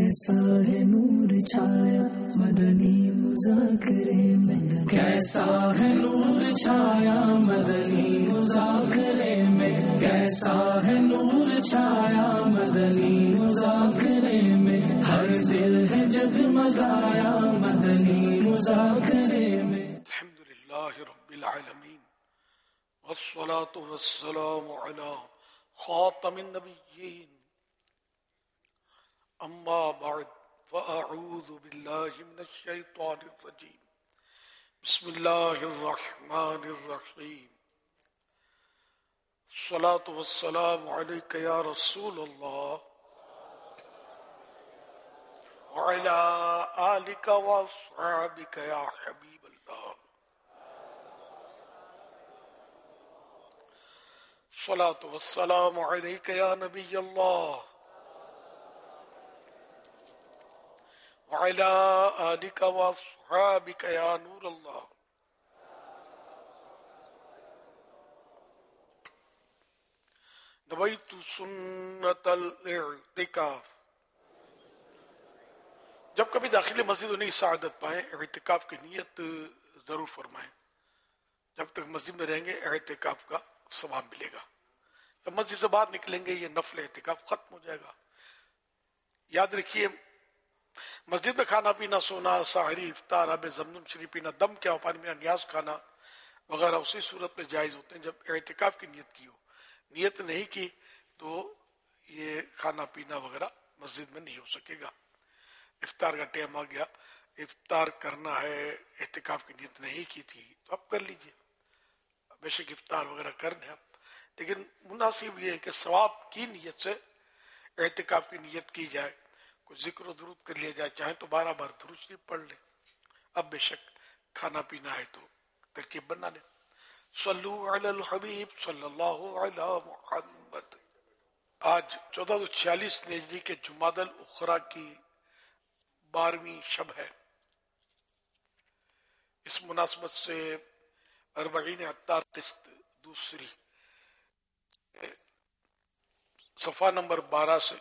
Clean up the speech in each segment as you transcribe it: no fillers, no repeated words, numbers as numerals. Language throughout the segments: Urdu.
کیسا ہے نور چھایا مدنی مذاکرے میں، کیسا ہے نور چھایا مدنی مذاکرے میں، کیسا ہے نور چھایا مدنی مذاکرے میں، ہر دل ہے جگمگایا مدنی مذاکرے میں۔ الحمدللہ رب العالمین والصلاة والسلام علی خاتم النبیین، اما بعد فاعوذ باللہ من الشیطان الرجیم، بسم اللہ الرحمن الرحیم، الصلاة والسلام علیک یا رسول اللہ وعلی آلک واصحابک یا حبیب اللہ، الصلاة والسلام علیک یا نبی اللہ وعلی آلک واصحابک یا نور اللہ۔ نویت سنت الاعتکاف، جب کبھی داخل مسجد انہیں سعادت پائیں اعتکاف کی نیت ضرور فرمائیں۔ جب تک مسجد میں رہیں گے اعتکاف کا ثواب ملے گا، جب مسجد سے باہر نکلیں گے یہ نفل اعتکاف ختم ہو جائے گا۔ یاد رکھیے مسجد میں کھانا پینا، سونا، سحری، افطار، آب زمزم شریف پینا، دم کیا ہو پانی میں نیاز کھانا وغیرہ اسی صورت میں جائز ہوتے ہیں جب اعتکاف کی نیت کی ہو۔ نیت نہیں کی تو یہ کھانا پینا وغیرہ مسجد میں نہیں ہو سکے گا۔ افطار کا ٹائم آ گیا، افطار کرنا ہے، اعتکاف کی نیت نہیں کی تھی تو آپ کر لیجئے، بے شک افطار وغیرہ کرنے آپ، لیکن مناسب یہ ہے کہ ثواب کی نیت سے اعتکاف کی نیت کی جائے، کچھ ذکر و درود کر لیا جائے، چاہیں تو 12 بار درود شریف پڑھ لیں۔ اب بے شک کھانا پینا ہے تو ترکیب بنا لیں۔ صلو علی الحبیب صلی اللہ علی محمد۔ آج 1446 ہجری کے جمادی الاخری کی 12ویں شب ہے۔ اس مناسبت سے 40 عطار قسط دوسری صفحہ نمبر 12 سے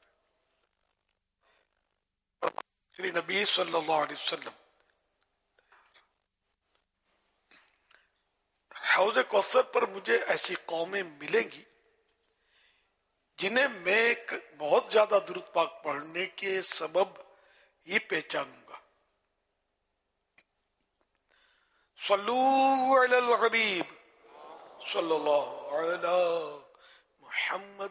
شری نبی صلی اللہ علیہ وسلم حوض کوثر پر مجھے ایسی قومیں ملیں گی جنہیں میں بہت زیادہ درود پاک پڑھنے کے سبب ہی پہچانوں گا۔ صلو علی الحبیب صلی اللہ علی محمد۔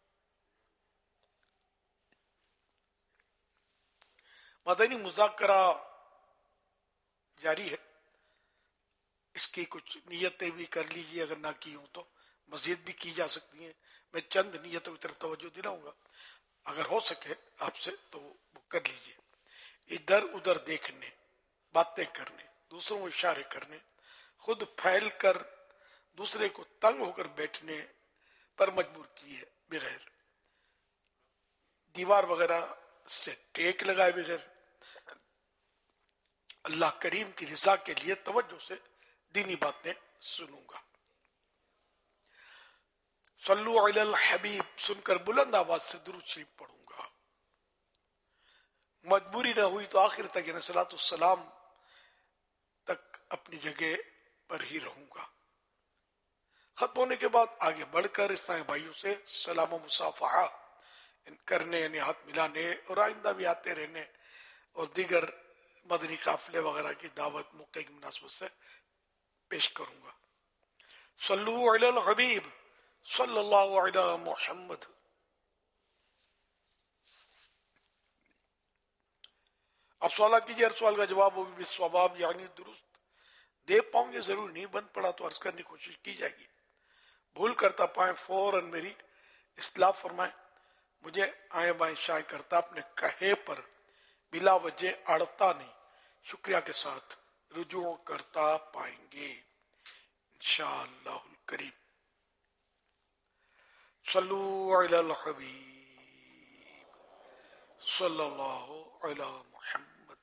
مدنی مذاکرہ جاری ہے، اس کی کچھ نیتیں بھی کر لیجیے، اگر نہ کی ہوں تو مزید بھی کی جا سکتی ہیں۔ میں چند نیتوں کی طرف توجہ دلاؤں گا، اگر ہو سکے آپ سے تو وہ کر لیجیے۔ ادھر ادھر دیکھنے، باتیں کرنے، دوسروں کو اشارے کرنے، خود پھیل کر دوسرے کو تنگ ہو کر بیٹھنے پر مجبور کیے بغیر، دیوار وغیرہ سے ٹیک لگائے بغیر، اللہ کریم کی رضا کے لیے توجہ سے دینی باتیں سنوں گا۔ صلو علی الحبیب سن کر بلند آواز سے درود شریف پڑھوں گا۔ مجبوری نہ ہوئی تو آخر تک یعنی صلاۃ السلام تک اپنی جگہ پر ہی رہوں گا۔ ختم ہونے کے بعد آگے بڑھ کر اسلامی بھائیوں سے سلام و مصافحہ کرنے یعنی ہاتھ ملانے اور آئندہ بھی آتے رہنے اور دیگر مدنی قافلے وغیرہ کی دعوت موقع کی مناسبت سے پیش کروں گا۔ صلو علی الحبیب صلی اللہ علی محمد۔ اب سوالات کیجیے، ہر سوال کا جواب وہ بھی بالصواب یعنی درست دے پاؤں گے، ضرور نہیں بن پڑا تو عرض کرنے کی کوشش کی جائے گی۔ بھول کرتا پائیں فوراً میری اصلاح فرمائیں، مجھے آئیں بائیں شائیں کرتا اپنے کہے پر بلا وجہ اڑتا نہیں، شکریہ کے ساتھ رجوع کرتا پائیں گے انشاءاللہ الکریم۔ صلو علی الحبیب صلی اللہ علی محمد۔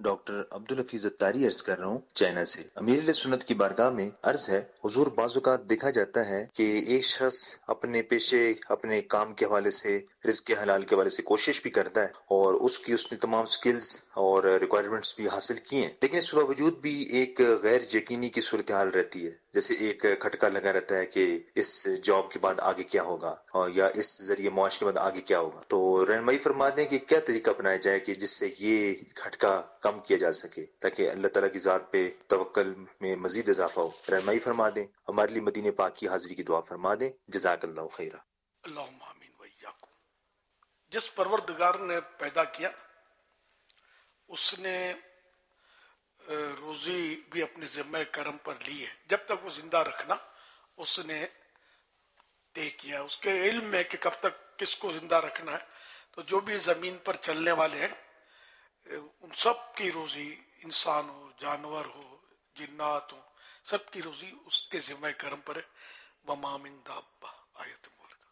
ڈاکٹر عبدالحفیظ اتاری عرض کر رہا ہوں چائنا سے۔ امیر علیہ سنت کی بارگاہ میں عرض ہے، حضور بعض اوقات دیکھا جاتا ہے کہ ایک شخص اپنے پیشے، اپنے کام کے حوالے سے، رزق حلال کے حوالے سے کوشش بھی کرتا ہے اور اس نے تمام سکلز اور ریکوائرمنٹس بھی حاصل کی ہیں، لیکن اس کے باوجود بھی ایک غیر یقینی کی صورتحال رہتی ہے، جیسے ایک کھٹکا لگا رہتا ہے کہ اس جاب کے بعد آگے کیا ہوگا اور یا اس ذریعے معاش کے بعد آگے کیا ہوگا۔ تو رہنمائی فرما دیں کہ کیا طریقہ اپنایا جائے کہ جس سے یہ کھٹکا کم کیا جا سکے تاکہ اللہ تعالیٰ کی ذات پہ توکل میں مزید اضافہ ہو۔ رہنمائی فرما دیں، ہمارے لیے مدینہ پاک کی حاضری کی دعا فرما دیں۔ جزاک اللہ خیرہ۔ اللہم آمین وإیاکم۔ جس پروردگار نے پیدا کیا اس نے روزی بھی اپنے ذمہ کرم پر لی ہے، جب تک وہ زندہ رکھنا اس نے طے کیا، اس کے علم میں کہ کب تک کس کو زندہ رکھنا ہے۔ تو جو بھی زمین پر چلنے والے ہیں ان سب کی روزی، انسان ہو، جانور ہو، جنات ہو، سب کی روزی اس کے ذمہ کرم پر ہے۔ وما من دابہ، آیت مبارکہ۔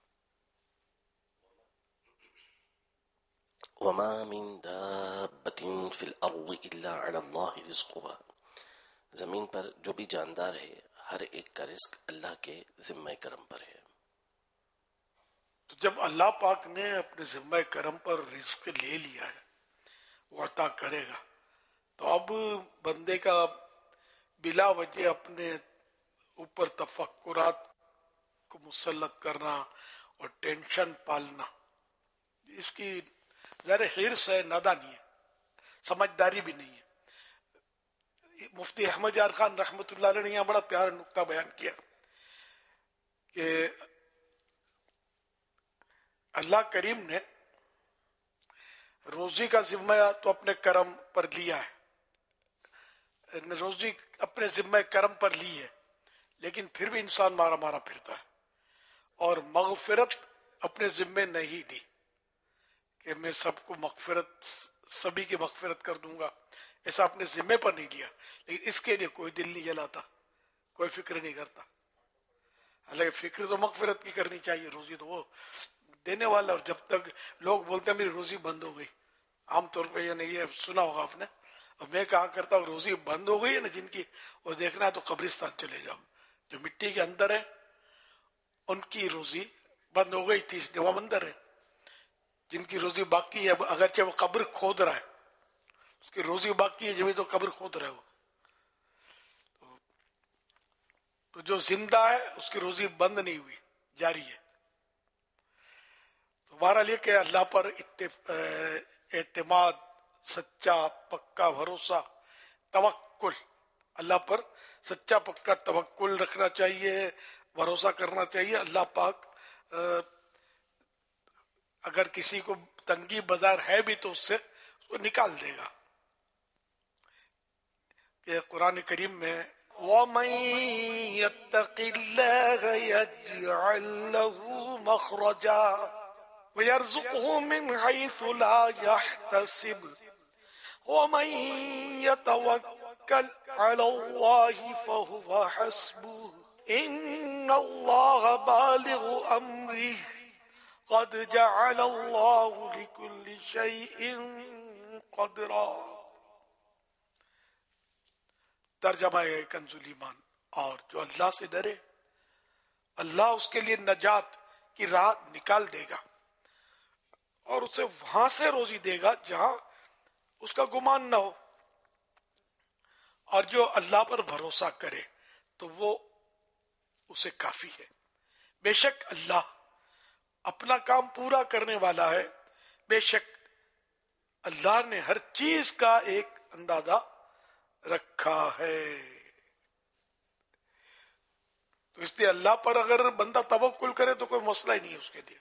وما من دابة في الأرض إلا على الله رزقها، زمین پر جو بھی جاندار ہے ہر ایک کا رزق اللہ کے ذمہ کرم پر ہے۔ تو جب اللہ پاک نے اپنے ذمہ کرم پر رزق لے لیا ہے، وہ عطا کرے گا، تو اب بندے کا بلا وجہ اپنے اوپر تفکرات کو مسلط کرنا اور ٹینشن پالنا، اس کی ظاہر حرص ہے، نادانی ہے، سمجھداری بھی نہیں ہے۔ مفتی احمد یار خان رحمۃ اللہ علیہ نے یہاں بڑا پیارا نقطہ بیان کیا کہ اللہ کریم نے روزی کا ذمہ تو اپنے کرم پر لیا ہے، روزی اپنے ذمہ کرم پر لی ہے، لیکن پھر بھی انسان مارا مارا پھرتا ہے، اور مغفرت اپنے ذمہ نہیں دی کہ میں سب کو مغفرت، سبھی کی مغفرت کر دوں گا، ایسا اپنے ذمہ پر نہیں لیا، لیکن اس کے لیے کوئی دل نہیں جلاتا، کوئی فکر نہیں کرتا۔ حالانکہ فکر تو مغفرت کی کرنی چاہیے، روزی تو وہ دینے والا، اور جب تک لوگ بولتے ہیں میری روزی بند ہو گئی، عام طور پہ یہ نہیں، یہ سنا ہوگا آپ نے، اور میں کہا کرتا ہوں روزی بند ہو گئی ہے نا جن کی، وہ دیکھنا ہے تو قبرستان چلے جاؤ، جو مٹی کے اندر ہے ان کی روزی بند ہو گئی تھی، اس لیے وہ اندر ہے۔ جن کی روزی باقی ہے، اگرچہ وہ قبر کھود رہا ہے، اس کی روزی باقی ہے جبھی تو قبر کھود رہا ہے وہ، تو جو زندہ ہے اس کی روزی بند نہیں ہوئی، جاری ہے۔ تو بہرحال یہ کہ اللہ پر اعتماد، سچا پکا بھروسہ، توکل، اللہ پر سچا پکا توکل رکھنا چاہیے، بھروسہ کرنا چاہیے۔ اللہ پاک اگر کسی کو تنگی بازار ہے بھی تو اس سے اس کو نکال دے گا، کہ قرآن کریم میں وَمَن يَتَّقِ اللَّهَ يَجْعَل لَّهُ مَخْرَجًا وَيَرْزُقْهُ مِنْ حَيْثُ لَا يَحْتَسِبُ وَمَن يَتَوَكَّلْ عَلَى اللَّهِ فَهُوَ حَسْبُهُ إِنَّ اللَّهَ بَالِغُ أَمْرِهِ قَدْ جَعَلَ اللَّهُ لِكُلِّ شَيْءٍ قَدْرًا۔ ترجمہ ہے کنز ایمان، اور جو اللہ سے ڈرے اللہ اس کے لیے نجات کی راہ نکال دے گا اور اسے وہاں سے روزی دے گا جہاں اس کا گمان نہ ہو، اور جو اللہ پر بھروسہ کرے تو وہ اسے کافی ہے۔ بے شک اللہ اپنا کام پورا کرنے والا ہے، بے شک اللہ نے ہر چیز کا ایک اندازہ رکھا ہے۔ تو اس لیے اللہ پر اگر بندہ توکل کرے تو کوئی مسئلہ ہی نہیں ہے اس کے لیے۔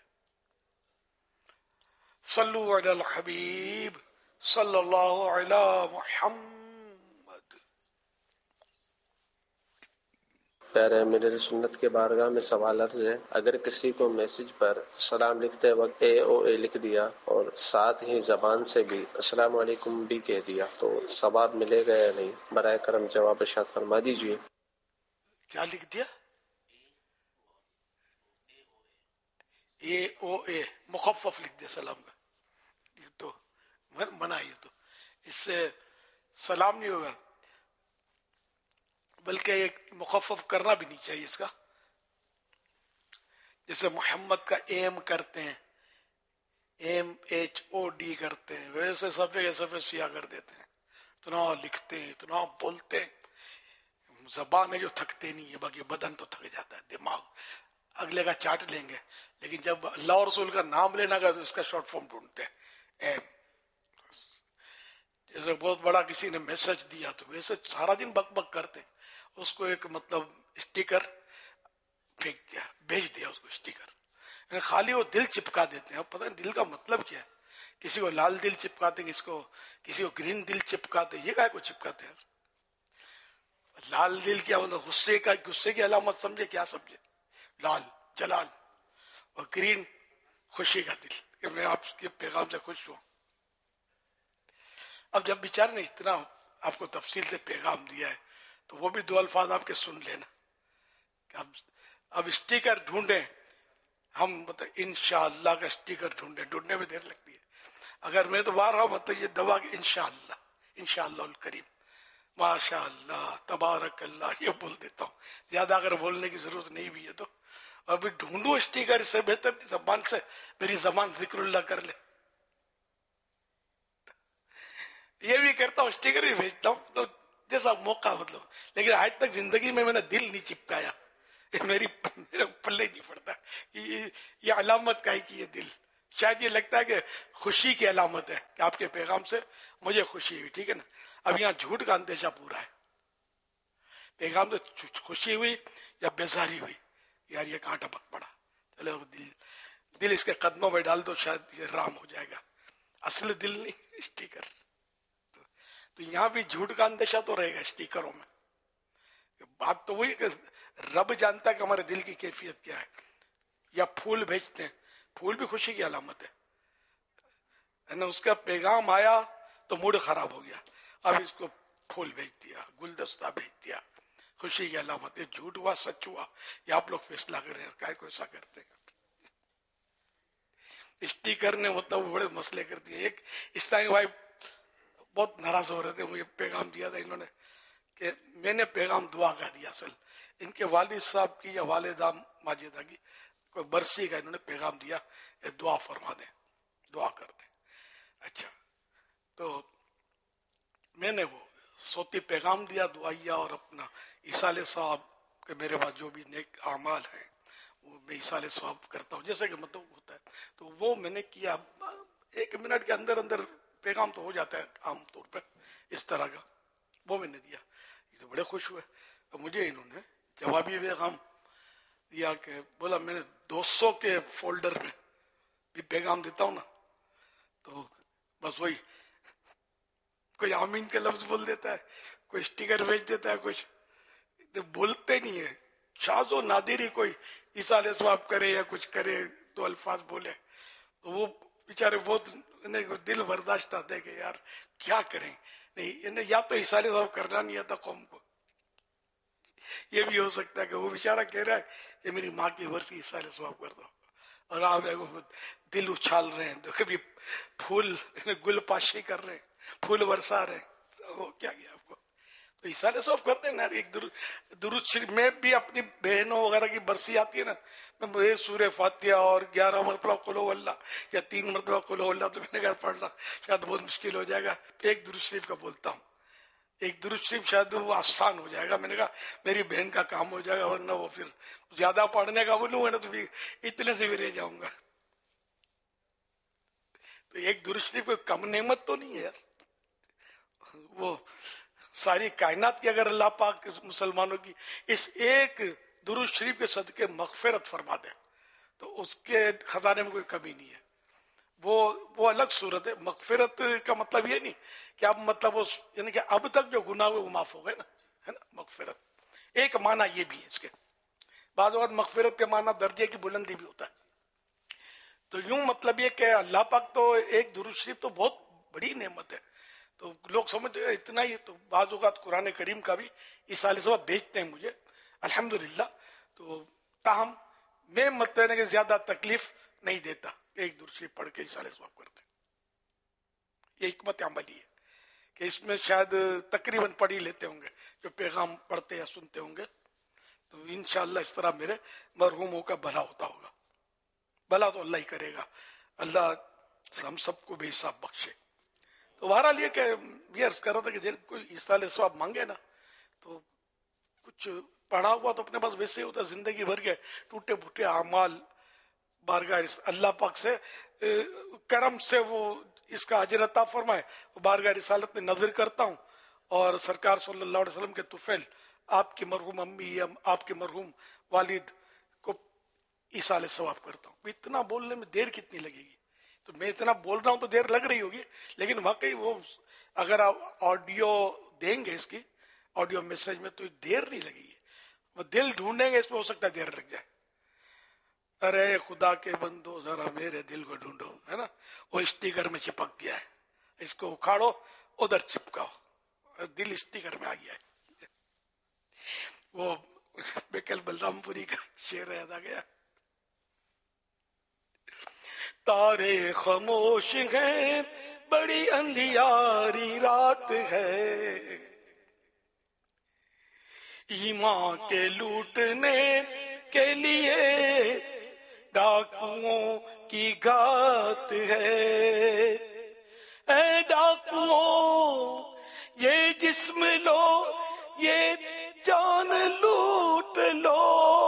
صلو علی الحبیب صلی اللہ علی محمد۔ پیارے امیر سنت کے بارگاہ میں سوال عرض ہے، اگر کسی کو میسج پر سلام لکھتے وقت AOA لکھ دیا اور ساتھ ہی زبان سے بھی السلام علیکم بھی کہہ دیا تو ثواب ملے گا یا نہیں؟ برائے کرم جواب ارشاد فرما دیجیے۔ کیا لکھ دیا؟ AOA مخفف لکھ دیا سلام کا، یہ تو منع ہے، یہ تو اس سے سلام نہیں ہوگا، بلکہ ایک مخفف کرنا بھی نہیں چاہیے اس کا. جیسے محمد کا ایم کرتے ہیں، MHOD کرتے ہیں، ویسے صفحے کے صفحے سیاہ کر دیتے ہیں. اتنا لکھتے ہیں، اتنا بولتے ہیں. زبان ہے جو تھکتے نہیں ہے، باقی بدن تو تھک جاتا ہے، دماغ اگلے کا چاٹ لیں گے. لیکن جب اللہ اور رسول کا نام لینا گا تو اس کا شارٹ فارم ڈھونڈتے ہیں، ایم. جیسے بہت بڑا کسی نے میسج دیا تو ویسے سارا دن بک بک کرتے، اس کو ایک مطلب اسٹیکر پھینک دیا، بھیج دیا اس کو اسٹیکر. خالی وہ دل چپکا دیتے ہیں. پتہ نہیں دل کا مطلب کیا ہے. کسی کو لال دل چپکاتے ہیں، کسی کو گرین دل چپکاتے ہیں. یہ کائے کو چپکاتے ہیں؟ لال دل کیا مطلب؟ غصے کی علامت سمجھے، کیا سمجھے؟ لال جلال، اور گرین خوشی کا دل کہ میں آپ کے پیغام سے خوش ہوں. اب جب بیچارے نے اتنا آپ کو تفصیل سے پیغام دیا ہے تو وہ بھی دو الفاظ آپ کے سن لینا. اب اسٹیکر ڈھونڈیں ہم، مطلب انشاءاللہ کا اسٹیکر ڈھونڈنے میں دیر لگتی ہے. اگر میں تو بار مطلب یہ دوا کہ انشاءاللہ الکریم، ماشاء اللہ، تبارک اللہ، یہ بول دیتا ہوں. زیادہ اگر بولنے کی ضرورت نہیں بھی ہے تو ابھی ڈھونڈوں اسٹیکر، اس سے بہتر زبان سے میری زبان ذکر اللہ کر لے. یہ بھی کرتا ہوں، اسٹیکر بھی بھیجتا ہوں تو جیسا موقع مطلب. لیکن آج تک زندگی میں نے دل نہیں چپکایا، میرے پلے نہیں پڑتا. یہ علامت کا ہے کہ یہ دل، شاید یہ لگتا ہے کہ خوشی کی علامت ہے کہ آپ کے پیغام سے مجھے خوشی ہوئی. ٹھیک ہے نا. اب یہاں جھوٹ کا اندیشہ پورا ہے. پیغام سے خوشی ہوئی یا بیزاری ہوئی، یار یہ کہاں ٹپک پڑا، چلو دل اس کے قدموں میں ڈال دو، شاید یہ رام ہو جائے گا. اصل دل نہیں، اسٹیکر. تو یہاں بھی جھوٹ کا اندیشہ تو رہے گا اسٹیکروں میں. بات تو وہی کہ رب جانتا ہے کہ ہمارے دل کی کیفیت کیا ہے. یا پھول بھیجتے ہیں، پھول بھی خوشی کی علامت ہے. اس کا پیغام آیا تو موڈ خراب ہو گیا، اب اس کو پھول بھیج دیا، گلدستہ بھیج دیا، خوشی کی علامت. یہ جھوٹ ہوا سچ ہوا، یہ آپ لوگ فیصلہ کریں. کائے کو ایسا کرتے ہیں؟ اسٹیکر نے مطلب بڑے مسئلے کر دیے. ایک عیسائی بھائی بہت ناراض ہو رہے تھے، مجھے پیغام دیا تھا انہوں نے کہ میں نے پیغام دعا کا دیا. اصل ان کے والد صاحب کی یا والدہ ماجدہ کی کوئی برسی کا انہوں نے پیغام دیا کہ دعا فرما دیں، دعا کر دیں. اچھا، تو میں نے وہ صوتی پیغام دیا دعائیا، اور اپنا ایصال ثواب کہ میرے پاس جو بھی نیک اعمال ہیں وہ میں ایصال ثواب کرتا ہوں، جیسے کہ مطلب ہوتا ہے. تو وہ میں نے کیا، 1 منٹ کے اندر اندر پیغام تو ہو جاتا ہے عام طور پہ اس طرح کا. وہ میں نے دیا، یہ تو بڑے خوش ہوئے. مجھے انہوں نے جوابی پیغام دیا کہ بولا میں نے 200 کے فولڈر میں بھی پیغام دیتا ہوں نا، تو بس وہی کوئی آمین کے لفظ بول دیتا ہے، کوئی اسٹیکر بھیج دیتا ہے، کچھ بولتے نہیں ہے. شاذ و نادر ہی کوئی ایصال ثواب کرے یا کچھ کرے، 2 الفاظ بولے تو وہ بیچارے بہت دل برداشت آتے ہیں کہ یار کیا کریں. نہیں، یا تو ایصال ثواب کرنا نہیں آتا قوم کو. یہ بھی ہو سکتا ہے کہ وہ بیچارہ کہہ رہا ہے کہ میری ماں کی برسی ایصال ثواب کر دو، اور آپ دل اچھال رہے ہیں، تو کبھی پھول گل پاشی کر رہے ہیں، پھول برسا رہے ہیں. وہ کیا گیا آپ کو؟ تو ایصال ثواب کرتے ہیں نا. ایک درود شریف میں بھی اپنی بہنوں وغیرہ کی برسی آتی ہے نا، میں سورہ فاتحہ اور 11 مرتبہ قل ہو اللہ یا 3 مرتبہ قل ہو اللہ تو میں نے گھر پڑھنا شاید بہت مشکل ہو جائے گا. ایک درود شریف کا بولتا ہوں، ایک درود شریف شاید وہ آسان ہو جائے گا. میں نے کہا میری بہن کا کام ہو جائے گا، ورنہ وہ پھر زیادہ پڑھنے کا بولوں گا نا تو اتنے سے بھی رہ جاؤں گا. تو ایک درود شریف کوئی کم نعمت تو نہیں ہے یار. وہ ساری کائنات کی اگر اللہ پاک مسلمانوں کی اس ایک درود شریف کے صدقے مغفرت فرما دے تو اس کے خزانے میں کوئی کمی نہیں ہے. وہ الگ صورت ہے. مغفرت کا مطلب یہ نہیں کہ اب مطلب یعنی کہ اب تک جو گناہ ہوئے وہ معاف ہو گئے نا، ہے نا. مغفرت ایک معنی یہ بھی ہے اس کے. بعض اوقات مغفرت کے معنی درجے کی بلندی بھی ہوتا ہے. تو یوں مطلب یہ کہ اللہ پاک تو ایک درود شریف تو بہت بڑی نعمت ہے. تو لوگ سمجھتے ہیں اتنا ہی. تو بعض اوقات قرآن کریم کا بھی ایصال ثواب بھیجتے ہیں مجھے الحمدللہ. تو تاہم میں مطلب کہ زیادہ تکلیف نہیں دیتا کہ ایک درود شریف پڑھ کے ایصال ثواب کرتے. یہ حکمت عملی ہے کہ اس میں شاید تقریباً پڑھ ہی لیتے ہوں گے جو پیغام پڑھتے یا سنتے ہوں گے. تو انشاءاللہ اس طرح میرے مرحوموں کا بھلا ہوتا ہوگا. بھلا تو اللہ ہی کرے گا. اللہ ہم سب کو بے حساب بخشے. تو بہرحال یہ کہ یہ عرض کر رہا تھا کہ جب کوئی ایصال ثواب مانگے نا تو کچھ پڑھا ہوا تو اپنے پاس ویسے ہی ہوتا ہے. زندگی بھر کے ٹوٹے پھوٹے اعمال بارگاہ اللہ پاک سے کرم سے وہ اس کا اجر عطا فرمائے. بارگاہ رسالت میں نظر کرتا ہوں اور سرکار صلی اللہ علیہ وسلم کے طفیل آپ کی مرحوم امی یا آپ کے مرحوم والد کو ایصال ثواب کرتا ہوں. اتنا بولنے میں دیر کتنی لگے گی؟ تو میں اتنا بول رہا ہوں تو دیر لگ رہی ہوگی، لیکن واقعی وہ اگر آپ آڈیو دیں گے اس کی آڈیو میسج میں تو دیر نہیں لگے گی. وہ دل ڈھونڈیں گے اس میں ہو سکتا ہے دیر لگ جائے. ارے خدا کے بندو ذرا میرے دل کو ڈھونڈو، ہے نا، وہ اسٹیکر میں چپک گیا ہے، اس کو اکھاڑو ادھر چپکاؤ، دل اسٹیکر میں آ گیا ہے. وہ بیکل بلرام پوری کا شعر یاد آ گیا. تارے خاموش ہیں بڑی اندھیاری رات ہے، ایمان کے لوٹنے کے لیے ڈاکوؤں کی گھات ہے. اے ڈاکوؤں یہ جسم لو یہ جان لوٹ لو،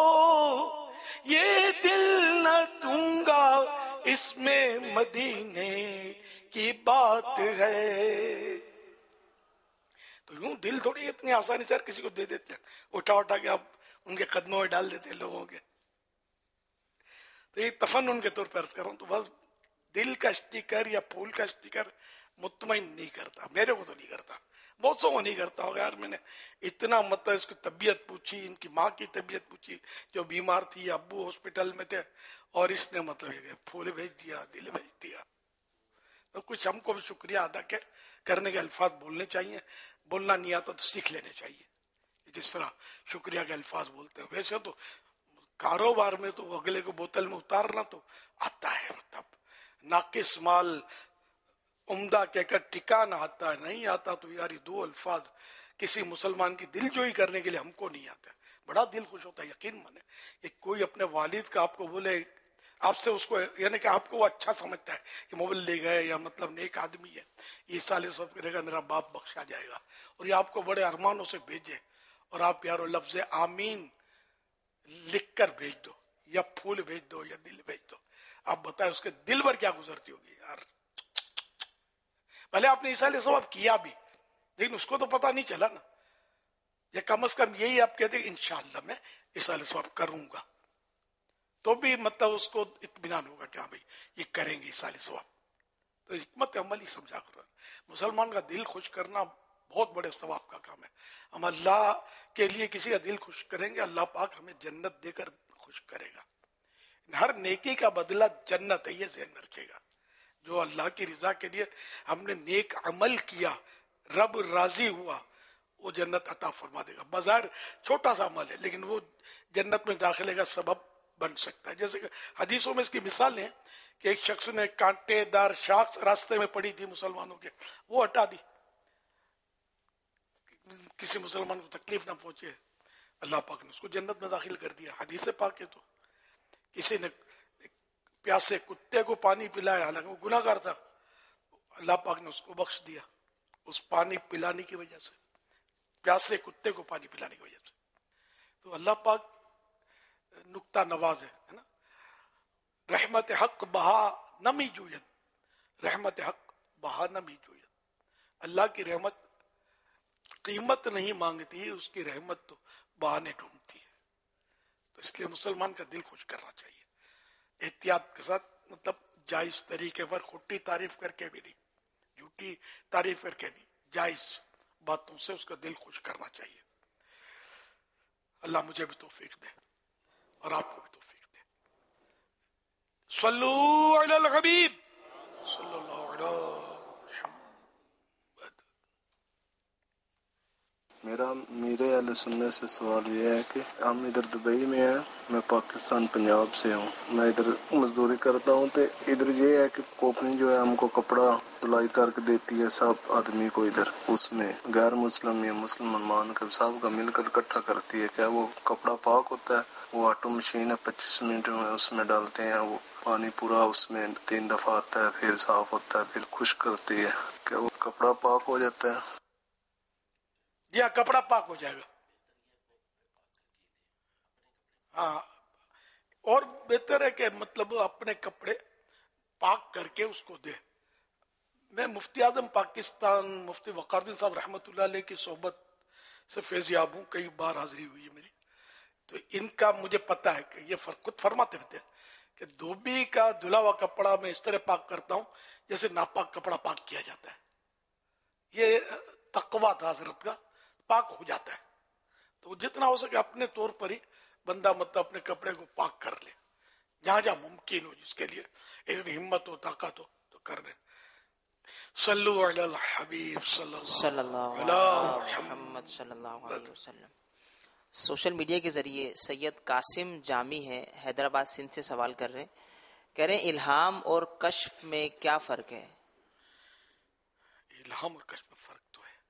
یہ دل نہ دوں گا اس میں مدینے کی بات ہے. تو یوں دل تھوڑی اتنی آسانی سے کسی کو دے دیتے ہیں، اٹھا کے آپ ان کے قدموں میں ڈال دیتے ہیں لوگوں کے. تو یہ تفنن کے طور پر عرض کر رہا ہوں. تو بس دل کا اسٹیکر یا پھول کا اسٹیکر مطمئن نہیں کرتا، میرے کو تو نہیں کرتا، بہت سو کو نہیں کرتا ہوگا. یار میں نے اتنا مطلب اس کی طبیعت پوچھی، ان کی ماں کی طبیعت پوچھی جو بیمار تھی، ابو ہاسپٹل میں تھے، اور اس نے مطلب یہ پھول بھیج دیا، دل بھیج دیا. تو کچھ ہم کو بھی شکریہ ادا کرنے کے الفاظ بولنے چاہیے. بولنا نہیں آتا تو سیکھ لینے چاہیے کس طرح شکریہ کے الفاظ بولتے ہیں. ویسے تو کاروبار میں تو اگلے کو بوتل میں اتارنا تو آتا ہے، مطلب ناقص مال عمدہ کہہ کر ٹھکانا آتا ہے. نہیں آتا تو یار یہ دو الفاظ کسی مسلمان کی دل جوئی کرنے کے لیے ہم کو نہیں آتا. بڑا دل خوش ہوتا ہے. یقین مانے کہ کوئی اپنے والد کا آپ کو بولے، آپ سے اس کو یعنی کہ آپ کو وہ اچھا سمجھتا ہے کہ موبائل لے گئے یا مطلب نیک آدمی ہے، یہ سال سب کرے گا میرا باپ بخشا جائے گا، اور یہ آپ کو بڑے ارمانوں سے بھیجے اور آپ یارو لفظ آمین لکھ کر بھیج دو یا پھول بھیج دو یا دل بھیج دو. آپ بتائیں اس کے دل پر کیا گزرتی ہوگی یار. بھلے آپ نے ایصال ثواب کیا بھی لیکن اس کو تو پتا نہیں چلا نا. یا کم از کم یہی آپ کہتے ہیں انشاءاللہ میں ایصال ثواب کروں گا، تو بھی مطلب اس کو اطمینان ہوگا کہ ہاں بھائی یہ کریں گے ایصال ثواب. تو حکمت عمل ہی سمجھا کر مسلمان کا دل خوش کرنا بہت بڑے ثواب کا کام ہے. ہم اللہ کے لیے کسی کا دل خوش کریں گے، اللہ پاک ہمیں جنت دے کر خوش کرے گا. ہر نیکی کا بدلہ جنت ہے، یہ ذہن میں رکھے گا. جو اللہ کی رضا کے لیے ہم نے نیک عمل کیا، رب راضی ہوا، وہ جنت عطا فرما دے گا. بظاہر چھوٹا سا عمل ہے لیکن وہ جنت میں داخلے کا سبب بن سکتا ہے. جیسے کہ حدیثوں میں اس کی مثالیں ہیں کہ ایک شخص نے کانٹے دار شاخ راستے میں پڑی تھی مسلمانوں کے، وہ ہٹا دی، کسی مسلمان کو تکلیف نہ پہنچے، اللہ پاک نے اس کو جنت میں داخل کر دیا. حدیث پاک ہے. تو کسی نے پیاسے کتے کو پانی پلایا، حالانکہ وہ گناہ گار تھا، اللہ پاک نے اس کو بخش دیا اس پانی پلانے کی وجہ سے، پیاسے کتے کو پانی پلانے کی وجہ سے. تو اللہ پاک نکتہ نواز ہے نا. رحمت حق بہا نمی جوید، رحمت حق بہا نمی جوید. اللہ کی رحمت قیمت نہیں مانگتی، اس کی رحمت تو بہانے ڈھونڈتی ہے. تو اس لیے مسلمان کا دل خوش کرنا چاہیے احتیاط کے ساتھ، مطلب جائز طریقے پر، کھٹی تعریف کر کے بھی نہیں، جھوٹی تعریف کر کے نہیں، جائز باتوں سے اس کا دل خوش کرنا چاہیے. اللہ مجھے بھی توفیق دے اور آپ کو بھی توفیق دے. صلو علی الحبیب صلی اللہ علیہ محمد. میرا میرا میرے اہل سننے سے سوال یہ ہے کہ ہم ادھر دبئی میں ہیں، میں پاکستان پنجاب سے ہوں، میں ادھر مزدوری کرتا ہوں، تو ادھر یہ ہے کہ کمپنی جو ہے ہم کو کپڑا دلائی کر کے دیتی ہے سب آدمی کو، ادھر اس میں غیر مسلم یا مسلمان کا سب کا مل کر اکٹھا کرتی ہے، کیا وہ کپڑا پاک ہوتا ہے، وہ آٹو مشین ہے 25 منٹ میں اس میں ڈالتے ہیں، وہ پانی پورا اس میں 3 دفعہ آتا ہے، پھر صاف ہوتا ہے، پھر خشک کرتی ہے، کیا وہ کپڑا پاک ہو جاتا ہے؟ جی ہاں، کپڑا پاک ہو جائے گا. ہاں، اور بہتر ہے کہ مطلب اپنے کپڑے پاک کر کے اس کو دے. میں مفتی اعظم پاکستان مفتی وقار الدین صاحب رحمۃ اللہ علیہ کی صحبت سے فیض یاب ہوں، کئی بار حاضری ہوئی ہے میری، تو ان کا مجھے پتا ہے کہ یہ خود فرماتے ہوتے ہیں کہ دھوبی کا دھلا ہوا کپڑا میں اس طرح پاک کرتا ہوں جیسے ناپاک کپڑا پاک کیا جاتا ہے. یہ تقویٰ تھا حضرت کا، پاک ہو جاتا ہے. تو جتنا ہو سکے اپنے طور پر ہی بندہ مطلب اپنے کپڑے کو پاک کر لے، جہاں جہاں ممکن ہو، جس کے لیے اتنی ہمت ہو طاقت ہو تو کر لے. صلو علی الحبیب صلی اللہ علی محمد صلی اللہ علیہ وسلم. سوشل میڈیا کے ذریعے سید قاسم جامی ہے حیدرآباد سندھ سے سوال کر رہے ہیں، کہہ رہے ہیں الہام اور کشف میں کیا فرق ہے؟ الہام اور کشف میں فرق تو ہے.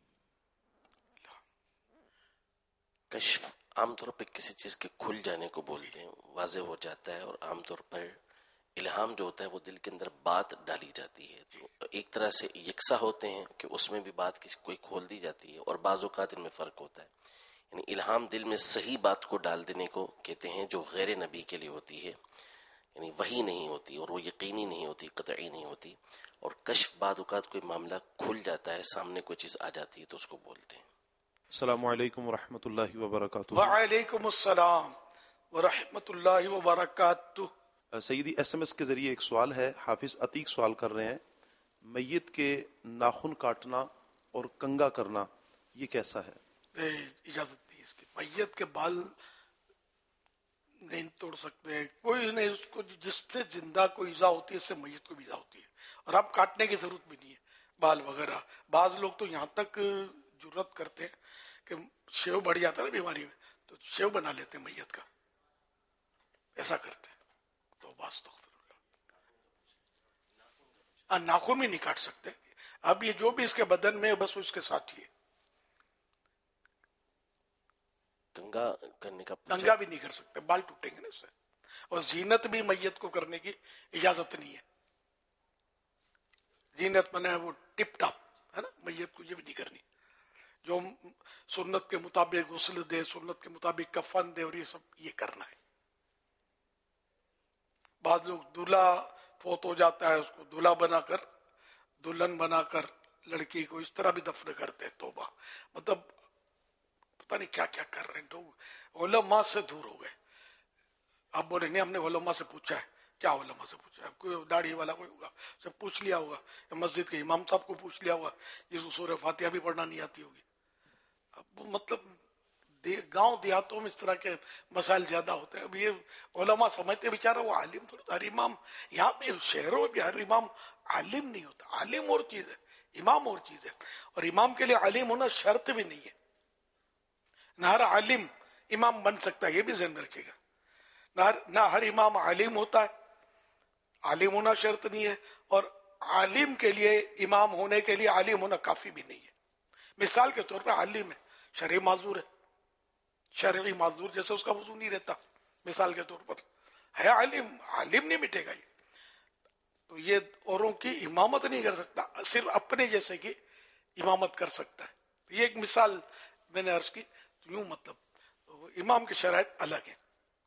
کشف عام طور پہ کسی چیز کے کھل جانے کو بولتے ہیں، واضح ہو جاتا ہے، اور عام طور پر الہام جو ہوتا ہے وہ دل کے اندر بات ڈالی جاتی ہے، تو ایک طرح سے یکساں ہوتے ہیں کہ اس میں بھی بات کسی کوئی کھول دی جاتی ہے، اور بعض اوقات ان میں فرق ہوتا ہے. یعنی الہام دل میں صحیح بات کو ڈال دینے کو کہتے ہیں جو غیر نبی کے لیے ہوتی ہے، یعنی وحی نہیں ہوتی اور وہ یقینی نہیں ہوتی، قطعی نہیں ہوتی. اور کشف بعض اوقات کوئی معاملہ کھل جاتا ہے، سامنے کوئی چیز آ جاتی ہے تو اس کو بولتے ہیں. السلام علیکم ورحمۃ اللہ وبرکاتہ. وعلیکم السلام ورحمۃ اللہ وبرکاتہ. سیدی ایس ایم ایس کے ذریعے ایک سوال ہے، حافظ عتیق سوال کر رہے ہیں، میت کے ناخن کاٹنا اور کنگا کرنا یہ کیسا ہے؟ اجازت نہیں اس کی. میت کے بال نہیں توڑ سکتے کوئی نہیں، اس کو جس سے زندہ کو ایزا ہوتی ہے اس سے میت کو بھی ایزا ہوتی ہے، اور اب کاٹنے کی ضرورت بھی نہیں ہے بال وغیرہ. بعض لوگ تو یہاں تک جرت کرتے ہیں کہ شیو بڑھ جاتا ہے نا بیماری میں، تو شیو بنا لیتے ہیں میت کا، ایسا کرتے ہیں. تو بس تو ناخن بھی نہیں کاٹ سکتے. اب یہ جو بھی اس کے بدن میں بس اس کے ساتھ ہی ہے. کنگا کرنے کا کنگا بھی نہیں کر سکتے، بال ٹوٹیں گے نا اس سے. اور زینت بھی میت کو کرنے کی اجازت نہیں ہے. زینت منے وہ ٹپ ٹاپ ہے نا، میت کو یہ بھی نہیں کرنی. جو سنت کے مطابق غسل دے، سنت کے مطابق کفن دے، اور یہ سب یہ کرنا ہے. بعض لوگ دلہا فوت ہو جاتا ہے اس کو دلہا بنا کر، دلہن بنا کر لڑکی کو اس طرح بھی دفن کرتے ہیں. توبہ، مطلب پتہ نہیں کیا کیا کر رہے ہیں لوگ. علماء سے دور ہو گئے. آپ بولے نہیں ہم نے علماء سے پوچھا ہے. کیا علماء سے پوچھا ہے؟ کوئی داڑھی والا کوئی ہوگا سب پوچھ لیا ہوگا، یا مسجد کے امام صاحب کو پوچھ لیا ہوگا جس کو سورہ فاتحہ بھی پڑھنا نہیں آتی ہوگی. اب مطلب گاؤں دیہاتوں میں اس طرح کے مسائل زیادہ ہوتے ہیں. اب یہ علماء سمجھتے بیچارہ وہ عالم تھوڑا. ہر امام یہاں پہ شہروں میں بھی ہر امام عالم نہیں ہوتا. عالم اور چیز ہے، امام اور چیز ہے. اور امام کے لیے عالم ہونا شرط بھی نہیں ہے. نہ ہر عالم امام بن سکتا ہے، یہ بھی ذہن میں رکھے گا. نہ ہر امام عالم ہوتا ہے، عالم ہونا شرط نہیں ہے. اور عالم کے لیے امام ہونے کے لیے عالم ہونا کافی بھی نہیں ہے. مثال کے طور پر عالم ہے، شرعی معذور ہے، شرعی معذور جیسے اس کا وضو نہیں رہتا، مثال کے طور پر ہے عالم، عالم نہیں مٹے گا. یہ تو یہ اوروں کی امامت نہیں کر سکتا، صرف اپنے جیسے کی امامت کر سکتا ہے. یہ ایک مثال میں نے عرض کی. یوں مطلب امام کی شرائط الگ ہے.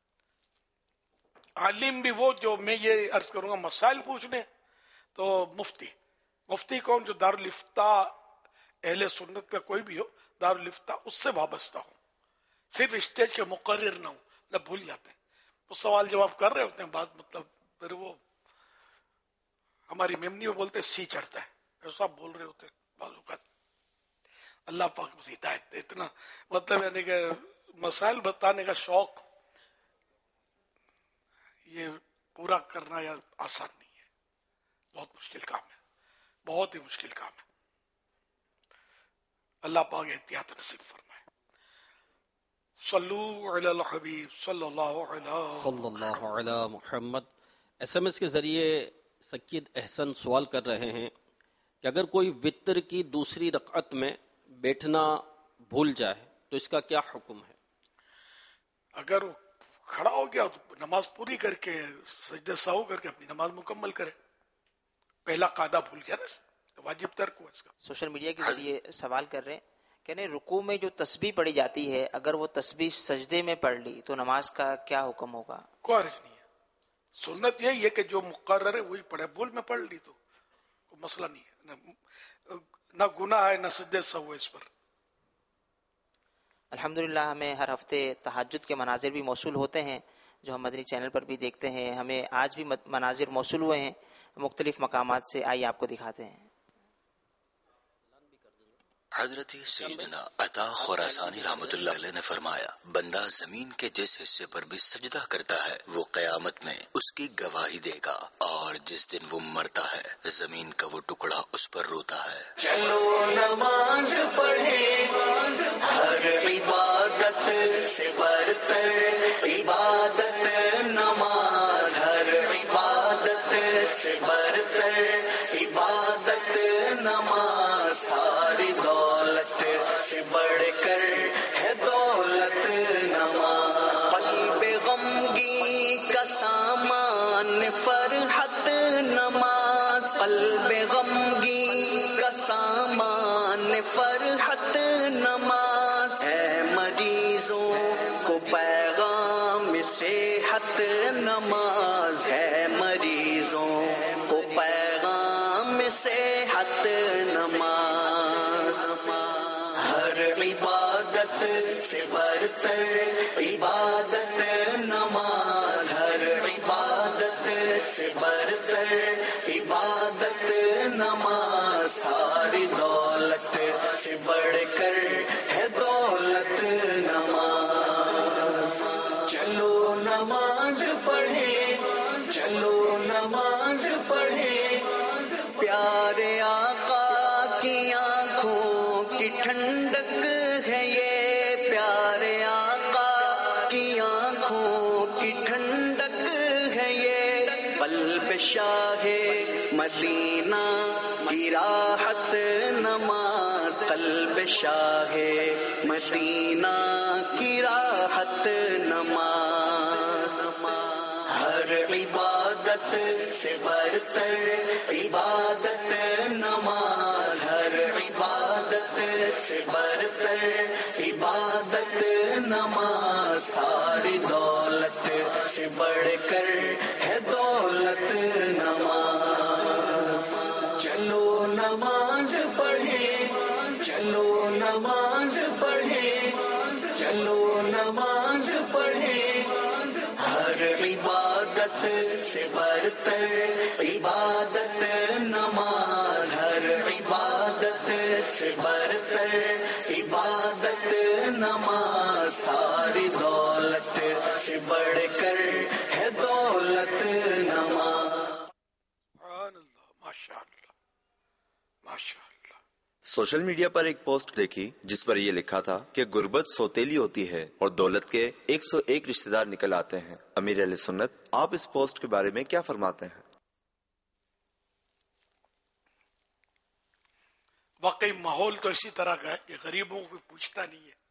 عالم بھی وہ جو میں یہ عرض کروں گا مسائل پوچھنے، تو مفتی کون؟ جو دارالفتاء اہل سنت کا کوئی بھی ہو، دارالفتاء اس سے وابستہ ہو، صرف اسٹیج کے مقرر نہ ہو. نہ بھول جاتے ہیں وہ سوال جواب کر رہے ہوتے ہیں بعض، مطلب پھر وہ ہماری میمنی میں بولتے سی چڑھتا ہے، ایسا بول رہے ہوتے ہیں بعض اوقات. اللہ پاک بس ہدایت دے. اتنا مطلب یعنی کہ مسائل بتانے کا شوق یہ پورا کرنا یا آسان نہیں ہے، بہت مشکل کام ہے، بہت ہی مشکل کام ہے. اللہ پاک احتیاط نصیب فرمائے. صلو علی الحبیب صلی اللہ علی محمد. SMS کے ذریعے سید احسن سوال کر رہے ہیں کہ اگر کوئی وتر کی دوسری رکعت میں بیٹھنا بھول جائے تو اس کا کیا حکم ہے؟ اگر کھڑا ہو گیا تو نماز پوری کر کے سجدہ سہو کر کے اپنی نماز مکمل کرے. پہلا قاعدہ بھول گیا نا، تو واجب ترک ہوا اس کا. سوشل میڈیا کے ذریعے سوال کر رہے ہیں کہ رکوع میں جو تسبیح پڑھی جاتی ہے اگر وہ تسبیح سجدے میں پڑھ لی تو نماز کا کیا حکم ہوگا؟ کوئی حرج نہیں ہے. سنت یہی ہے کہ جو مقرر ہے وہی پڑھے. بھول میں پڑھ لی تو کوئی مسئلہ نہیں ہے، نہ گناہ ہے نہ سجدے سہو ہے اس پر. الحمدللہ ہمیں ہر ہفتے تہجد کے مناظر بھی موصول ہوتے ہیں جو ہم مدنی چینل پر بھی دیکھتے ہیں. ہمیں آج بھی مناظر موصول ہوئے ہیں مختلف مقامات سے. آئیے آپ کو دکھاتے ہیں. حضرت سیدنا عطا خراسانی رحمۃ اللہ علیہ نے فرمایا، بندہ زمین کے جس حصے پر بھی سجدہ کرتا ہے وہ قیامت میں اس کی گواہی دے گا، اور جس دن وہ مرتا ہے زمین کا وہ ٹکڑا اس پر روتا ہے. چلو نماز پڑھیں، ہر عبادت سے برتر عبادت نماز، ہر عبادت سے برتر عبادت نماز، ساری دولت سے بڑھ کر ہے دولت نماز. قلب غمگی کا سامان فرحت نماز، قلب غمگی کا سامان فرحت نماز، ہے مریضوں کو پیغام صحت نماز، ہے مریضوں کو پیغام صحت نماز. ہر عبادت سے برتر عبادت نماز، ہر عبادت سے برتر عبادت نماز، ساری دولت سے بڑھ کر ہے دولت نماز. چلو نماز پڑھیں، چلو نماز پڑھیں، پیارے آقا کی آنکھوں کی ٹھنڈک ہے یہ، پیارے آقا کی آنکھوں کی ٹھنڈک ہے یہ، قلب شاہ مدینہ کی راحت نماز، قلب شاہ مدینہ کی راحت نماز. ہر عبادت سے برتر عبادت نماز، ہر عبادت سے برتر عبادت نماز، ساری دولت سے بڑھ کر ہے دولت نماز. چلو نماز پڑھیں، چلو نماز پڑھیں، چلو نماز پڑھیں، ہر عبادت سے برتر عبادت نماز، ہر عبادت سے برتر عبادت نماز، ساری دولت سے بڑھ کر ہے دولت نماز. سبحان اللہ، ماشاء اللہ ماشاء اللہ. سوشل میڈیا پر ایک پوسٹ دیکھی جس پر یہ لکھا تھا کہ غربت سوتیلی ہوتی ہے اور دولت کے 101 رشتہ دار نکل آتے ہیں. امیر اہل سنت، آپ اس پوسٹ کے بارے میں کیا فرماتے ہیں؟ واقعی ماحول تو اسی طرح کا ہے کہ غریبوں کو پوچھتا نہیں ہے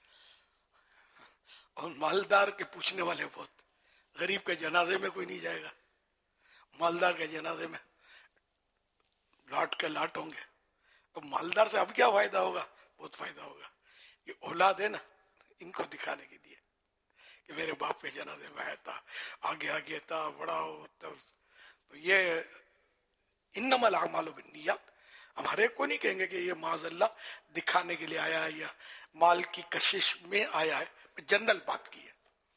اور مالدار کے پوچھنے والے بہت. غریب کے جنازے میں کوئی نہیں جائے گا، مالدار کے جنازے میں لاٹ کے لاٹ ہوں گے. اب مالدار سے اب کیا فائدہ ہوگا؟ بہت فائدہ ہوگا. یہ اولاد ہے نا، ان کو دکھانے کے لیے کہ میرے باپ کے جنازے میں آیا تھا، آگے تھا، بڑا ہوتا. تو یہ انما الاعمال بالنیات. ہم ہر ایک کو نہیں کہیں گے کہ یہ معاذ اللہ دکھانے کے لیے آیا ہے یا مال کی کشش میں آیا ہے. جنرل بات کی ہے.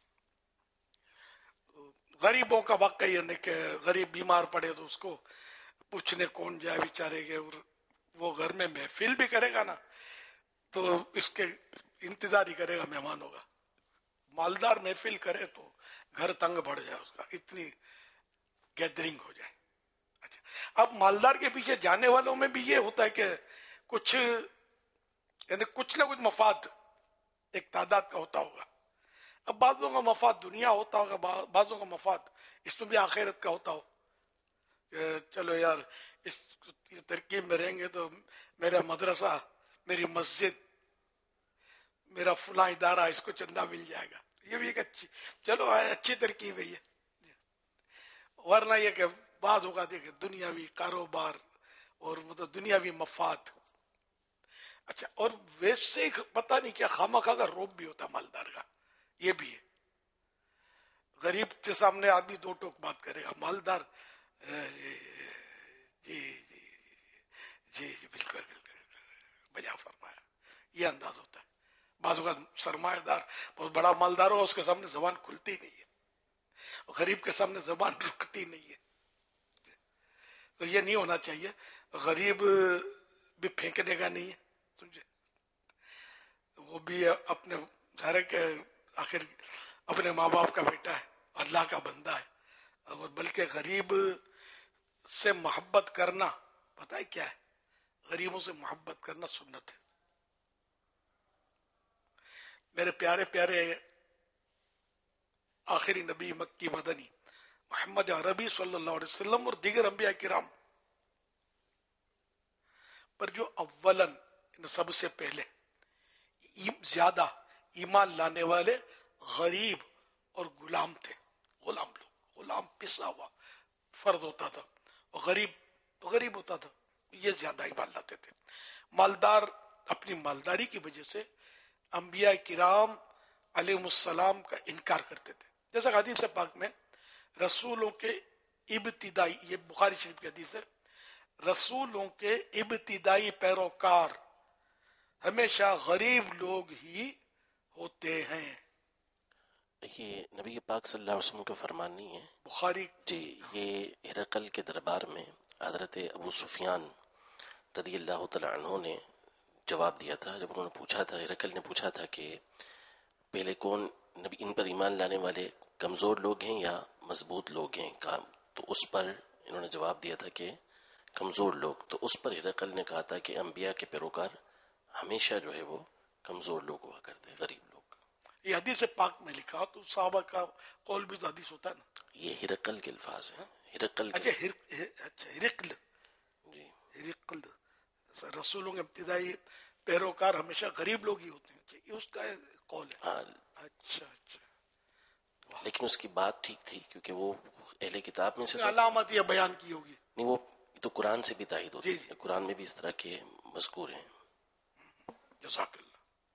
غریبوں کا واقعی ہے کہ غریب بیمار پڑے تو اس کو پوچھنے کون جائے بیچارے کے. وہ گھر میں محفل بھی کرے گا نا تو اس کے انتظار ہی کرے گا مہمان ہوگا. مالدار محفل کرے تو گھر تنگ بڑھ جائے اس کا، اتنی گیدرنگ ہو جائے. اچھا، اب مالدار کے پیچھے جانے والوں میں بھی یہ ہوتا ہے کہ کچھ یعنی کچھ نہ کچھ مفاد ایک تعداد کا ہوتا ہوگا. اب بعضوں کا مفاد دنیا ہوتا ہوگا, بعضوں کا مفاد اس میں بھی آخرت کا ہوتا ہو کہ چلو یار اس ترکیب میں رہیں گے تو میرا مدرسہ, میری مسجد, میرا فلاں ادارہ, اس کو چندہ مل جائے گا. یہ بھی ایک اچھی ترکیب ہے یہ. ورنہ یہ کہ بعض اوقات کہ دنیاوی کاروبار اور مطلب دنیاوی مفاد. اچھا, اور ویسے پتہ نہیں کیا خامخواہ کا روب بھی ہوتا مالدار کا, یہ بھی ہے. غریب کے سامنے آدمی دو ٹوک بات کرے گا, مالدار جی جی جی جی جی بالکل بجا فرمایا, یہ انداز ہوتا ہے. بعض اوقات سرمایہ دار بہت بڑا مالدار ہو, اس کے سامنے زبان کھلتی نہیں ہے, غریب کے سامنے زبان رکتی نہیں ہے. تو یہ نہیں ہونا چاہیے. غریب بھی پھینکنے کا نہیں ہے, سمجھے, وہ بھی اپنے ظاہر کے آخر اپنے ماں باپ کا بیٹا ہے, اللہ کا بندہ ہے. اور بلکہ غریب سے محبت کرنا پتہ ہے کیا ہے, غریبوں سے محبت کرنا سنت ہے. میرے پیارے پیارے آخری نبی مکی مدنی محمد عربی صلی اللہ علیہ وسلم اور دیگر انبیاء کرام پر جو اولاً سب سے پہلے زیادہ ایمان لانے والے غریب اور غلام تھے. غلام لوگ, غلام پسا ہوا فرد ہوتا تھا, اور غریب ہوتا تھا, یہ زیادہ ایمان لاتے تھے. مالدار اپنی مالداری کی وجہ سے انبیاء کرام علیہ السلام کا انکار کرتے تھے. جیسا حدیث پاک میں رسولوں کے ابتدائی, یہ بخاری شریف کی حدیث ہے, رسولوں کے ابتدائی پیروکار ہمیشہ غریب لوگ ہی ہوتے ہیں. یہ نبی پاک صلی اللہ علیہ وسلم کا فرمان نہیں ہے, بخاری. جی, یہ ہرقل کے دربار میں حضرت ابو سفیان رضی اللہ تعالیٰ عنہ نے جواب دیا تھا. جب انہوں نے پوچھا تھا, ہرقل نے پوچھا تھا کہ پہلے کون نبی ان پر ایمان لانے والے کمزور لوگ ہیں یا مضبوط لوگ ہیں کام, تو اس پر انہوں نے جواب دیا تھا کہ کمزور لوگ. تو اس پر ہرقل نے کہا تھا کہ انبیاء کے پیروکار ہمیشہ جو ہے وہ کمزور لوگ ہوا کرتے ہیں, غریب لوگ. یہ حدیث پاک میں لکھا, تو صحابہ کا قول بھی تو حدیث ہوتا ہے نا. یہ ہرقل کے الفاظ ہیں, ہرقل. اچھا ہرقل, جی, ہرقل رسولوں کے ابتدائی پیروکار ہمیشہ غریب لوگ ہی ہوتے ہیں, یہ اس کا قول ہے. ہاں, اچھا اچھا, لیکن اس کی بات ٹھیک تھی کیونکہ وہ اہل کتاب میں سے علامت یہ بیان کی ہوگی. نہیں, وہ تو قرآن سے بھی تائید ہوتی جی. ہے, قرآن میں بھی اس طرح کے مذکور ہیں. جزاک اللہ.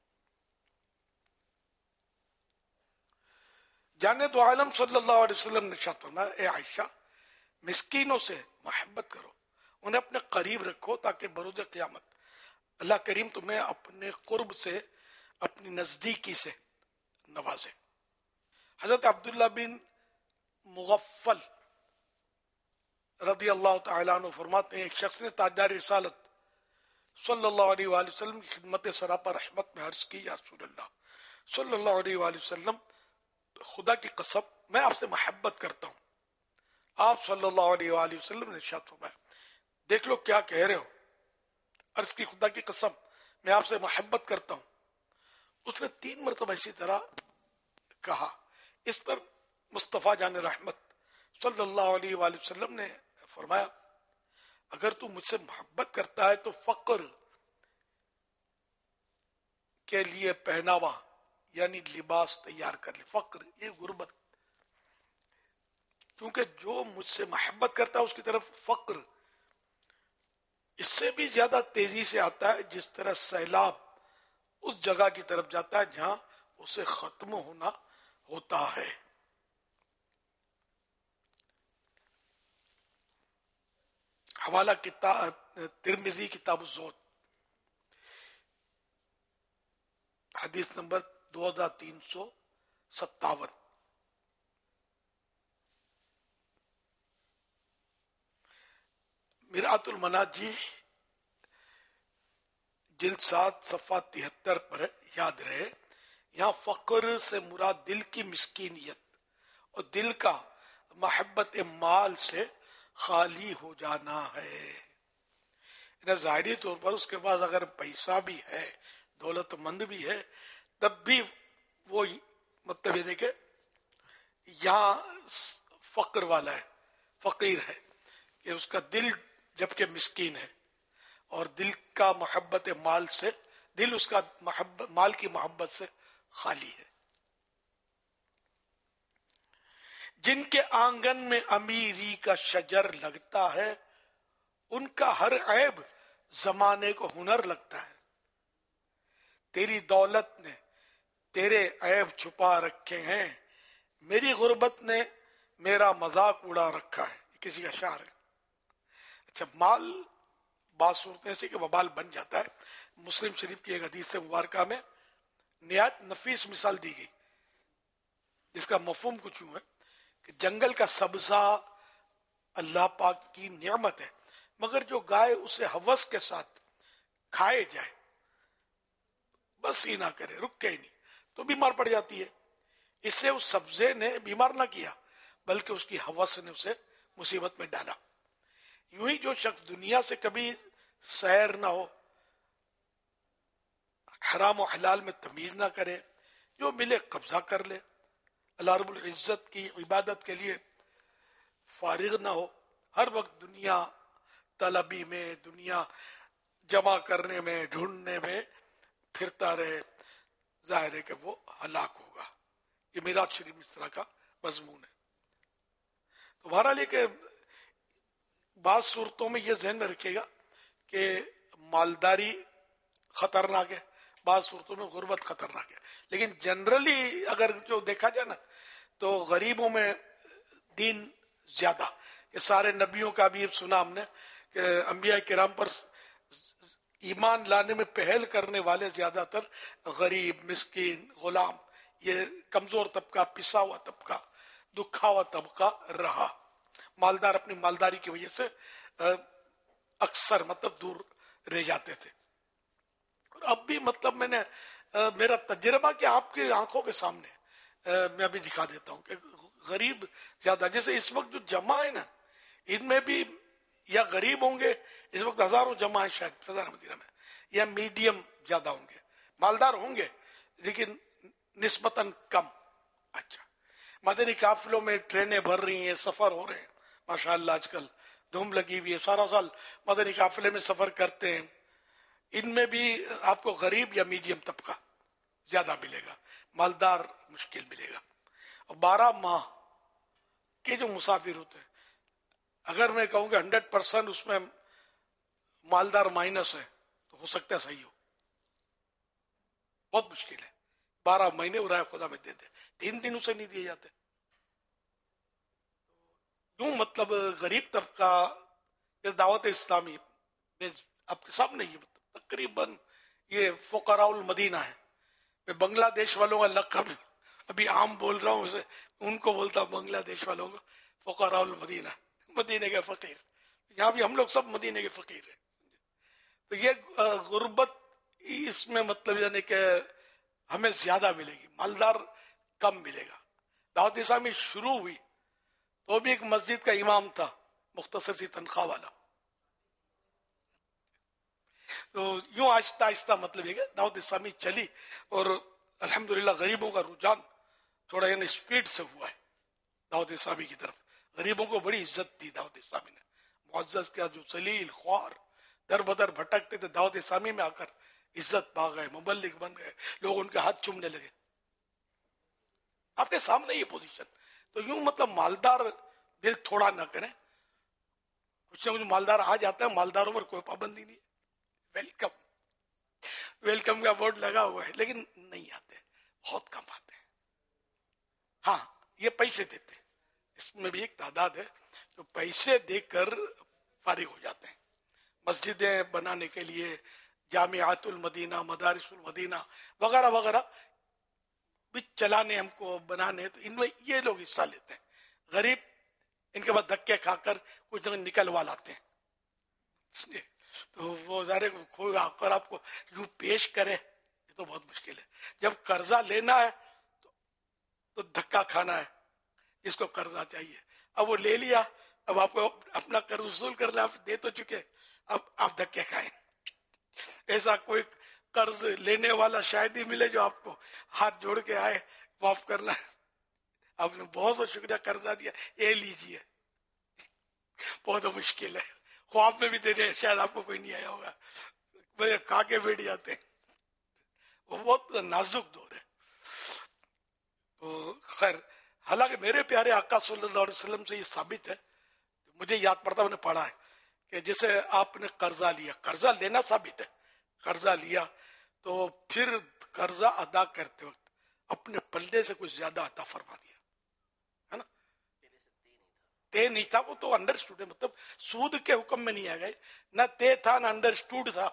جانے تو عالم صلی اللہ علیہ وسلم نے ارشاد فرمایا, اے عائشہ مسکینوں سے محبت کرو, انہیں اپنے قریب رکھو تاکہ بروز قیامت اللہ کریم تمہیں اپنے قرب سے, اپنی نزدیکی سے نوازے. حضرت عبداللہ بن مغفل رضی اللہ تعالیٰ عنہ فرماتے ہیں, ایک شخص نے تاجدار رسالت صلی اللہ علیہ وآلہ وسلم کی خدمت سراپا رحمت میں عرض کی, یا رسول اللہ صلی اللہ علیہ وآلہ وسلم, خدا کی قسم میں آپ سے محبت کرتا ہوں. آپ صلی اللہ علیہ وآلہ وسلم نے ارشاد فرمایا, دیکھ لو کیا کہہ رہے ہو. عرض کی, خدا کی قسم میں آپ سے محبت کرتا ہوں. اس نے 3 مرتبہ اسی طرح کہا. اس پر مصطفیٰ جان رحمت صلی اللہ علیہ وآلہ وسلم نے فرمایا, اگر تو مجھ سے محبت کرتا ہے تو فقر کے لیے پہناوا یعنی لباس تیار کر لے. فقر یہ غربت, کیونکہ جو مجھ سے محبت کرتا ہے اس کی طرف فقر اس سے بھی زیادہ تیزی سے آتا ہے, جس طرح سیلاب اس جگہ کی طرف جاتا ہے جہاں اسے ختم ہونا ہوتا ہے. حوالہ ترمذی کتاب الزہد, حدیث نمبر 2357. مرآت المناجی جلد 7 صفحہ 73 پر یاد رہے, یہاں فقر سے مراد دل کی مسکینیت اور دل کا محبت مال سے خالی ہو جانا ہے. ظاہری طور پر اس کے پاس اگر پیسہ بھی ہے دولت مند بھی ہے تب بھی وہ مطلب یہ دیکھے یہاں فقر والا ہے، فقیر ہے کہ اس کا دل جبکہ مسکین ہے اور دل کا محبت مال سے، دل اس کا مال کی محبت سے خالی ہے. جن کے آنگن میں امیری کا شجر لگتا ہے ان کا ہر عیب زمانے کو ہنر لگتا ہے. تیری دولت نے تیرے عیب چھپا رکھے ہیں، میری غربت نے میرا مذاق اڑا رکھا ہے. کسی کا اشعار ہے. اچھا، مال بعض صورتیں سے کہ وبال بن جاتا ہے. مسلم شریف کی ایک حدیث مبارکہ میں نہایت نفیس مثال دی گئی جس کا مفہوم کچھ یوں ہے کہ جنگل کا سبزہ اللہ پاک کی نعمت ہے، مگر جو گائے اسے ہوس کے ساتھ کھائے جائے، بس ہی نہ کرے، رکے ہی نہیں، تو بیمار پڑ جاتی ہے. اس سے اس سبزے نے بیمار نہ کیا بلکہ اس کی ہوس نے اسے مصیبت میں ڈالا. یوں ہی جو شخص دنیا سے کبھی سیر نہ ہو، حرام و حلال میں تمیز نہ کرے، جو ملے قبضہ کر لے، اللہ رب العزت کی عبادت کے لیے فارغ نہ ہو، ہر وقت دنیا طلبی میں، دنیا جمع کرنے میں، ڈھونڈنے میں پھرتا رہے، ظاہر ہے کہ وہ ہلاک ہوگا. یہ میراث شریف اس طرح کا مضمون ہے. تو بہرحال یہ کہ بعض صورتوں میں یہ ذہن میں رکھے گا کہ مالداری خطرناک ہے، بعض صورتوں میں غربت خطرناک ہے، لیکن جنرلی اگر جو دیکھا جائے نا تو غریبوں میں دین زیادہ. یہ سارے نبیوں کا بھی سنا ہم نے کہ انبیاء کرام پر ایمان لانے میں پہل کرنے والے زیادہ تر غریب، مسکین، غلام، یہ کمزور طبقہ، پسا ہوا طبقہ، دکھا ہوا طبقہ رہا. مالدار اپنی مالداری کی وجہ سے اکثر مطلب دور رہ جاتے تھے. اور اب بھی مطلب میں نے میرا تجربہ کہ آپ کی آنکھوں کے سامنے میں ابھی دکھا دیتا ہوں کہ غریب زیادہ، جیسے اس وقت جو جمع ہے نا ان میں بھی یا غریب ہوں گے، اس وقت ہزاروں جمع ہیں شاید فضائل مدینہ میں، یا میڈیم زیادہ ہوں گے، مالدار ہوں گے لیکن نسبتاً کم. اچھا، مدنی قافلوں میں ٹرینیں بھر رہی ہیں، سفر ہو رہے ہیں ماشاءاللہ، آج کل دھوم لگی ہوئی ہے، سارا سال مدنی قافلے میں سفر کرتے ہیں. ان میں بھی آپ کو غریب یا میڈیم طبقہ زیادہ ملے گا، مالدار مشکل ملے گا. اور 12 ماہ کے جو مسافر ہوتے ہیں، اگر میں کہوں کہ 100% اس میں مالدار مائنس ہے تو ہو سکتا ہے صحیح ہو، بہت مشکل ہے. 12 مہینے ارائے خدا میں دے دے، 3 دن اسے نہیں دیے جاتے. یوں مطلب غریب طبقہ دعوت اسلامی میں آپ کے سامنے یہ تقریباً یہ فقراء المدینہ ہے. میں بنگلہ دیش والوں کا لقب ابھی عام بول رہا ہوں، اسے ان کو بولتا ہوں بنگلہ دیش والوں کو فقراء المدینہ، مدینے کے فقیر. یہاں بھی ہم لوگ سب مدینے کے فقیر ہیں. تو یہ غربت اس میں مطلب یعنی کہ ہمیں زیادہ ملے گی، مالدار کم ملے گا. دعوت اسلامی شروع ہوئی تو بھی ایک مسجد کا امام تھا، مختصر سی تنخواہ والا. تو یوں آہستہ آہستہ مطلب یہ کہ دعوت اسلامی چلی اور الحمدللہ غریبوں کا رجحان تھوڑا یعنی اسپیڈ سے ہوا ہے دعوت اسلامی کی طرف. غریبوں کو بڑی عزت دی دعوت اسلامی نے. معزز کا جو ذلیل خوار در بدر بھٹکتے تھے دعوت اسلامی میں آ کر عزت پا گئے، مبلغ بن گئے، لوگ ان کے ہاتھ چومنے لگے. آپ کے سامنے یہ پوزیشن. تو یوں مطلب مالدار دل تھوڑا نہ کریں. کچھ نہ کچھ مالدار آ جاتا ہے، مالداروں پر کوئی پابندی نہیں ہے. ویلکم، ویلکم کا بورڈ لگا ہوا ہے، لیکن نہیں آتے، بہت کم آتے ہیں. ہاں یہ پیسے دیتے ہیں، اس میں بھی ایک تعداد ہے جو پیسے دے کر فارغ ہو جاتے ہیں. مسجدیں بنانے کے لیے، جامعات المدینہ، مدارس المدینہ وغیرہ وغیرہ بھی چلانے، ہم کو بنانے، تو ان میں یہ لوگ حصہ لیتے ہیں. غریب ان کے بعد دھکے کھا کر کچھ جگہ نکلوا لاتے ہیں. تو وہ ظاہر کوئی آ کر آپ کو یوں پیش کرے یہ تو بہت مشکل ہے. جب قرضہ لینا ہے تو دھکا کھانا ہے جس کو قرضہ چاہیے. اب وہ لے لیا، اب آپ کو اپنا قرض وصول کرنا، آپ دے تو چکے، اب آپ دھکے کھائیں. ایسا کوئی قرض لینے والا شاید ہی ملے جو آپ کو ہاتھ جوڑ کے آئے معاف کرنا آپ نے بہت بہت شکریہ قرضہ دیا یہ لیجیے، بہت مشکل ہے، خواب میں بھی دینے شاید آپ کو کوئی نہیں آیا ہوگا، بھائی کھا کے بیٹھ جاتے ہیں، وہ بہت نازک دور ہے۔ تو خیر، حالانکہ میرے پیارے آقا صلی اللہ علیہ وسلم سے یہ ثابت ہے، مجھے یاد پڑتا، میں نے پڑھا ہے کہ جیسے آپ نے قرضہ لیا، قرضہ لینا ثابت ہے، قرضہ لیا تو پھر قرضہ ادا کرتے وقت اپنے پلے سے کچھ زیادہ عطا فرما دیا، ہے نا؟ طے نہیں تھا، وہ تو انڈرسٹوڈ ہے، مطلب سود کے حکم میں نہیں آ گئے، نہ طے تھا نہ انڈرسٹوڈ تھا،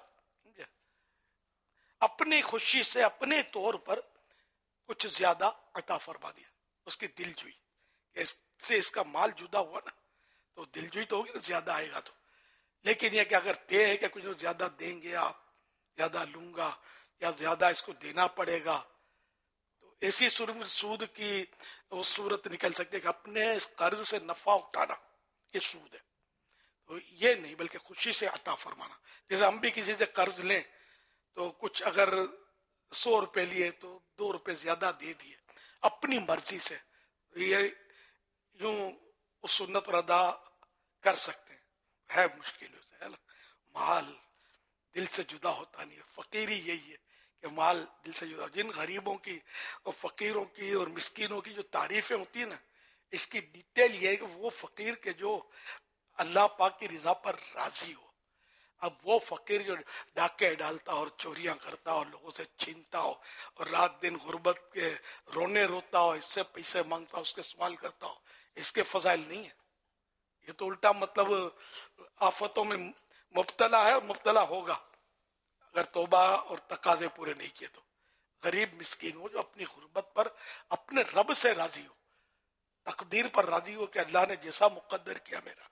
اپنی خوشی سے اپنے طور پر کچھ زیادہ عطا فرما دیا، اس کی دل جوئی، اس سے اس کا مال جدا ہوا نا تو دل جوئی تو ہوگی نا، زیادہ آئے گا تو، لیکن یہ کہ اگر طے ہے کہ کچھ زیادہ دیں گے آپ، زیادہ لوں گا یا زیادہ اس کو دینا پڑے گا، تو ایسی سود کی وہ صورت نکل سکتی ہے کہ اپنے اس قرض سے نفع اٹھانا، یہ سود ہے، تو یہ نہیں بلکہ خوشی سے عطا فرمانا۔ جیسے ہم بھی کسی سے قرض لیں تو کچھ اگر 100 روپے لیے تو 2 روپے زیادہ دے دیے اپنی مرضی سے، یہ یوں اس سنت پر ادا کر سکتے ہیں، ہے مشکل ہے نا، مال دل سے جدا ہوتا نہیں ہے، فقیری یہی ہے کہ مال دل سے جدا، جن غریبوں کی اور فقیروں کی اور مسکینوں کی جو تعریفیں ہوتی ہیں نا، اس کی ڈیٹیل یہ ہے کہ وہ فقیر کے جو اللہ پاک کی رضا پر راضی ہو۔ اب وہ فقیر جو ڈاکے ڈالتا اور چوریاں کرتا اور لوگوں سے چھینتا ہو اور رات دن غربت کے رونے روتا ہو، اس سے پیسے مانگتا ہو، اس کے سوال کرتا ہو، اس کے فضائل نہیں ہے، یہ تو الٹا مطلب آفتوں میں مبتلا ہے اور مبتلا ہوگا اگر توبہ اور تقاضے پورے نہیں کیے تو۔ غریب مسکین ہو جو اپنی غربت پر اپنے رب سے راضی ہو، تقدیر پر راضی ہو کہ اللہ نے جیسا مقدر کیا میرا،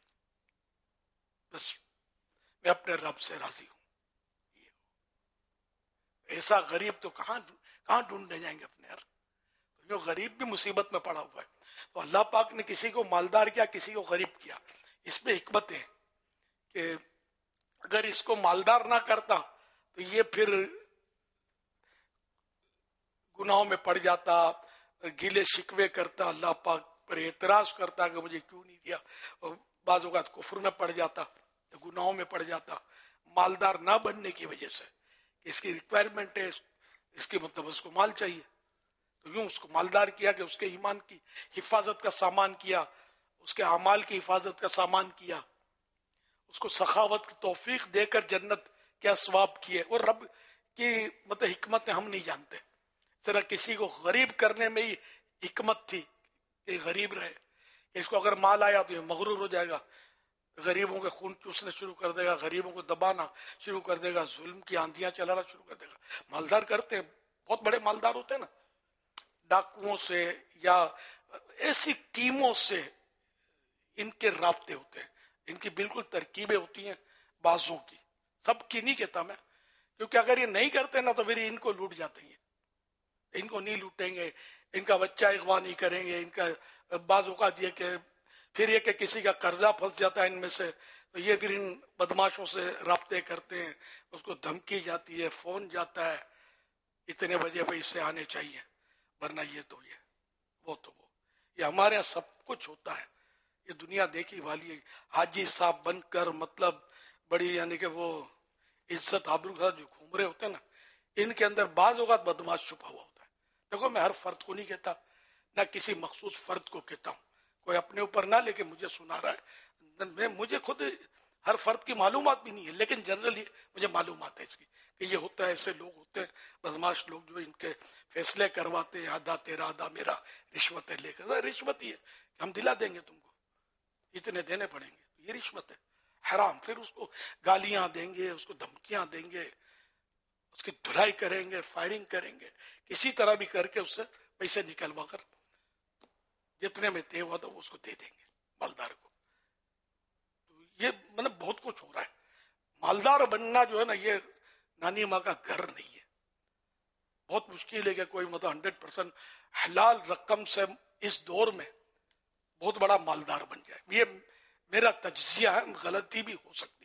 بس میں اپنے رب سے راضی ہوں۔ ایسا غریب تو کہاں ڈھونڈنے جائیں گے اپنے یار، جو غریب بھی مصیبت میں پڑا ہوا ہے، تو اللہ پاک نے کسی کو مالدار کیا کسی کو غریب کیا، اس میں حکمت ہے کہ اگر اس کو مالدار نہ کرتا تو یہ پھر گناہوں میں پڑ جاتا، گیلے شکوے کرتا، اللہ پاک پر اعتراض کرتا کہ مجھے کیوں نہیں دیا، اور بعض اوقات کفر میں پڑ جاتا، گناہوں میں پڑ جاتا، مالدار نہ بننے کی وجہ سے، اس کی ریکوائرمنٹ ہے، اس کی مطلب اس کو مال چاہیے، تو یوں اس کو مالدار کیا کہ اس کے ایمان کی حفاظت کا سامان کیا، اس کے اعمال کی حفاظت کا سامان کیا، اس کو سخاوت کی توفیق دے کر جنت کے اسباب کیے، اور رب کی مطلب حکمت ہم نہیں جانتے، ذرا کسی کو غریب کرنے میں ہی حکمت تھی کہ غریب رہے، اس کو اگر مال آیا تو یہ مغرور ہو جائے گا، غریبوں کے خون چوسنے شروع کر دے گا، غریبوں کو دبانا شروع کر دے گا، ظلم کی آندیاں چلانا شروع کر دے گا۔ مالدار کرتے ہیں، بہت بڑے مالدار ہوتے ہیں نا، ڈاکوؤں سے یا ایسی ٹیموں سے ان کے رابطے ہوتے ہیں، ان کی بالکل ترکیبیں ہوتی ہیں، بازوں کی، سب کی نہیں کہتا میں، کیونکہ اگر یہ نہیں کرتے نا تو پھر ان کو لوٹ جاتے ہیں، ان کو نہیں لوٹیں گے، ان کا بچہ اغوا نہیں کریں گے، ان کا بعض اوقات یہ کہ پھر یہ کہ کسی کا قرضہ پھنس جاتا ہے ان میں سے تو یہ پھر ان بدماشوں سے رابطے کرتے ہیں، اس کو دھمکی جاتی ہے، فون جاتا ہے، اتنے بجے پہ اس سے آنے چاہیے ورنہ یہ تو یہ وہ تو وہ، یہ ہمارے یہاں سب کچھ ہوتا ہے، یہ دنیا دیکھی والی ہے، حاجی صاحب بن کر مطلب بڑی یعنی کہ وہ عزت آبرو کے ساتھ جو گھوم رہے ہوتے ہیں نا، ان کے اندر بعض اوقات بدماش چھپا ہوا ہوتا ہے۔ دیکھو میں ہر فرد کو نہیں کہتا، نہ کسی مخصوص فرد کو کہتا ہوں، کوئی اپنے اوپر نہ لے کے مجھے سنا رہا ہے، مجھے خود ہر فرد کی معلومات بھی نہیں ہے، لیکن جنرلی مجھے معلومات ہے اس کی کہ یہ ہوتا ہے، ایسے لوگ ہوتے ہیں بدماش لوگ جو ان کے فیصلے کرواتے ہیں، آدھا تیرا آدھا میرا، رشوتیں لے کر، رشوت ہی ہے، ہم دلا دیں گے تم کو، اتنے دینے پڑیں گے، یہ رشوت ہے حرام، پھر اس کو گالیاں دیں گے، اس کو دھمکیاں دیں گے، اس کی دھلائی کریں گے، فائرنگ کریں گے، کسی طرح بھی کر کے اس سے پیسے نکلوا کر جتنے میں طے ہوا تو اس کو دے دیں گے مالدار کو۔ تو یہ مطلب بہت کچھ ہو رہا ہے، مالدار بننا جو ہے نا یہ نانی ماں کا گھر نہیں ہے، بہت مشکل ہے کہ کوئی مطلب 100% حلال رقم سے اس دور میں بہت بڑا مالدار بن جائے، یہ میرا تجزیہ ہے، غلطی بھی ہو سکتی ہے،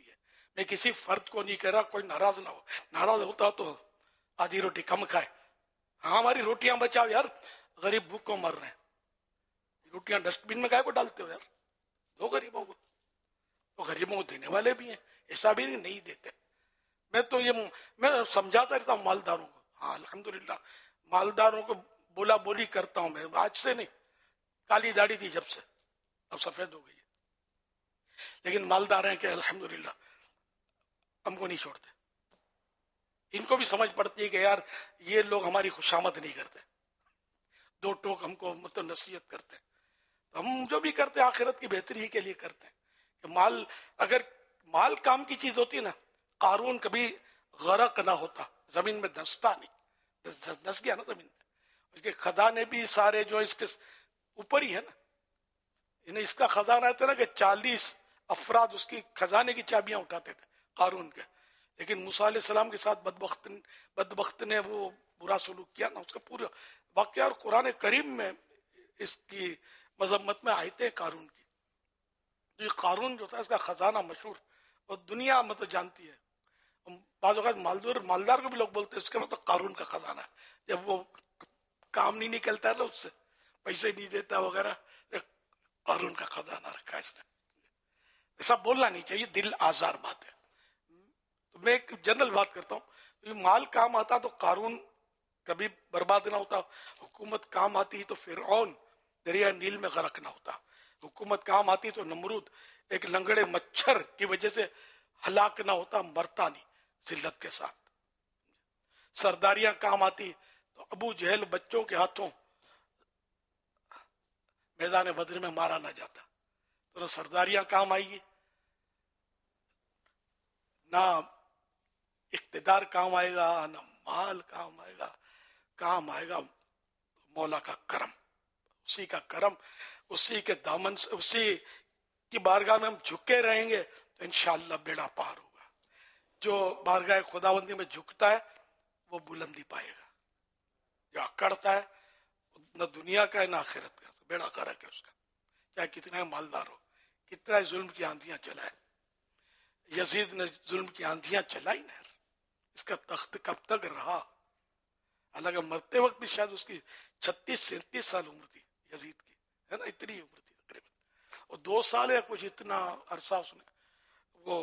میں کسی فرد کو نہیں کہہ رہا کوئی ناراض نہ ہو، ناراض ہوتا تو آدھی روٹی کم کھائے. ہاں ہماری روٹیاں بچاؤ یار، غریب بھوک کو مر رہے ہیں. روٹیاں ڈسٹ بن میں کائے کو ڈالتے ہو یار؟ دو غریبوں کو. تو غریبوں کو دینے والے بھی ہیں، ایسا بھی نہیں دیتے. میں سمجھاتا رہتا ہوں مالداروں کو. ہاں الحمدللہ مالداروں کو بولا بولی کرتا ہوں میں، آج سے نہیں، کالی داڑھی تھی جب سے، اب سفید ہو گئی ہے. لیکن مالدار ہیں کہ الحمدللہ ہم کو نہیں چھوڑتے. ان کو بھی سمجھ پڑتی ہے کہ یار یہ لوگ ہماری خوشامد نہیں کرتے، دو ٹوک ہم کو مطلب نصیحت کرتے ہیں. ہم جو بھی کرتے ہیں آخرت کی بہتری کے لیے کرتے ہیں. کہ اگر مال کام کی چیز ہوتی نا، قارون کبھی غرق نہ ہوتا، زمین میں دھنستا نہیں، دھس گیا نا زمین میں. اس کے خزانے بھی سارے جو اس کے اوپر ہی ہے نا، انہیں اس کا خزانہ تھا نا کہ 40 افراد اس کی خزانے کی چابیاں اٹھاتے تھے قارون کے. لیکن موسیٰ علیہ السلام کے ساتھ بدبخت نے وہ برا سلوک کیا نا، اس کا پورا واقعہ. اور قرآن کریم میں اس کی مذمت میں آیتیں قارون کی. یہ قارون جو تھا اس کا خزانہ مشہور اور دنیا مطلب جانتی ہے. بعض اوقات مالدار کو بھی لوگ بولتے ہیں اس کا مطلب قارون کا خزانہ ہے. جب وہ کام نہیں نکلتا ہے نا، اس سے پیسے نہیں دیتا وغیرہ، قارون کا خزانہ رکھا ہے اس نے. ایسا بولنا نہیں چاہیے، دل آزار بات ہے. تو میں ایک جنرل بات کرتا ہوں، مال کام آتا تو قارون کبھی برباد نہ ہوتا. حکومت کام آتی تو فرعون دریا نیل میں غرق نہ ہوتا. حکومت کام آتی تو نمرود ایک لنگڑے مچھر کی وجہ سے ہلاک نہ ہوتا، مرتا نہیں ذلت کے ساتھ. سرداریاں کام آتی تو ابو جہل بچوں کے ہاتھوں میدان بدر میں مارا نہ جاتا. تو نہ سرداریاں کام آئی گی، نہ اقتدار کام آئے گا، نہ مال کام آئے گا. کام آئے گا مولا کا کرم. اسی کا کرم، اسی کے دامن سے، اسی کی بارگاہ میں ہم جھکے رہیں گے تو انشاءاللہ بیڑا پار ہوگا. جو بارگاہ خداوندی میں جھکتا ہے وہ بلندی پائے گا. جو اکڑتا ہے نہ دنیا کا ہے نہ آخرت کا، بیڑا غرق ہے اس کا، چاہے کتنا مالدار ہو، کتنا ظلم کی آندھیاں چلائے. یزید نے ظلم کی آندھیاں چلائی نا، اس کا تخت کب تک رہا. حالانکہ مرتے وقت بھی شاید اس کی 36-37 سال عمر تھی یزید کی، ہے نا، اتنی عمر تھی تقریباً. اور 2 سال یا کچھ اتنا عرصہ اس نے وہ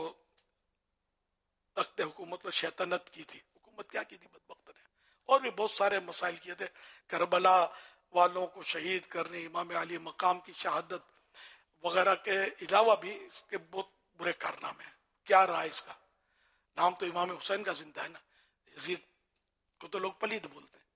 تخت حکومت میں شیطنت کی تھی. حکومت کیا کی تھی بدبخت نے، اور بھی بہت سارے مسائل کیے تھے. کربلا والوں کو شہید کرنے، امام علی مقام کی شہادت وغیرہ کے علاوہ بھی اس کے بہت برے کارنامے ہیں. کیا رہا اس کا نام تو امام حسین کا زندہ ہے نا، یزید کو تو لوگ پلید بولتے ہیں.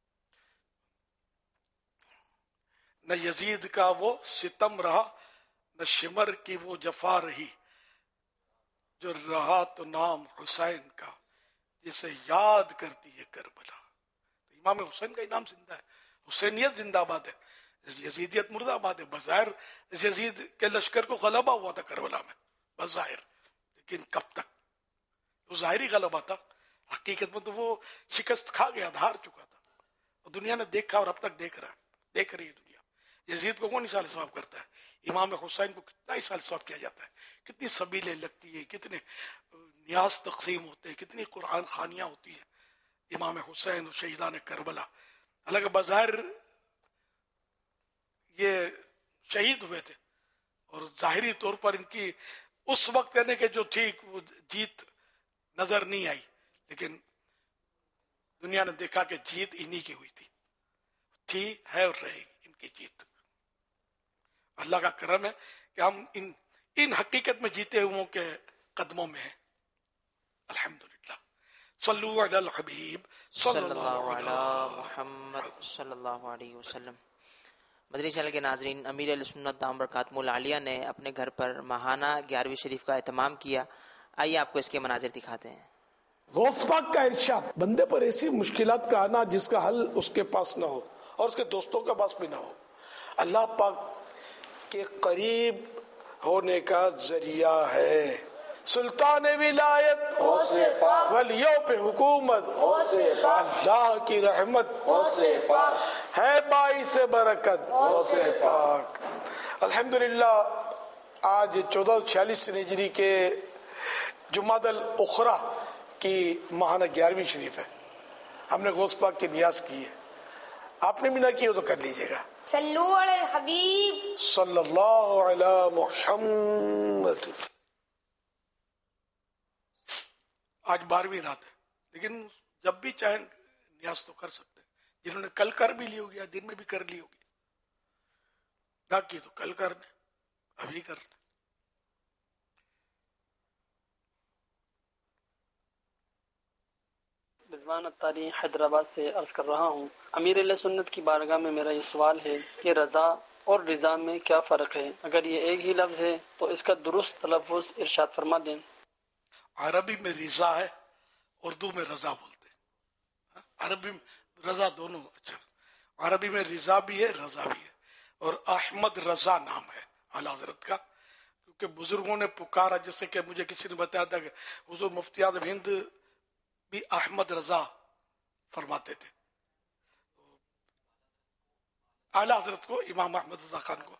نہ یزید کا وہ ستم رہا، نہ شمر کی وہ جفا رہی، جو رہا تو نام حسین کا، جسے یاد کرتی ہے کربلا. امام حسین کا نام زندہ ہے، حسینیت زندہ باد ہے، یزیدیت مردہ باد ہے. بظاہر یزید کے لشکر کو غلبہ ہوا تھا کربلا میں بظاہر، لیکن کب تک؟ وہ ظاہری غلبہ تھا، حقیقت میں تو وہ شکست کھا گیا تھا، ہار چکا تھا. اور دنیا نے دیکھا اور اب تک دیکھ رہی ہے دنیا. یزید کو کون اصال ثواب کرتا ہے؟ امام حسین کو کتنا اصال ثواب کیا جاتا ہے، کتنی سبیلیں لگتی ہیں، کتنے نیاز تقسیم ہوتے ہیں، کتنی قرآن خوانیاں ہوتی ہیں امام حسین اور شہیدان کربلا. حالانکہ بظاہر یہ شہید ہوئے تھے اور ظاہری طور پر ان کی اس وقت یعنی کہ جو تھی وہ جیت نظر نہیں آئی، لیکن دنیا نے دیکھا کہ جیت انہی کی ہوئی تھی ہے اور رہے گی ان کی جیت. اللہ کا کرم ہے کہ ہم ان حقیقت میں جیتے ہوئے کے قدموں میں ہیں. الحمدللہ. صلو علی الحبیب صلی اللہ علی محمد صلی اللہ علیہ وسلم. مدنی چینل کے ناظرین، امیر اہل سنت دام برکاتہم العالیہ نے اپنے گھر پر ماہانہ 11ویں شریف کا اہتمام کیا. آئیے آپ کو اس کے مناظر دکھاتے ہیں. غوث پاک کا ارشاد، بندے پر ایسی مشکلات کا آنا جس کا حل اس کے پاس نہ ہو اور اس کے دوستوں کے پاس بھی نہ ہو، اللہ پاک کے قریب ہونے کا ذریعہ ہے. سلطان ولایت ولیوں پہ حکومت، اللہ کی رحمت ہے باعث برکت غوث پاک. الحمدللہ آج 1446 ہجری کے جمادی الاخرى کی ماہانہ 11ویں شریف ہے، ہم نے غوث پاک کی نیاز کی ہے، آپ نے بھی نہ کی ہو تو کر لیجئے گا. صلو علی الحبیب صلی اللہ علی محمد. آج 12ویں رات ہے، لیکن جب بھی چاہیں نیاز تو کر سکتے ہیں. جنہوں نے کل کر بھی لی ہوگی یا دن میں بھی کر لی ہوگی، نہ کی تو کل کرنے، ابھی کرنے. رضوان اتاری حیدرآباد سے عرض کر رہا ہوں، امیر اہل سنت کی بارگاہ میں میرا یہ سوال ہے کہ رضا اور رضا میں کیا فرق ہے؟ اگر یہ ایک ہی لفظ ہے تو اس کا درست تلفظ ارشاد فرما دیں. عربی میں رضا ہے، اردو میں رضا بولتے ہیں. عربی میں رضا دونوں. اچھا، عربی میں رضا بھی ہے رضا بھی ہے. اور احمد رضا نام ہے اعلیٰ حضرت کا، کیونکہ بزرگوں نے پکارا، جیسے کہ مجھے کسی نے بتایا تھا کہ حضور مفتی اعظم ہند بھی احمد رضا فرماتے تھے. اعلیٰ حضرت کو، امام احمد رضا خان کو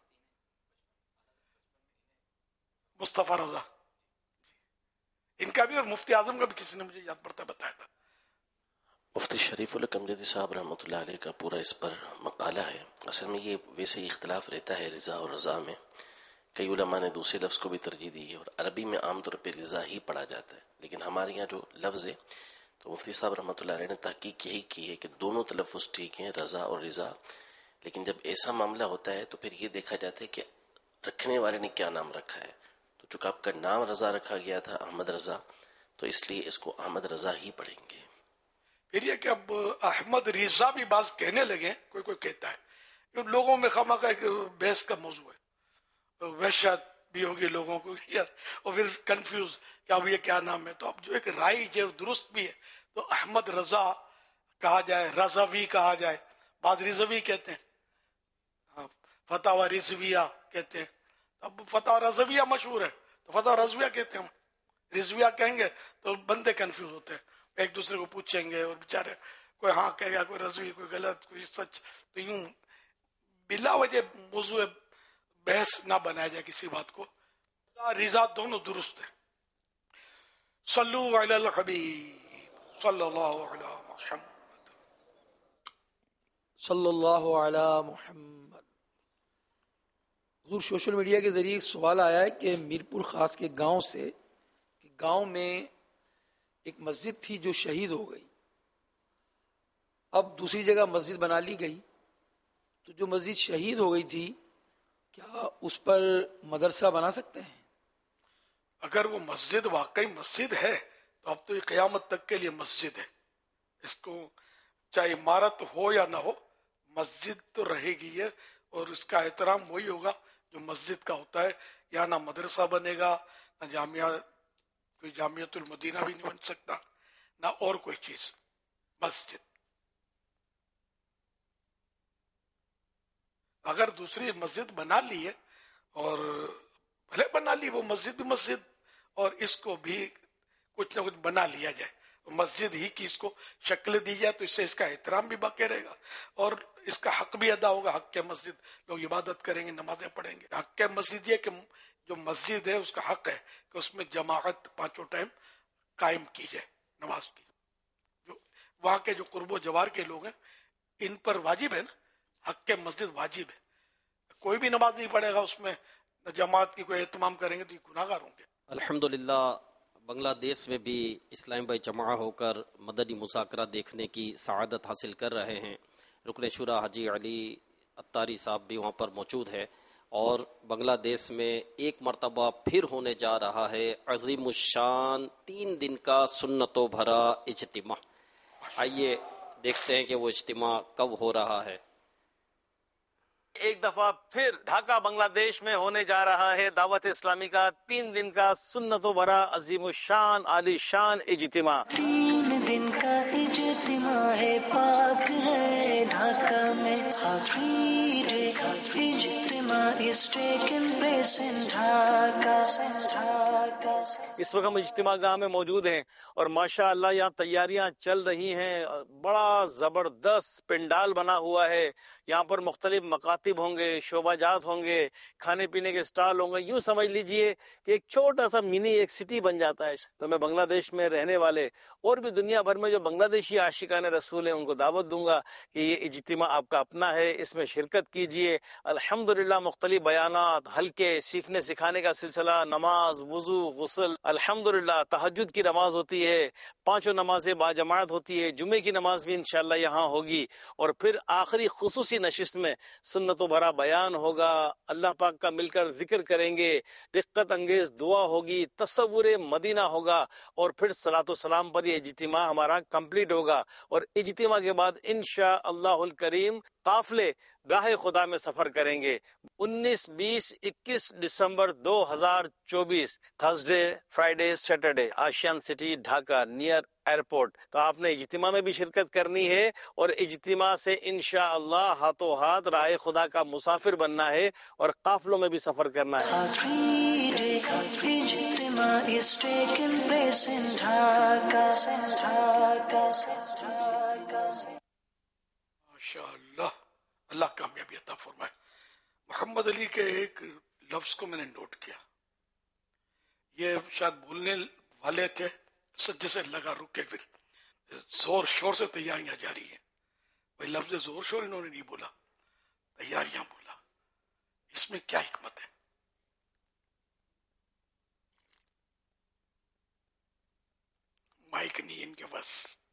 مصطفیٰ رضا ان کا بھی، اور مفتی اعظم کا بھی کسی نے مجھے یاد پڑتا بتایا تھا. مفتی شریف القمجدی صاحب رحمۃ اللہ علیہ کا پورا اس پر مقالہ ہے. اصل میں یہ ویسے ہی اختلاف رہتا ہے رضا اور رضا میں. کئی علماء نے دوسرے لفظ کو بھی ترجیح دی ہے، اور عربی میں عام طور پہ رضا ہی پڑھا جاتا ہے، لیکن ہمارے یہاں جو لفظ ہے تو مفتی صاحب رحمۃ اللہ علیہ نے تحقیق یہی کی ہے کہ دونوں تلفظ ٹھیک ہیں، رضا اور رضا. لیکن جب ایسا معاملہ ہوتا ہے تو پھر یہ دیکھا جاتا ہے کہ رکھنے والے نے کیا نام رکھا ہے. تو چونکہ آپ کا نام رضا رکھا گیا تھا احمد رضا، تو اس لیے اس کو احمد رضا ہی پڑھیں گے. پھر یہ کہ اب احمد رضا بھی بعض کہنے لگے، کوئی کوئی کہتا ہے، لوگوں میں خواہ کا ایک بحث کا موضوع ہے، وحشت بھی ہوگی لوگوں کو یار، اور پھر کنفیوز کیا یہ کیا نام ہے. تو اب جو ایک رائج ہے اور درست بھی ہے، تو احمد رضا کہا جائے، رضوی کہا جائے. بعض رضوی کہتے ہیں، فتح رضویہ کہتے ہیں. اب فتح رضویہ مشہور ہے تو فتح رضویہ کہتے ہیں. رضویہ کہیں گے تو بندے کنفیوز ہوتے ہیں، ایک دوسرے کو پوچھیں گے، اور بیچارے کوئی ہاں کہے گا، کوئی رضوی، کوئی غلط، کوئی سچ. تو یوں بلا وجہ موضوع بحث نہ بنایا جائے کسی بات کو. رضا دونوں درست ہیں. صلو علی الحبیب صلی اللہ علی محمد صلی اللہ علی محمد. حضور سوشل میڈیا کے ذریعے ایک سوال آیا ہے کہ میرپور خاص کے گاؤں سے، کہ گاؤں میں ایک مسجد تھی جو شہید ہو گئی، اب دوسری جگہ مسجد بنا لی گئی، تو جو مسجد شہید ہو گئی تھی کیا اس پر مدرسہ بنا سکتے ہیں؟ اگر وہ مسجد واقعی مسجد ہے تو اب تو یہ قیامت تک کے لیے مسجد ہے. اس کو چاہے عمارت ہو یا نہ ہو، مسجد تو رہے گی ہے، اور اس کا احترام وہی ہوگا جو مسجد کا ہوتا ہے. یا نہ مدرسہ بنے گا، نہ جامعہ، کوئی جامعۃ المدینہ بھی نہیں بن سکتا، نہ اور کوئی چیز، مسجد. اگر دوسری مسجد بنا لی ہے، اور بھلے بنا لی وہ مسجد بھی مسجد، اور اس کو بھی کچھ نہ کچھ بنا لیا جائے، مسجد ہی کی اس کو شکل دی جائے، تو اس سے اس کا احترام بھی باقی رہے گا، اور اس کا حق بھی ادا ہوگا. حق کے مسجد لوگ عبادت کریں گے، نمازیں پڑھیں گے. حق کے مسجد یہ کہ جو مسجد ہے اس کا حق ہے کہ اس میں جماعت 5 ٹائم قائم کی جائے نماز کی. جو وہاں کے جو قرب و جوار کے لوگ ہیں ان پر واجب ہے نا، حق کے مسجد واجب ہے. کوئی بھی نماز نہیں پڑھے گا اس میں، نہ جماعت کی کوئی اہتمام کریں گے تو یہ گناہگار ہوں گے. الحمدللہ بنگلہ دیش میں بھی اسلام بھائی جمع ہو کر مدنی مذاکرہ دیکھنے کی سعادت حاصل کر رہے ہیں. رکن شورا حاجی علی اتاری صاحب بھی وہاں پر موجود ہے، اور بنگلہ دیش میں ایک مرتبہ پھر ہونے جا رہا ہے عظیم الشان 3 دن کا سنتوں بھرا اجتماع. آئیے دیکھتے ہیں کہ وہ اجتماع کب ہو رہا ہے. ایک دفعہ پھر ڈھاکہ بنگلہ دیش میں ہونے جا رہا ہے دعوت اسلامی کا 3 دن کا سنتوں بھرا عظیم الشان عالی شان اجتماع. 3 دن کا اجتماع ہے، پاک ہے ڈھاکہ میں. 3 day اجتماع is taking place in Dhaka. اس وقت ہم اجتماع گاہ میں موجود ہیں، اور ماشاء اللہ یہاں تیاریاں چل رہی ہیں. بڑا زبردست پنڈال بنا ہوا ہے. यहाँ पर मुख्तलिफ मकातिब होंगे, शोबा जात होंगे, खाने पीने के स्टॉल होंगे। यूँ समझ लीजिए कि एक छोटा सा मिनी एक सिटी बन जाता है। तो मैं बांग्लादेश में रहने वाले और भी दुनिया भर में जो बांग्लादेशी आशिकान रसूल हैं उनको दावत दूंगा कि ये इज्तिमा आपका अपना है, इसमें शिरकत कीजिए। अल्हम्दुलिल्लाह मुख्तलिफ बयानात, हल्के सीखने सिखाने का सिलसिला, नमाज, वुजू, गुस्ल, अल्हम्दुलिल्लाह तहज्जुद की नमाज होती है, 5 नमाजें बाजमात होती है, जुमे की नमाज भी इंशाअल्लाह यहाँ होगी। और फिर आखिरी खुसूसी नशिस्त में सुन्नतों भरा बयान होगा, अल्लाह पाक का मिलकर जिक्र करेंगे, रिक्कत अंगेज दुआ होगी, तसव्वुर मदीना होगा और फिर सलातो सलाम पर ये इज्तिमा हमारा कंप्लीट होगा। और इज्तिमा के बाद इंशाअल्लाहुल करीम काफिले राह खुदा में सफर करेंगे। 19, 20, 21 दिसंबर 2024 Thursday, Friday, Saturday, Ashiyan city Dhaka near airport. तो आपने इज्तिमा में भी शिरकत करनी है और इज्तिमा से इंशाअल्लाह हाथों हाथ राह खुदा का मुसाफिर बनना है और काफिलों में भी सफर करना है। माशाअल्लाह, अल्लाह कामयाबी अता फरमाए। मोहम्मद अली के एक लफ्ज को मैंने नोट किया, ये शायद बोलने वाले थे, सज्जे से लगा रुके, फिर जोर शोर से तैयारियां जारी हैं। भाई लफ्ज जोर शोर इन्होंने नहीं बोला, तैयारियां बोला, इसमें क्या हिकमत है? माइक नहीं इनके पास,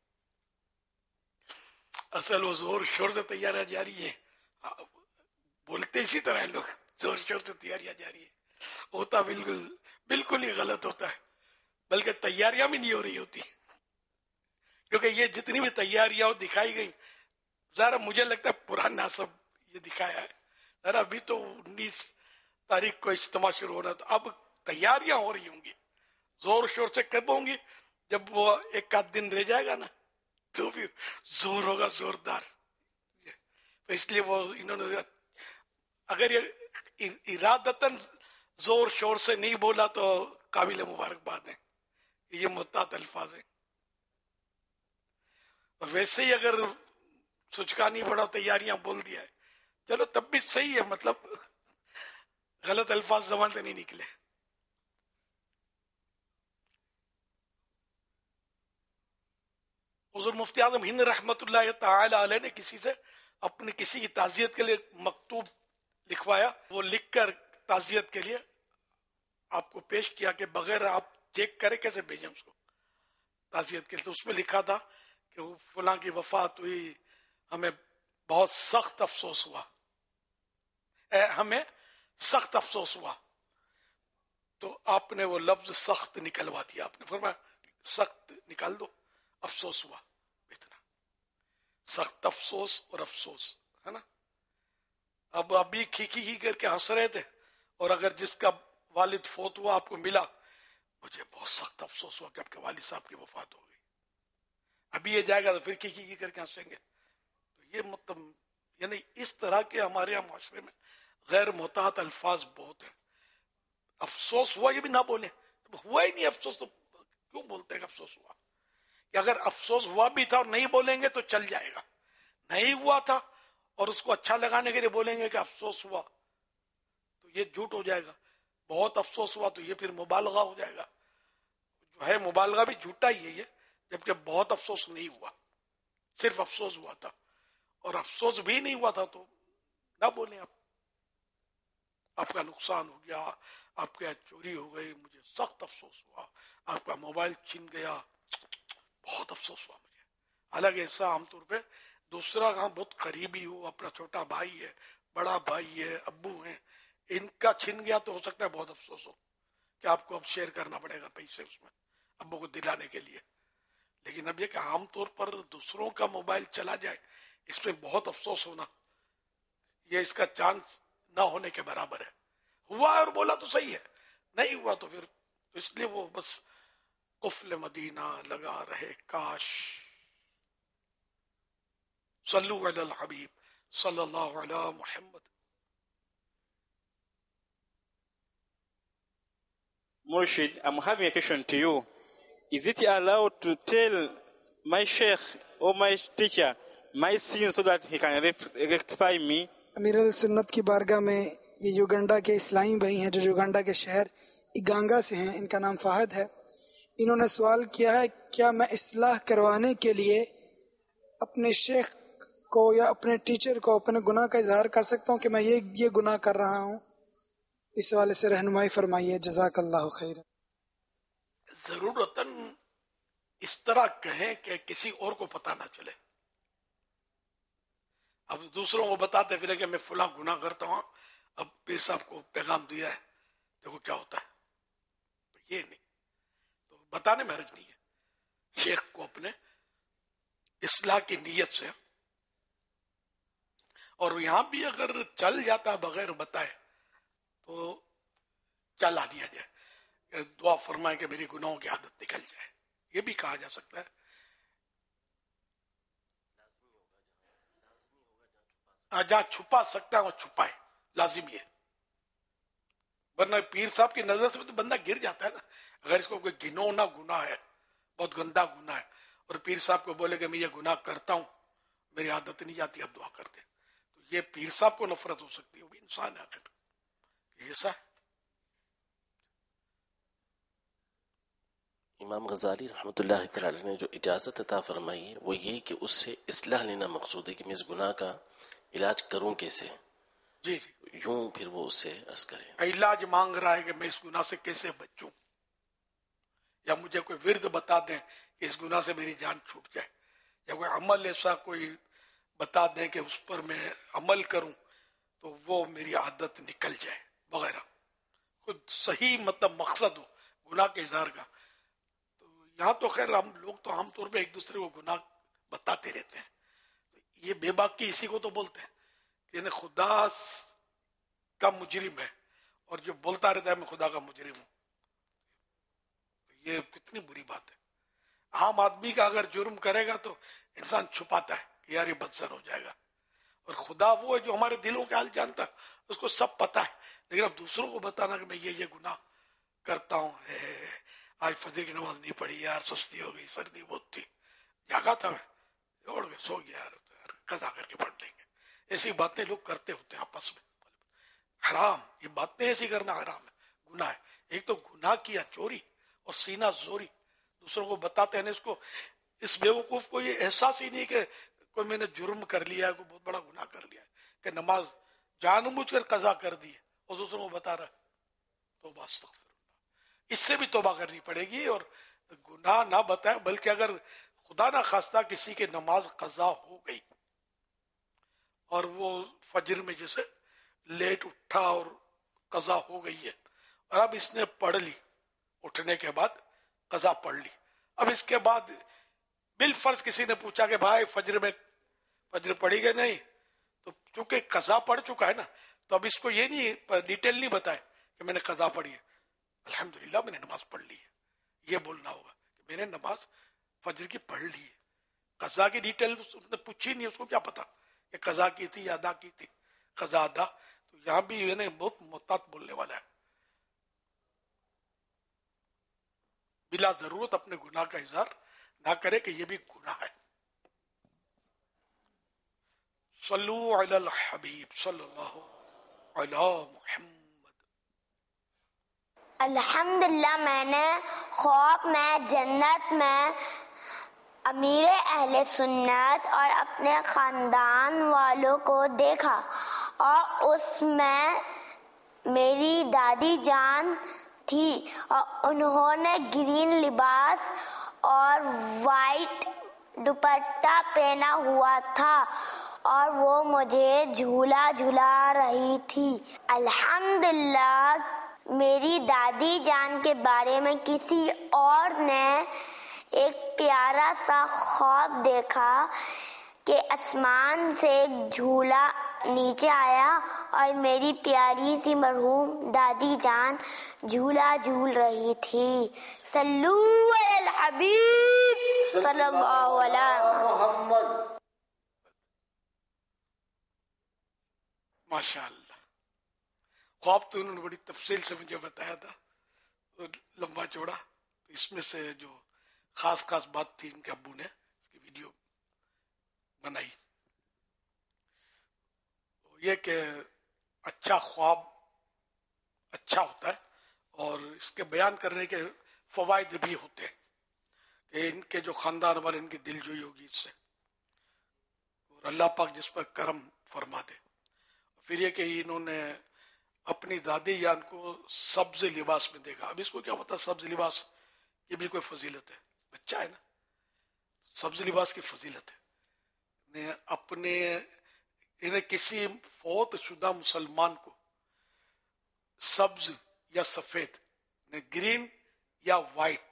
असल वो जोर शोर से तैयारियां जारी है, बोलते इसी तरह लोग, जोर शोर से तैयारियां जारी है, होता बिल्कुल ही गलत होता है, बल्कि तैयारियां भी नहीं हो रही होती, क्योंकि ये जितनी भी तैयारियां दिखाई गई, जरा मुझे लगता है पुराना सब ये दिखाया है। जरा अभी तो 19 तारीख को इज्तिमा शुरू होना, तो अब तैयारियां हो रही होंगी, जोर शोर से कब होंगी? जब वो एक आध दिन रह जाएगा ना, तो फिर जोर होगा जोरदार। तो इसलिए वो इन्होंने अगर ये इरादतन जोर शोर से नहीं बोला तो काबिल मुबारकबाद है, ये मुहतात अल्फाज है। और वैसे ही अगर सुचका नहीं पड़ा, तैयारियां बोल दिया है, चलो तब भी सही है, मतलब गलत अल्फाज जबान से नहीं निकले। हुज़ूर मुफ्ती आज़म हिंद रहमतुल्लाह तआला अलैह ने किसी से अपनी किसी की ताज़ियत के लिए मकतूब लिखवाया, वो लिखकर ताज़ियत के लिए आपको पेश किया कि बगैर आप चेक करे कैसे भेजें उसको ताज़ियत के लिए। तो उसमें लिखा था कि फलां की वफात हुई, हमें बहुत सख्त अफसोस हुआ, हमें सख्त अफसोस हुआ। तो आपने वो लफ्ज सख्त निकलवा दिया, आपने फरमाया सख्त निकाल दो, अफसोस हुआ, इतना सख्त अफसोस और अफसोस है ना। अब अभी खी करके हंस रहे थे, और अगर जिसका वालिद फोत हुआ आपको मिला, मुझे बहुत सख्त अफसोस हुआ कि आपके वालिद साहब की वफात हो गई, अभी ये जाएगा तो फिर खी करके हंसेंगे। तो ये मतलब यानी इस तरह के हमारे यहाँ माशरे में गैर मुहतात अल्फाज बहुत हैं। अफसोस हुआ ये भी ना बोले, हुआ ही नहीं अफसोस तो क्यों बोलते हैं अफसोस हुआ? कि अगर अफसोस हुआ भी था और नहीं बोलेंगे तो चल जाएगा, नहीं हुआ था और उसको अच्छा लगाने के लिए बोलेंगे कि अफसोस हुआ तो ये झूठ हो जाएगा। बहुत अफसोस हुआ तो ये फिर मुबालगा हो जाएगा, जो है मुबालगा भी झूठा ही है ये, जबकि बहुत अफसोस नहीं हुआ, सिर्फ अफसोस हुआ था। और अफसोस भी नहीं हुआ था तो ना बोले आप, आपका नुकसान हो गया, आपके यहाँ चोरी हो गई, मुझे सख्त अफसोस हुआ, आपका मोबाइल छीन गया, बहुत अफसोस हुआ मुझे। हालांकि ऐसा आमतौर पे दूसरा काम बहुत करीबी हो, अपना छोटा भाई है, बड़ा भाई है, अब्बू है, इनका छिन गया तो हो सकता है बहुत अफसोस हो कि आपको अब शेयर करना पड़ेगा पैसे उसमें अब्बू को दिलाने के लिए। लेकिन अब ये कि आमतौर पर दूसरों का मोबाइल चला जाए, इसमें बहुत अफसोस होना, ये इसका चांस ना होने के बराबर है। हुआ और बोला तो सही है, नहीं हुआ तो फिर तो इसलिए वो बस कुफल मदीना लगा रहे काश। सल्लु अलल हबीब सल्लल्लाहु अलैहि Muhammad. Murshid, I'm having a question to you. Is it allowed to tell my sheikh or my teacher my sin so that he can rectify me. امیر علیہ سنت کی بارگاہ میں یہ یوگنڈا کے اسلامی بھائی ہیں جو یوگنڈا کے شہر اگانگا سے ہیں، ان کا نام فہد ہے. انہوں نے سوال کیا ہے کیا میں اصلاح کروانے کے لیے اپنے شیخ کو یا اپنے ٹیچر کو اپنے گناہ کا اظہار کر سکتا ہوں کہ میں یہ گناہ کر رہا ہوں؟ اس حوالے سے رہنمائی فرمائیے، جزاک اللہ خیر. ضرورتاً اس طرح کہیں کہ کسی اور کو پتہ نہ چلے. اب دوسروں کو بتاتے پھرے کہ میں فلاں گناہ کرتا ہوں، اب پیر صاحب کو پیغام دیا ہے دیکھو کیا ہوتا ہے، تو یہ نہیں، تو بتانے میں حرج نہیں ہے. شیخ کو اپنے اصلاح کی نیت سے، اور یہاں بھی اگر چل جاتا بغیر بتائے تو چلا لیا جائے، دعا فرمائے کہ میری گناہوں کی عادت نکل جائے، یہ بھی کہا جا سکتا ہے. جہاں چھپا سکتا ہے وہ چھپائے، لازمی ہے. ورنہ پیر صاحب کی نظر سے تو بندہ گر جاتا ہے نا. اگر اس کو کوئی گھنونا گناہ ہے، بہت گندا گناہ ہے، اور پیر صاحب کو بولے کہ میں یہ گناہ کرتا ہوں، میری عادت نہیں جاتی، اب دعا کرتے، تو یہ پیر صاحب کو نفرت ہو سکتی ہے، وہ بھی انسان ہے آخر. ایسا ہے. امام غزالی رحمۃ اللہ تعالی نے جو اجازت عطا فرمائی ہے وہ یہ کہ اس سے اصلاح لینا مقصود ہے کہ میں اس گناہ کا علاج کروں کیسے. جی یوں پھر وہ اس سے عرض کرے، علاج مانگ رہا ہے کہ میں اس گناہ سے کیسے بچوں، یا مجھے کوئی ورد بتا دیں کہ اس گناہ سے میری جان چھوٹ جائے، یا کوئی عمل ایسا کوئی بتا دیں کہ اس پر میں عمل کروں تو وہ میری عادت نکل جائے وغیرہ. خود صحیح مطلب مقصد ہو گناہ کے اظہار کا. تو یہاں تو خیر ہم لوگ تو عام طور پہ ایک دوسرے کو گناہ بتاتے رہتے ہیں. یہ بے باکی اسی کو تو بولتے ہیں کہ یعنی خدا کا مجرم ہے، اور جو بولتا رہتا ہے میں خدا کا مجرم ہوں. یہ کتنی بری بات ہے. عام آدمی کا اگر جرم کرے گا تو انسان چھپاتا ہے کہ یار یہ بدزن ہو جائے گا، اور خدا وہ ہے جو ہمارے دلوں کے حال جانتا ہے، اس کو سب پتا ہے. لیکن اب دوسروں کو بتانا کہ میں یہ گناہ کرتا ہوں، آج فجر کی نماز نہیں پڑھی یار، سستی ہو گئی، سردی بہت تھی، جاگا تھا میں، اوڑ گئے، سو گیا یار، قضا کر کے پڑھ لیں گے. ایسی باتیں لوگ کرتے ہوتے ہیں آپس میں. حرام، یہ باتیں ایسی کرنا حرام ہے، گناہ ہے. ایک تو گناہ کیا چوری اور سینہ زوری، دوسروں کو بتاتے ہیں. اس کو، اس بیوقوف کو یہ احساس ہی نہیں کہ کوئی میں نے جرم کر لیا ہے، کوئی بہت بڑا گناہ کر لیا ہے، کہ نماز جان بوجھ کر قضا کر دی ہے اور دوسروں کو بتا رہا ہے. توبہ استغفر اللہ. اس سے بھی توبہ کرنی پڑے گی. اور گناہ نہ بتائے، بلکہ اگر خدا نہ خواستہ کسی کی نماز قضا ہو گئی اور وہ فجر میں جیسے لیٹ اٹھا اور قضا ہو گئی ہے، اور اب اس نے پڑھ لی، اٹھنے کے بعد قضا پڑھ لی. اب اس کے بعد بالفرض کسی نے پوچھا کہ بھائی فجر پڑھی گئی نہیں، تو چونکہ قضا پڑھ چکا ہے نا، تو اب اس کو یہ نہیں ڈیٹیل نہیں بتائے کہ میں نے قضا پڑھی ہے، الحمدللہ میں نے نماز پڑھ لی ہے. یہ بولنا ہوگا کہ میں نے نماز فجر کی پڑھ لی ہے. قضا کی ڈیٹیل اس نے پوچھی نہیں، اس کو کیا پتا کہ قضا کی تھی یا ادا کی تھی. قضا ادا، تو یہاں بھی میں نے بہت محتاط بولنے والا ہے. بلا ضرورت اپنے گناہ کا اظہار نہ کرے کہ یہ بھی گناہ ہے. صلو علی الحبیب صلی اللہ علی محمد. الحمدللہ میں نے خواب میں جنت میں امیر اہل سنت اور اپنے خاندان والوں کو دیکھا، اور اس میں میری دادی جان تھی، اور انہوں نے گرین لباس اور وائٹ دوپٹہ پہنا ہوا تھا، اور وہ مجھے جھولا جھلا رہی تھی. الحمدللہ میری دادی جان کے بارے میں کسی اور نے ایک پیارا سا خواب دیکھا کہ آسمان سے ایک جھولا نیچے آیا اور میری پیاری سی مرحوم دادی جان جھولا جھول رہی تھی. صلو علی الحبیب صلی اللہ علیہ محمد. ماشاء اللہ. خواب تو انہوں نے بڑی تفصیل سے مجھے بتایا تھا، لمبا چوڑا. اس میں سے جو خاص بات تھی ان کے ابو نے، اس کی ویڈیو بنائی. یہ کہ اچھا خواب اچھا ہوتا ہے اور اس کے بیان کرنے کے فوائد بھی ہوتے ہیں کہ ان کے جو خاندان والے ان کی دل جوئی ہوگی اس سے اور اللہ پاک جس پر کرم فرما دے. پھر یہ کہ انہوں نے اپنی دادی جان کو سبز لباس میں دیکھا. اب اس کو کیا پتا سبز لباس یہ بھی کوئی فضیلت ہے, بچہ ہے نا, سبز لباس کی فضیلت ہے. اپنے انہیں کسی فوت شدہ مسلمان کو سبز یا سفید گرین یا وائٹ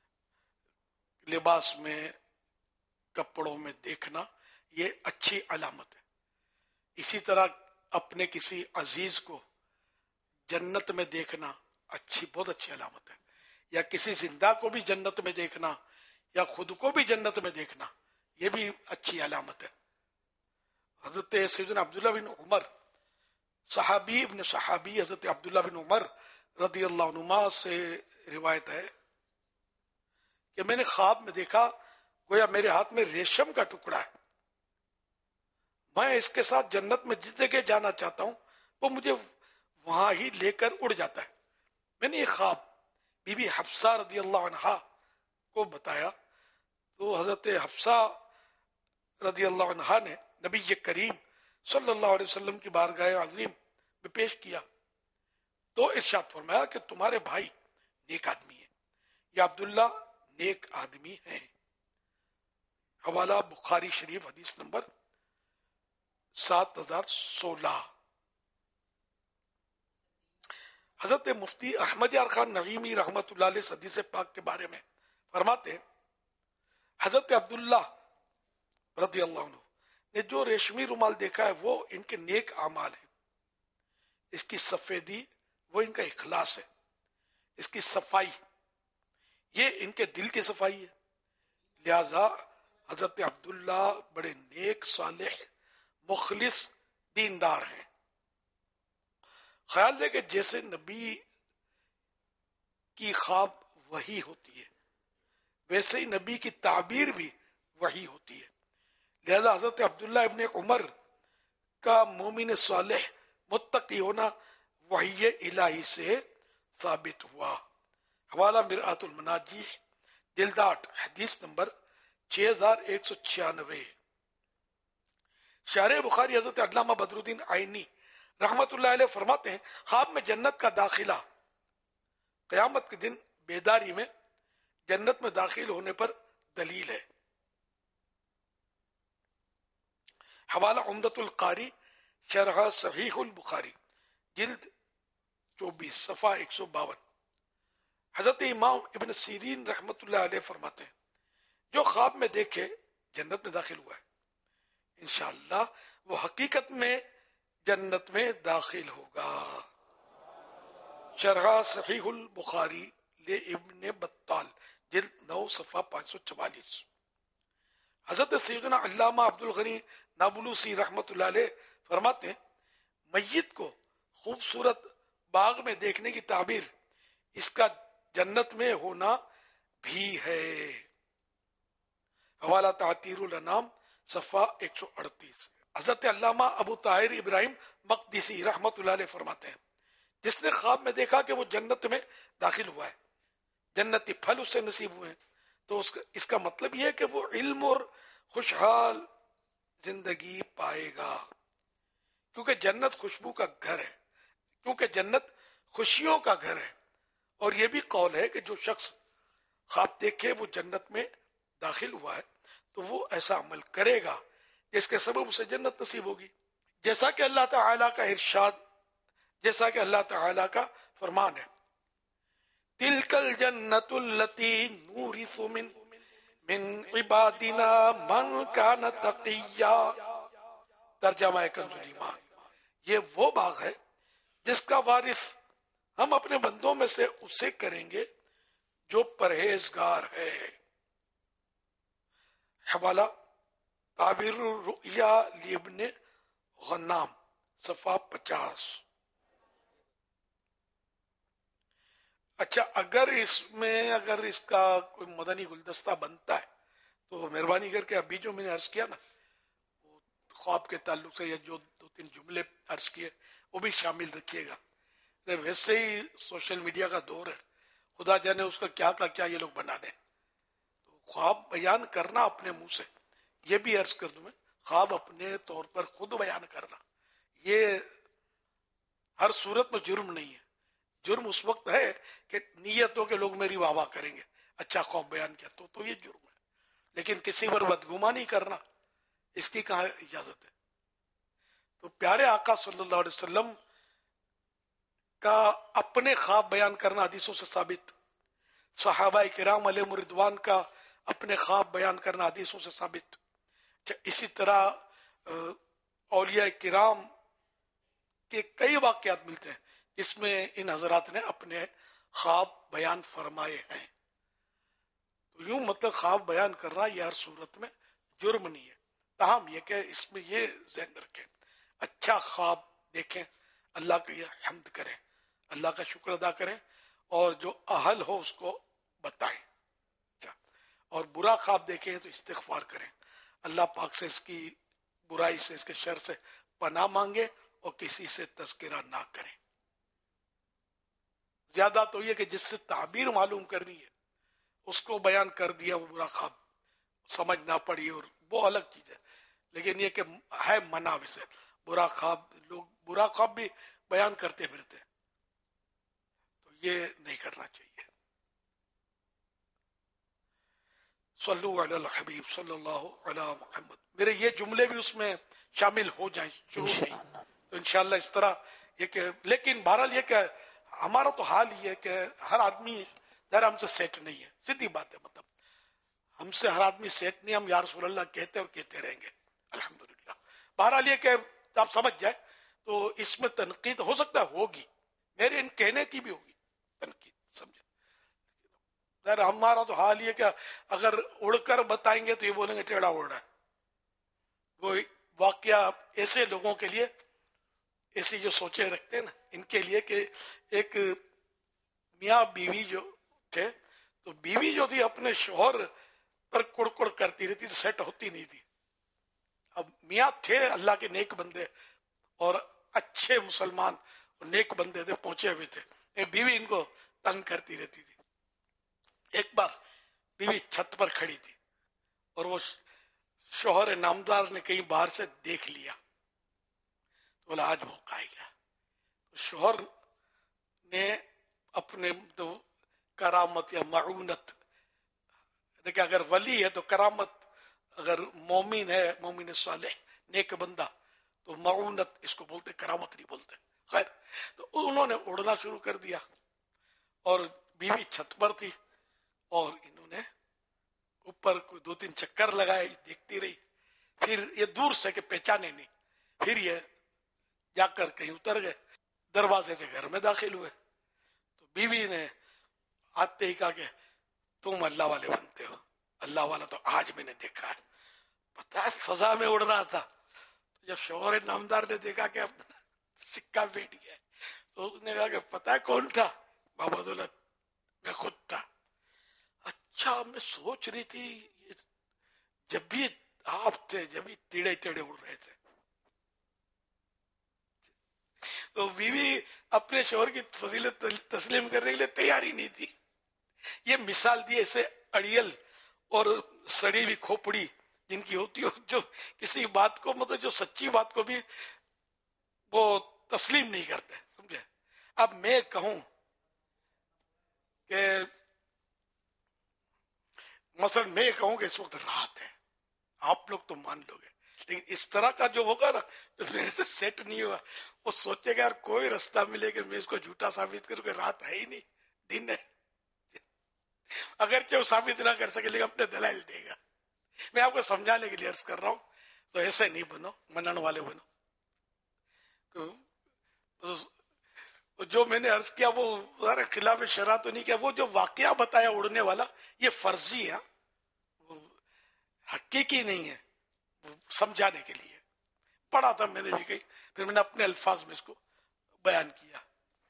لباس میں کپڑوں میں دیکھنا یہ اچھی علامت ہے. اسی طرح اپنے کسی عزیز کو جنت میں دیکھنا بہت اچھی علامت ہے, یا کسی زندہ کو بھی جنت میں دیکھنا یا خود کو بھی جنت میں دیکھنا یہ بھی اچھی علامت ہے. حضرت سیدنا عبداللہ بن عمر صحابی ابن صحابی حضرت عبداللہ بن عمر رضی اللہ عنہما سے روایت ہے کہ میں نے خواب میں دیکھا گویا میرے ہاتھ میں ریشم کا ٹکڑا ہے, میں اس کے ساتھ جنت میں جس جگہ جانا چاہتا ہوں وہ مجھے وہاں ہی لے کر اڑ جاتا ہے. میں نے یہ خواب بی بی حفصہ رضی اللہ عنہا کو بتایا تو حضرت حفصہ رضی اللہ عنہا نے نبی کریم صلی اللہ علیہ وسلم کی بارگاہ عظیم میں پیش کیا تو ارشاد فرمایا کہ تمہارے بھائی نیک آدمی ہے, یا عبداللہ نیک آدمی ہیں. حوالہ بخاری شریف حدیث نمبر 7016. حضرت مفتی احمد یار خان نعیمی رحمت اللہ علیہ حدیث پاک کے بارے میں فرماتے ہیں حضرت عبداللہ رضی اللہ عنہ نے جو ریشمی رومال دیکھا ہے وہ ان کے نیک اعمال ہیں. اس کی سفیدی وہ ان کا اخلاص ہے, اس کی صفائی یہ ان کے دل کی صفائی ہے. لہذا حضرت عبداللہ بڑے نیک صالح مخلص دیندار ہیں. خیال ہے کہ جیسے نبی کی خواب وحی ہوتی ہے ویسے ہی نبی کی تعبیر بھی وحی ہوتی ہے. لہذا حضرت عبداللہ ابن عمر کا مومن صالح متقی ہونا وحی الہی سے ثابت ہوا. حوالہ مرآت المناجی جلد 8 حدیث نمبر 6196. شارح بخاری حضرت علامہ بدر الدین عینی رحمت اللہ علیہ فرماتے ہیں خواب میں جنت کا داخلہ قیامت کے دن بیداری میں جنت میں داخل ہونے پر دلیل ہے. حوالہ عمدۃ القاری شرح صحیح البخاری جلد 24 صفحہ 152. حضرت امام ابن سیرین رحمت اللہ علیہ فرماتے ہیں جو خواب میں دیکھے جنت میں داخل ہوا ہے انشاءاللہ وہ حقیقت میں جنت میں داخل ہوگا. شرح صحیح البخاری لے ابن بطال جلد 9 صفحہ 544. حضرت سیدنا علامہ عبد الغنی نابلوسی رحمت اللہ علیہ فرماتے ہیں میت کو خوبصورت باغ میں دیکھنے کی تعبیر اس کا جنت میں ہونا بھی ہے. حوالہ تعطیر الانام صفحہ 138. حضرت علامہ ابو طاہر ابراہیم مقدسی رحمت اللہ علیہ فرماتے ہیں جس نے خواب میں دیکھا کہ وہ جنت میں داخل ہوا ہے جنتی پھل اس سے نصیب ہوئے تو اس کا مطلب یہ ہے کہ وہ علم اور خوشحال زندگی پائے گا کیونکہ جنت خوشبو کا گھر ہے, کیونکہ جنت خوشیوں کا گھر ہے. اور یہ بھی قول ہے کہ جو شخص خواب دیکھے وہ جنت میں داخل ہوا ہے تو وہ ایسا عمل کرے گا جس کے سبب اسے جنت نصیب ہوگی. جیسا کہ اللہ تعالیٰ کا ارشاد, جیسا کہ اللہ تعالیٰ کا فرمان ہے تلک الجنت التی نورث من عبادنا من کان تقیا. ترجمہ کنز ایمان یہ وہ باغ ہے جس کا وارث ہم اپنے بندوں میں سے اسے کریں گے جو پرہیزگار ہے. حوالہ تعبیر الرؤیا لابن غنام صفحہ 50. اچھا اگر اس کا کوئی مدنی گلدستہ بنتا ہے تو مہربانی کر کے ابھی جو میں نے عرض کیا نا ख्वाब के ताल्लुक से या जो 2-3 जुमले अर्ज किए वो भी शामिल रखिएगा। वैसे ही सोशल मीडिया का दौर है, खुदा जाने उसका क्या का क्या ये लोग बना दें। तो ख्वाब बयान करना अपने मुंह से, ये भी अर्ज कर दूं मैं, ख्वाब अपने तौर पर खुद बयान करना ये हर सूरत में जुर्म नहीं है। जुर्म उस वक्त है कि नीयत हो के लोग मेरी वाह वाह करेंगे, अच्छा ख्वाब बयान किया तो ये जुर्म है। लेकिन किसी पर बदगुमानी करना, इसकी कहाँ इजाजत है। तो प्यारे आका सल्लल्लाहु अलैहि वसल्लम का अपने ख्वाब बयान करना हदीसों से साबित, सहाबा किराम अलैहिम रिदवान का अपने ख्वाब बयान करना हदीसों से साबित। इसी तरह औलिया किराम के कई वाक़यात मिलते हैं जिसमें इन हजरात ने अपने ख्वाब बयान फरमाए हैं। तो यूं मतलब ख्वाब बयान करना यह हर सूरत में जुर्म नहीं है। ताहम यह कि इसमें ये ज़हन रखें, अच्छा ख्वाब देखें, अल्लाह का यह हम्द करें, अल्लाह का शुक्र अदा करें और जो अहल हो उसको बताएं। अच्छा, और बुरा ख्वाब देखें तो इस्तिग़फ़ार करें, अल्लाह पाक से इसकी बुराई से, इसके शर से पनाह मांगे और किसी से तज़किरा ना करें। ज्यादा तो ये कि जिससे ताबीर मालूम करनी है उसको बयान कर दिया, वो बुरा ख्वाब समझ ना पड़ी और वो अलग चीज है। लेकिन ये कि है मना वैसे बुरा ख्वाब, लोग बुरा ख्वाब भी बयान करते फिरते, तो ये नहीं करना चाहिए। सल्लु अलल हबीब सल्लल्लाहु अला मुहम्मद। मेरे ये जुमले भी उसमें शामिल हो जाएं शुरू में, तो इंशाअल्लाह इस तरह ये कि, लेकिन बहरहाल ये कि हमारा तो हाल ही है कि हर आदमी जरा हमसे सेट नहीं है, सीधी बात है। मतलब हमसे हर आदमी सेट नहीं, हम या रसूल अल्लाह कहते और कहते रहेंगे अल्हम्दुलिल्लाह। बहरहाल ये कि आप समझ जाए तो इसमें तनकीद हो सकता है, होगी, मेरे इन कहने की भी होगी तनकीद, समझे। यार हमारा तो हाल ये क्या, अगर उड़कर बताएंगे तो ये बोलेंगे टेढ़ा उड़ रहा है। वो वाकया ऐसे लोगों के लिए, ऐसी जो सोचे रखते हैं ना, इनके लिए कि एक मियाँ बीवी जो थे, तो बीवी जो थी अपने शोहर पर कुड़कुड़ करती रहती थी, सेट होती नहीं थी। अब मियाँ थे अल्लाह के नेक बंदे और अच्छे मुसलमान और नेक बंदे थे, पहुंचे हुए थे, बीवी इनको तंग करती रहती थी। एक बार बीवी छत पर खड़ी थी और वो शोहर नामदार ने कहीं बाहर से देख लिया, तो बोला आज मौका आएगा। तो शोहर ने अपने तो करामत या माऊनत, देखिए अगर वली है तो करामत, अगर मोमिन है, मोमिन सालेह नेक बंदा, तो माऊनत इसको बोलते, करामत नहीं बोलते। खैर, तो उन्होंने उड़ना शुरू कर दिया और बीवी छत पर थी और इन्होंने ऊपर कोई 2-3 चक्कर लगाए, देखती रही। फिर ये दूर से के पहचाने नहीं, फिर ये जाकर कहीं उतर गए, दरवाजे से घर में दाखिल हुए। तो बीवी ने आते ही कहा कि तुम अल्लाह वाले बनते हो, अल्लाह वाला तो आज मैंने देखा है, पता है फजा में उड़ रहा था। तो जब शौहर नामदार ने देखा कि अब सिक्का बैठ गया, तो उसने कहा कि पता है कौन था? बाबा दौलत, मैं खुद था। अच्छा, मैं सोच रही थी जब भी आप थे, जब भी टेढ़े टेढ़े उड़ रहे थे। तो बीवी अपने शौहर की फजीलत तस्लीम करने के लिए तैयार ही नहीं थी। ये मिसाल दी ऐसे अड़ियल और सड़ी हुई खोपड़ी जिनकी होती हो, जो किसी बात को, मतलब जो सच्ची बात को भी वो तस्लीम नहीं करते, समझे। अब मैं कहूं कि मसलन मैं कहूं कि इस वक्त रात है, आप लोग तो मान लोगे, लेकिन इस तरह का जो होगा ना, जो मेरे से सेट नहीं हुआ, वो सोचेगा यार कोई रास्ता मिले कि मैं इसको झूठा साबित करूं कि रात है ही नहीं, दिन है। अगर वो साबित ना कर सके लेकिन अपने दलाइल देगा। मैं आपको समझाने के लिए अर्ज कर रहा हूं, तो ऐसे नहीं बनो, मनन वाले बनो। तो जो मैंने अर्ज किया वो खिलाफ शरा तो नहीं किया, वो जो वाकया बताया उड़ने वाला, ये फर्जी है, हकीकी नहीं है, समझाने के लिए पढ़ा था मैंने भी कहीं, फिर मैंने अपने अल्फाज में इसको बयान किया।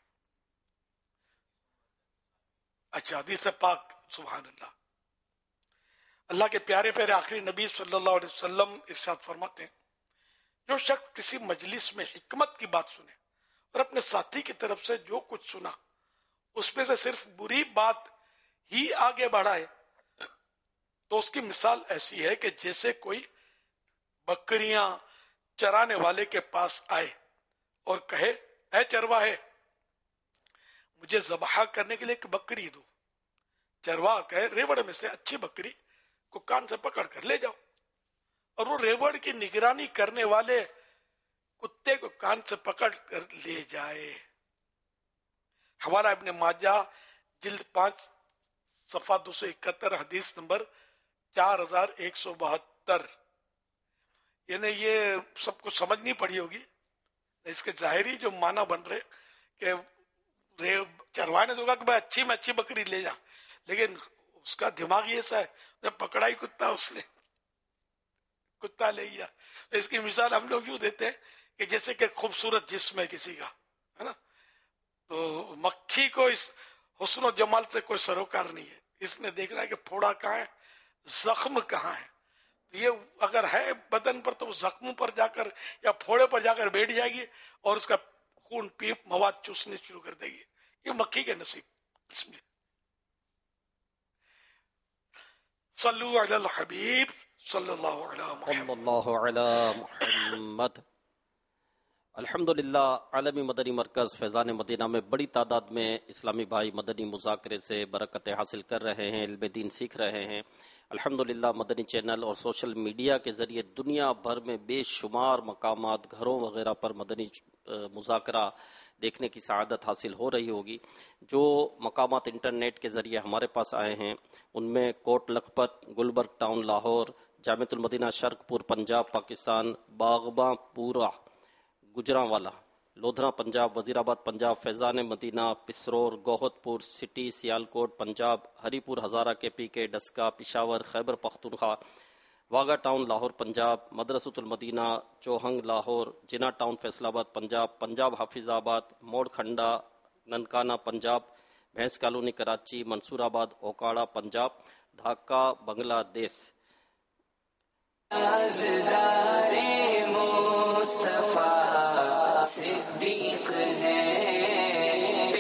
अच्छा, हदीस पाक, सुभान अल्लाह। अल्लाह के प्यारे प्यारे आखिरी नबी सल्लल्लाहु अलैहि वसल्लम इरशाद फरमाते हैं جو شخص کسی مجلس میں حکمت کی بات سنے اور اپنے ساتھی کی طرف سے جو کچھ سنا اس میں سے صرف بری بات ہی آگے بڑھائے تو اس کی مثال ایسی ہے کہ جیسے کوئی بکریاں چرانے والے کے پاس آئے اور کہے اے چرواہے مجھے ذبح کرنے کے لیے ایک بکری دو. چرواہ کہے ریوڑ میں سے اچھی بکری کو کان سے پکڑ کر لے جاؤ, اور وہ ریوڑ کی نگرانی کرنے والے کتے کو کان سے پکڑ کر لے جائے. حوالہ ابن ماجہ جلد 5 صفحہ 271 حدیث نمبر 4172. یعنی یہ سب کو سمجھنی پڑی ہوگی. اس کے ظاہری جو معنی بن رہے کہ چرواہے نے تو کہا کہ بھائی اچھی میں اچھی بکری لے جا, لیکن اس کا دماغ یہ ایسا ہے پکڑا ہی کتا, اس نے کتا لے گیا. اس کی مثال ہم لوگ یوں دیتے ہیں کہ جیسے کہ خوبصورت جسم ہے کسی کا, ہے نا, تو مکھی کو اس حسن و جمال سے کوئی سروکار نہیں ہے. اس نے دیکھنا ہے کہ پھوڑا کہاں ہے, زخم کہاں ہے. یہ اگر ہے بدن پر تو وہ زخموں پر جا کر یا پھوڑے پر جا کر بیٹھ جائے گی اور اس کا خون پیپ مواد چوسنے شروع کر دے گی. یہ مکھی کے نصیب. صلو علی الحبیب صلی اللہ علیہ محمد. الحمدللہ عالمی مدنی مرکز فیضان مدینہ میں بڑی تعداد میں اسلامی بھائی مدنی مذاکرے سے برکتیں حاصل کر رہے ہیں, علم دین سیکھ رہے ہیں. الحمدللہ مدنی چینل اور سوشل میڈیا کے ذریعے دنیا بھر میں بے شمار مقامات, گھروں وغیرہ پر مدنی مذاکرہ دیکھنے کی سعادت حاصل ہو رہی ہوگی. جو مقامات انٹرنیٹ کے ذریعے ہمارے پاس آئے ہیں ان میں کوٹ لکھپت, گلبرگ ٹاؤن لاہور, جامعۃ المدینہ شرق پور پنجاب پاکستان, باغباں پورا گجرانوالا لودھرا پنجاب, وزیر آباد پنجاب, فیضان مدینہ پسرور, گوہت پور سٹی سیالکوٹ پنجاب, ہری پور Hazara K P K, Daska Peshawar Khyber Pakhtunkhwa, Wagah town Lahore Punjab, Madrasatul Madina Chohung Lahore, جنا ٹاؤن فیصل آباد پنجاب, پنجاب حافظ آباد, موڑ کھنڈا ننکانہ پنجاب, بھینس کالونی کراچی, منصور آباد اوکاڑا پنجاب, ڈھاکہ بنگلہ دیش. مصطفیٰ صدیق ہے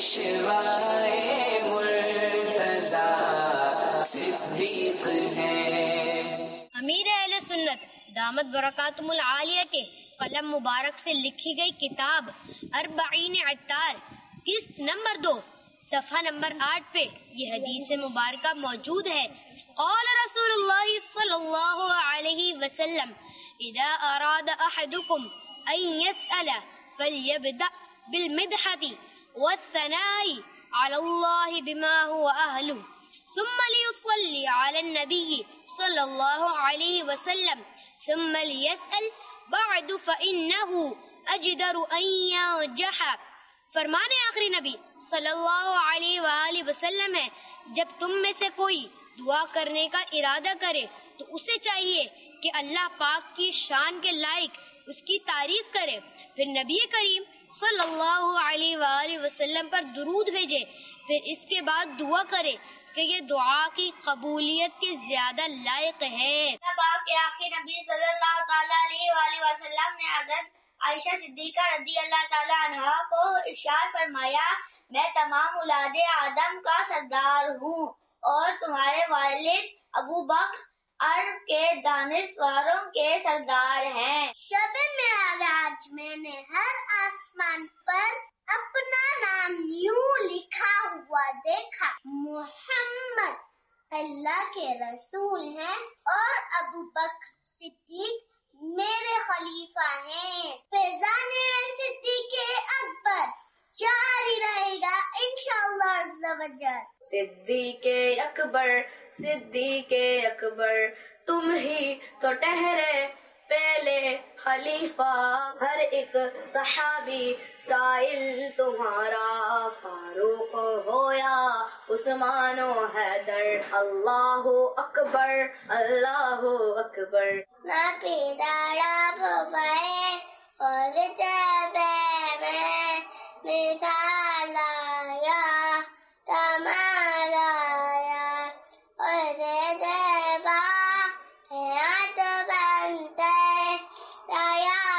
پیشوائے مرتضیٰ صدیق ہے. امیر اہل سنت دامت برکاتہم العالیہ کے قلم مبارک سے لکھی گئی کتاب اربعین عطار قسط نمبر 2 صفحہ نمبر 8 پہ یہ حدیث مبارکہ موجود ہے. قال رسول اللہ صلی اللہ علیہ وسلم اذا اراد احدکم ان يسأل فليبدأ بالمدحة والثناء على الله بما هو أهله ثم ليصلي على النبي صلى الله عليه وسلم ثم ليسأل بعد فإنه أجدر أن ينجح. فرمان آخری نبی صلی اللہ علیہ وآلہ وسلم ہے جب تم میں سے کوئی دعا کرنے کا ارادہ کرے تو اسے چاہیے کہ اللہ پاک کی شان کے لائق اس کی تعریف کرے, پھر نبی کریم صلی اللہ علیہ وآلہ وسلم پر درود بھیجے, پھر اس کے بعد دعا کرے کہ یہ دعا کی قبولیت کے زیادہ لائق ہے. پاک کے آخری نبی صلی اللہ تعالی علیہ وآلہ وسلم نے حضرت عائشہ صدیقہ رضی اللہ تعالی عنہا کو ارشاد فرمایا, میں تمام اولاد آدم کا سردار ہوں اور تمہارے والد ابو بکر عرب کے دانشوروں کے سردار ہیں. شب معراج میں نے ہر آسمان پر اپنا نام یوں لکھا ہوا دیکھا, محمد اللہ کے رسول ہیں اور ابو بکر صدیق میرے خلیفہ ہیں. فیضان صدیق اکبر جاری رہے گا انشاءاللہ عز و جل. صدیق اکبر صدیق اکبر تم ہی تو ٹھہرے پہلے خلیفہ, ہر ایک صحابی سائل تمہارا, فاروق ہو یا عثمان و حیدر, اللہ اکبر اللہ اکبر. نہ پیدارا بھائے اور جبے میں مثال آیا کمال آیا اور زیبا حیات بنتے تیا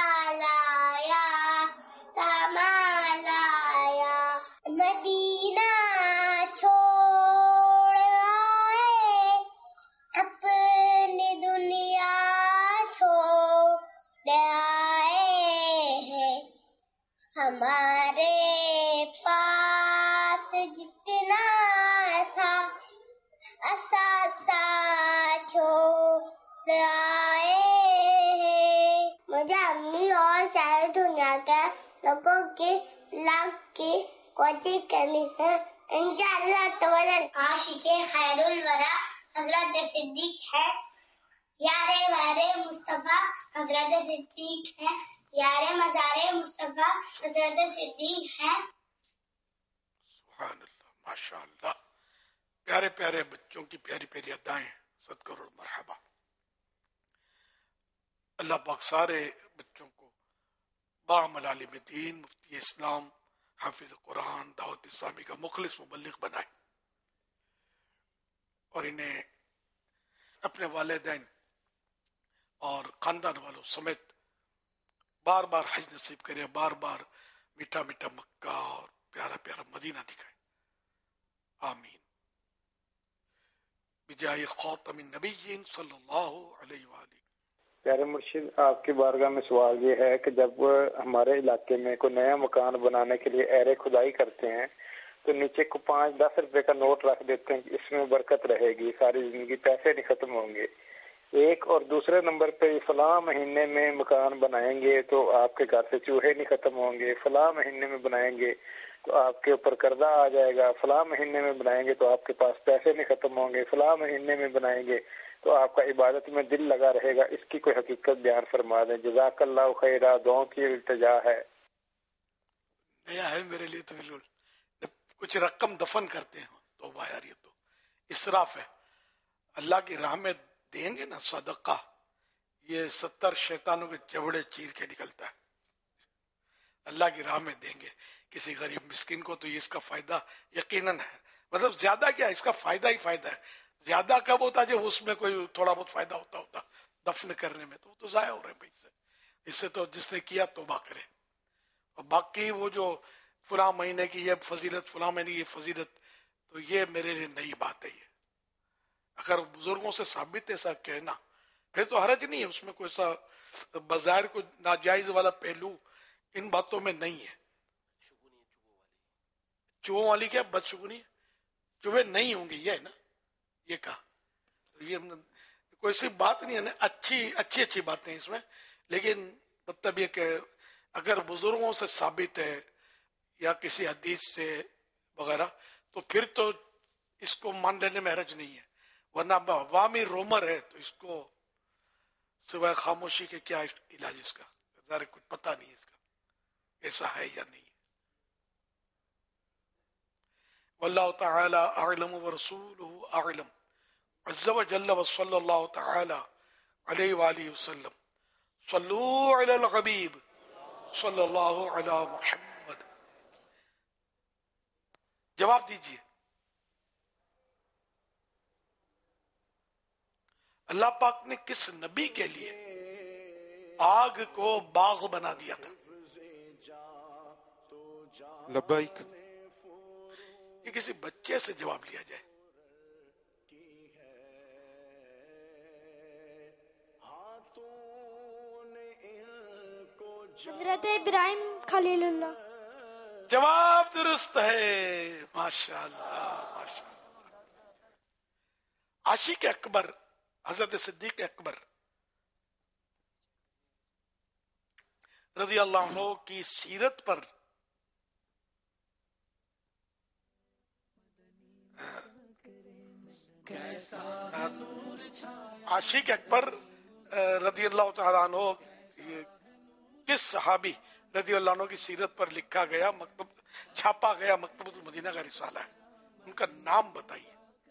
لائے ہیں. مجھے اپنی اور ساری دنیا کے لوگوں کی لاکھ کی کوشش کرنی ہے انشاءاللہ تعالی. عاشق خیر الورا حضرت صدیق ہے، یار غیر مصطفیٰ حضرت صدیق ہے، یار مزار مصطفیٰ حضرت صدیق ہے. سبحان اللہ، ماشاء اللہ. پیارے پیارے بچوں کی پیاری پیاری ادائیں، 100 کروڑ مرحبا. اللہ پاک سارے بچوں کو بعمل عالم دین، مفتی اسلام، حافظ قرآن، دعوت اسلامی کا مخلص مبلغ بنائے، اور انہیں اپنے والدین اور خاندان والوں سمیت بار بار حج نصیب کرے، بار بار میٹھا میٹھا مکہ اور پیارا پیارا مدینہ دکھائے. آمین. بجائے خاتم النبیین صلی اللہ علیہ وآلہ. پیارے مرشد، آپ کی بارگاہ میں سوال یہ ہے کہ جب ہمارے علاقے میں کوئی نیا مکان بنانے کے لیے اہل کھدائی کرتے ہیں تو نیچے کو 5-10 روپے کا نوٹ رکھ دیتے ہیں کہ اس میں برکت رہے گی، ساری زندگی پیسے نہیں ختم ہوں گے. ایک اور دوسرے نمبر پہ فلاں مہینے میں مکان بنائیں گے تو آپ کے گھر سے چوہے نہیں ختم ہوں گے، فلاں مہینے میں بنائیں گے تو آپ کے اوپر قرضہ آ جائے گا، فلاں مہینے میں بنائیں گے تو آپ کے پاس پیسے نہیں ختم ہوں گے، فلاں مہینے میں بنائیں گے تو آپ کا عبادت میں دل لگا رہے گا. اس کی کوئی حقیقت بیان فرما دیں. جزاک اللہ خیرہ. دعاؤں کی التجا ہے. نیا ہے میرے لیے تو بالکل. کچھ رقم دفن کرتے ہیں توبہ یار، یہ تو اسراف ہے. اللہ کی راہ میں دیں گے نا صدقہ، یہ 70 شیطانوں کے جبڑے چیر کے نکلتا ہے. اللہ کی راہ میں دیں گے کسی غریب مسکین کو تو یہ اس کا فائدہ یقیناً ہے. مطلب زیادہ کیا ہے، اس کا فائدہ ہی فائدہ ہے. زیادہ کب ہوتا ہے جب اس میں کوئی تھوڑا بہت فائدہ ہوتا دفن کرنے میں، تو وہ تو ضائع ہو رہے ہیں. اس سے تو جس نے کیا توبہ کرے. اور باقی وہ جو فلاں مہینے کی یہ فضیلت، فلاں مہینے کی یہ فضیلت، تو یہ میرے لیے نئی بات ہے. یہ اگر بزرگوں سے ثابت ہے ایسا کہنا پھر تو حرج نہیں ہے، اس میں کوئی سا بظاہر کوئی ناجائز والا پہلو ان باتوں میں نہیں ہے. چوہوں والی کیا بدشگونی ہے؟ چوہے نہیں ہوں گے یہ ہے نا، یہ کہا. یہ کوئی سی بات نہیں ہے نا، اچھی باتیں اس میں. لیکن مطلب یہ کہ اگر بزرگوں سے ثابت ہے یا کسی حدیث سے وغیرہ تو پھر تو اس کو مان لینے میں حرج نہیں ہے. ورنہ عوامی رومر ہے تو اس کو سوائے خاموشی کے کیا علاج اس کا، ذرا کچھ پتہ نہیں اس کا ایسا ہے یا نہیں. واللہ تعالی اعلم ورسولہ اعلم عز وجل وصلی اللہ تعالی علیہ وآلہ وسلم. صلو علی الحبیب صلی اللہ علی محمد. جواب دیجئے. اللہ پاک نے کس نبی کے لیے آگ کو باغ بنا دیا تھا؟ لبیک. یہ کسی بچے سے جواب لیا جائے. حضرت ابراہیم خلیل اللہ. جواب درست ہے. ماشاء اللہ ماشاء اللہ. عاشق اکبر حضرت صدیق اکبر رضی اللہ عنہ کی سیرت پر عاشق اکبر رضی اللہ تعالیٰ عنہ کس صحابی رضی اللہ عنہ کی سیرت پر لکھا گیا مکتب چھاپا گیا مکتبۃ المدینہ کا رسالہ ہے، ان کا نام بتائیے.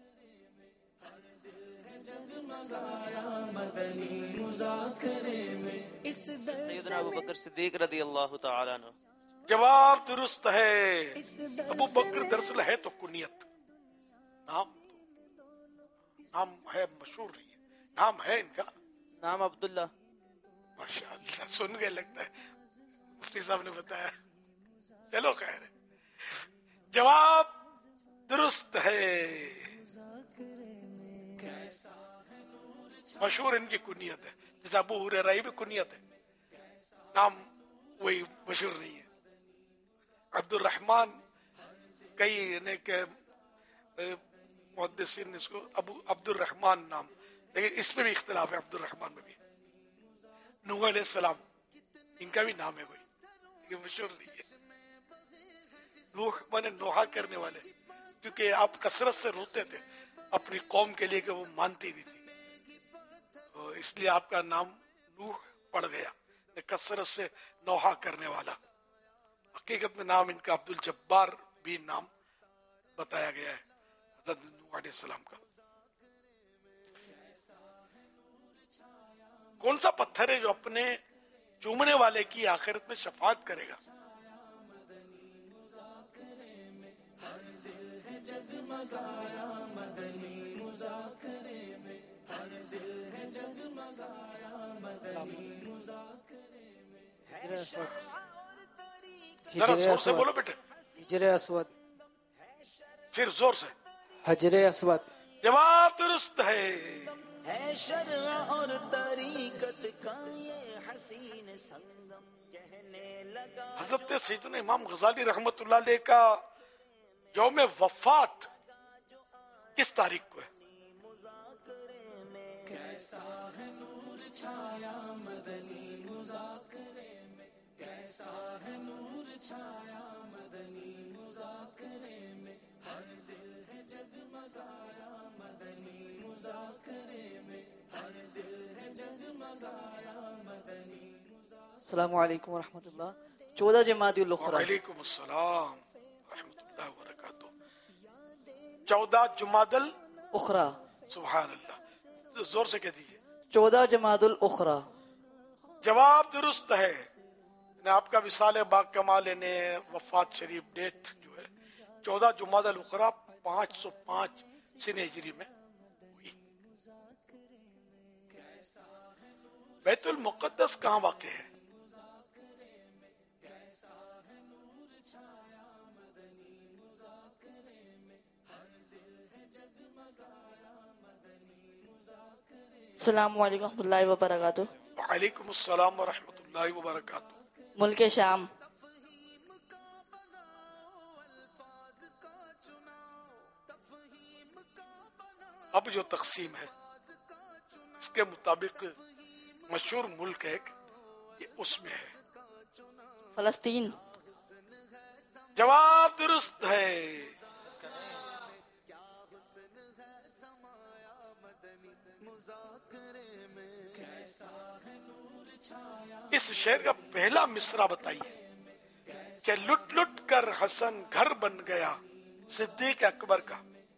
سیدنا ابو بکر صدیق رضی اللہ تعالیٰ عنہ. جواب درست ہے. ابو بکر دراصل ہے تو کنیت، نام ہے مشہور نہیں ہے. نام ہے ان کا نام عبداللہ. ماشاء اللہ سن کے لگتا ہے مفتی صاحب نے بتایا. چلو خیر ہے. جواب درست ہے. مشہور ان کی کنیت ہے، جیسے ابو ہریرہ بھی کنیت ہے، نام وہی مشہور نہیں ہے. عبد الرحمن کئی محدثین اس کو ابو عبد الرحمن نام لیکن اس میں بھی اختلاف ہے، عبد الرحمان میں بھی. نوح علیہ السلام ان کا بھی نام ہے کوئی، لیکن مشہور نہیں ہے. نوح مانے نوحہ کرنے والے، کیونکہ آپ کثرت سے روتے تھے اپنی قوم کے لیے کہ وہ مانتی نہیں تھی، تو اس لیے آپ کا نام نوح پڑ گیا، کثرت سے نوحہ کرنے والا. حقیقت میں نام ان کا عبد الجبار بھی نام بتایا گیا ہے حضرت نوح علیہ السلام کا. کون سا پتھر ہے جو اپنے چومنے والے کی آخرت میں شفاعت کرے گا؟ ذرا زور سے بولو بیٹے. حجر اسود. پھر زور سے. حجر اسود. جواب درست ہے. اور طریقت کا یہ حسین سنگم کہنے لگا. حضرت سیدنا امام غزالی رحمت اللہ علیہ کا یوم وفات کس تاریخ کو ہے؟ کیسا ہے نور چھایا مدنی مذاکرے میں، کیسا ہے نور چھایا مدنی مذاکرے میں، ہر دل ہے جگمگایا مدنی مذاکرے میں، ہر دل ہے جگمگایا مدنی. السلام علیکم ورحمۃ اللہ. 14 جمادی الاخری. وعلیکم السلام ورحمۃ اللہ وبرکاتہ. 14 جمادی الاخری. سبحان اللہ. زور سے کہہ دیجیے. 14 جمادی الاخری. جواب درست ہے. آپ کا وصال باغ کمال نے وفات شریف ڈیٹ جو ہے 14 جمادی الاخری 505 سن ہجری میں ہوئی. بیت المقدس کہاں واقع ہے؟ السلام علیکم ورحمۃ اللہ وبرکاتہ. وعلیکم السلام ورحمۃ اللہ وبرکاتہ. ملک شام. اب جو تقسیم ہے اس کے مطابق مشہور ملک ہے یہ اس میں ہے فلسطین. جواب درست ہے. اس شعر کا پہلا مصرع بتائیے کہ لٹ لٹ کر حسن گھر بن گیا صدیق اکبر کا.